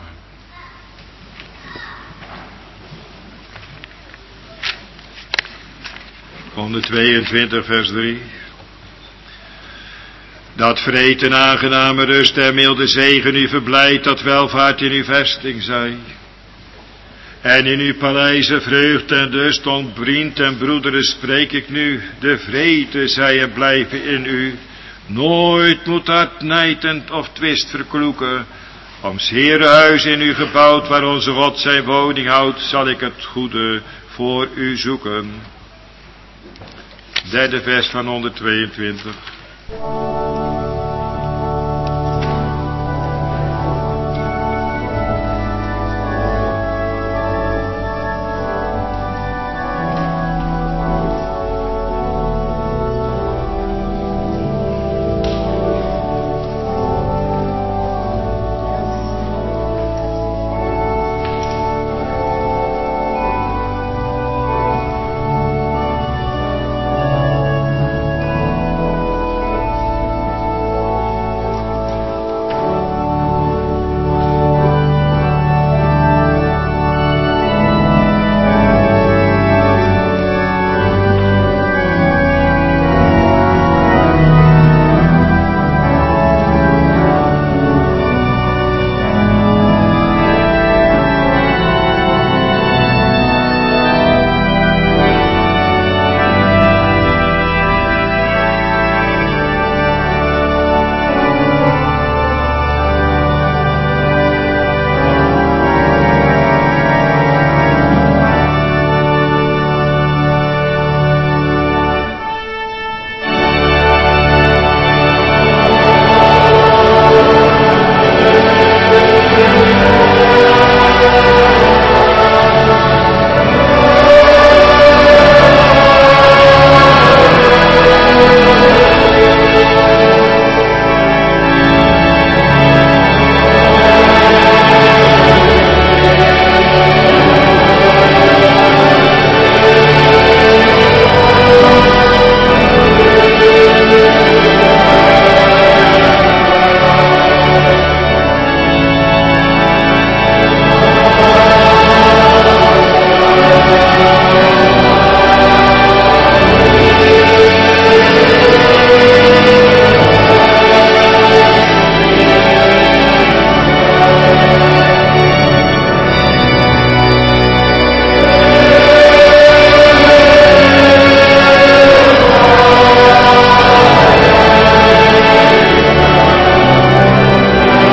[SPEAKER 2] honderdtweeëntwintig vers drie. Dat vreed en aangename rust en milde zegen u verblijdt, dat welvaart in uw vesting zij. En in uw paleizen vreugde en rust, ontbriend en broederen spreek ik nu, de vrede zij en blijven in u. Nooit moet hart nijd of twist verkloeken. Om 's Heere huis in u gebouwd, waar onze God zijn woning houdt, zal ik het goede voor u zoeken. Derde vers van honderdtweeëntwintig.